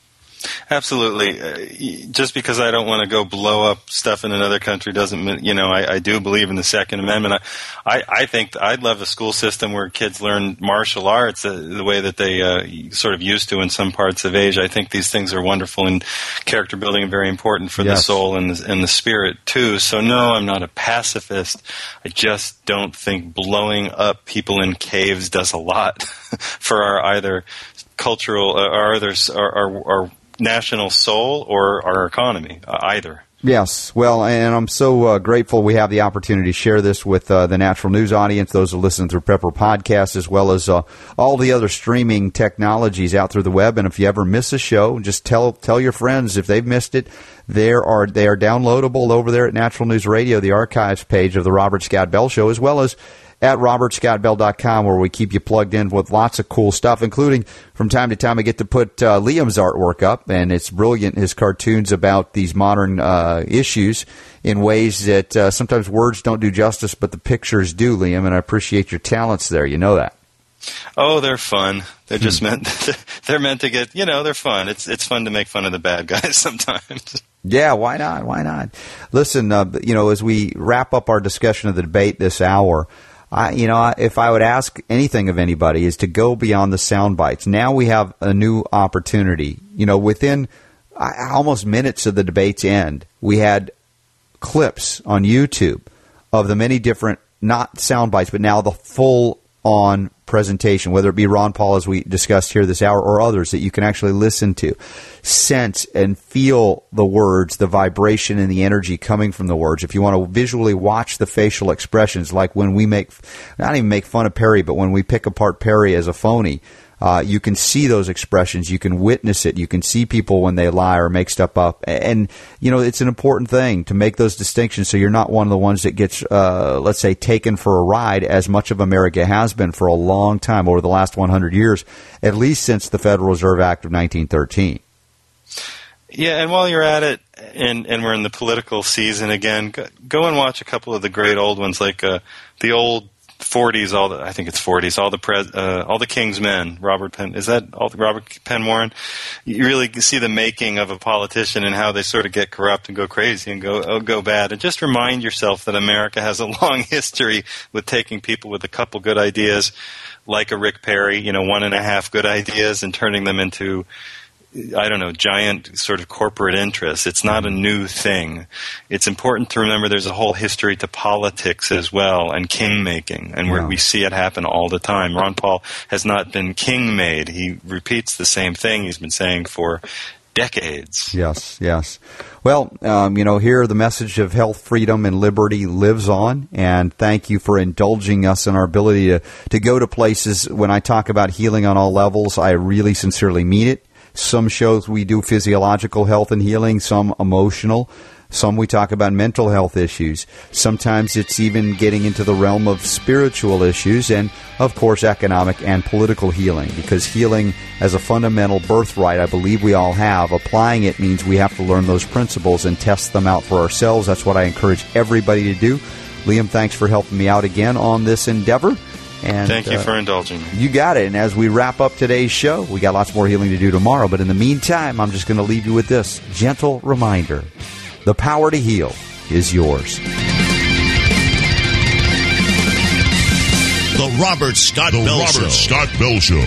Absolutely. Uh, just because I don't want to go blow up stuff in another country doesn't mean, you know, I, I do believe in the Second Amendment. I, I, I think I'd love a school system where kids learn martial arts uh, the way that they uh, sort of used to in some parts of Asia. I think these things are wonderful and character building and very important for yes. the soul and the, and the spirit, too. So, no, I'm not a pacifist. I just don't think blowing up people in caves does a lot for our either cultural uh, or others our, our, our national soul or our economy, uh, either. Yes. Well, and I'm so uh, grateful we have the opportunity to share this with uh, the Natural News audience, those who listen through Pepper Podcasts, as well as uh, all the other streaming technologies out through the web. And if you ever miss a show, just tell tell your friends if they've missed it. There are they are downloadable over there at Natural News Radio, the archives page of the Robert Scott Bell Show, as well as at robert scott bell dot com, where we keep you plugged in with lots of cool stuff, including from time to time I get to put uh, Liam's artwork up, and it's brilliant, his cartoons about these modern uh, issues in ways that uh, sometimes words don't do justice, but the pictures do, Liam, and I appreciate your talents there. You know that. Oh, they're fun. They're just meant they're meant to get, you know, they're fun. It's it's fun to make fun of the bad guys sometimes. Yeah, why not? Why not? Listen, uh, you know, as we wrap up our discussion of the debate this hour, I, you know, if I would ask anything of anybody is to go beyond the sound bites. Now we have a new opportunity. You know, within uh, almost minutes of the debate's end, we had clips on YouTube of the many different, not sound bites, but now the full-on presentation, whether it be Ron Paul, as we discussed here this hour, or others that you can actually listen to, sense and feel the words, the vibration and the energy coming from the words. If you want to visually watch the facial expressions, like when we make, not even make fun of Perry, but when we pick apart Perry as a phony, Uh, you can see those expressions. You can witness it. You can see people when they lie or make stuff up. And, you know, it's an important thing to make those distinctions so you're not one of the ones that gets, uh, let's say, taken for a ride, as much of America has been for a long time, over the last one hundred years, at least since the Federal Reserve Act of nineteen thirteen. Yeah, and while you're at it, and, and we're in the political season again, go, go and watch a couple of the great old ones, like uh, the old forties, all the I think it's forties, all the pres, uh, all the King's Men. Robert Penn, is that all, Robert Penn Warren? You really see the making of a politician and how they sort of get corrupt and go crazy and go oh, go bad. And just remind yourself that America has a long history with taking people with a couple good ideas, like a Rick Perry, you know, one and a half good ideas, and turning them into, I don't know, giant sort of corporate interests. It's not a new thing. It's important to remember there's a whole history to politics as well, and king-making, and where yeah. we see it happen all the time. Ron Paul has not been king-made. He repeats the same thing he's been saying for decades. Yes, yes. Well, um, you know, here the message of health, freedom, and liberty lives on, and thank you for indulging us in our ability to, to go to places. When I talk about healing on all levels, I really sincerely mean it. Some shows we do physiological health and healing, some emotional, some we talk about mental health issues. Sometimes it's even getting into the realm of spiritual issues and, of course, economic and political healing, because healing as a fundamental birthright, I believe we all have. Applying it means we have to learn those principles and test them out for ourselves. That's what I encourage everybody to do. Liam, thanks for helping me out again on this endeavor. And, Thank you uh, for indulging me. You got it. And as we wrap up today's show, we got lots more healing to do tomorrow. But in the meantime, I'm just going to leave you with this gentle reminder. The power to heal is yours. The Robert Scott The Bell Robert Show. Scott Bell Show.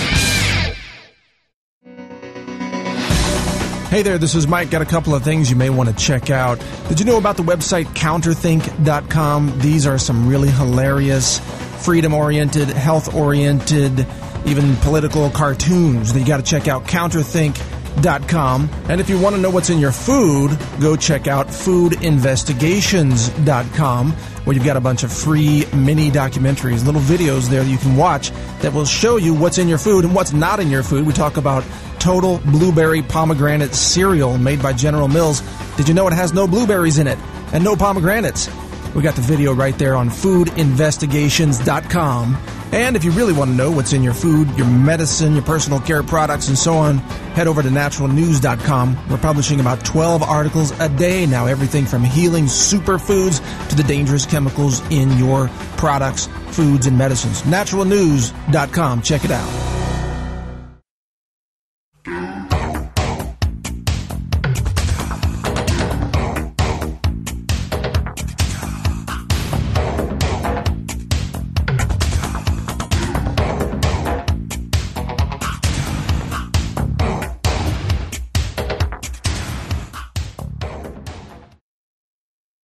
Hey there, this is Mike. Got a couple of things you may want to check out. Did you know about the website counterthink dot com? These are some really hilarious, freedom-oriented, health-oriented, even political cartoons that you got to check out. counterthink dot com. And if you want to know what's in your food, go check out food investigations dot com, where you've got a bunch of free mini documentaries, little videos there that you can watch that will show you what's in your food and what's not in your food. We talk about Total Blueberry Pomegranate Cereal made by General Mills. Did you know it has no blueberries in it and no pomegranates? We got the video right there on food investigations dot com. And if you really want to know what's in your food, your medicine, your personal care products, and so on, head over to natural news dot com. We're publishing about twelve articles a day now, everything from healing superfoods to the dangerous chemicals in your products, foods, and medicines. natural news dot com. Check it out.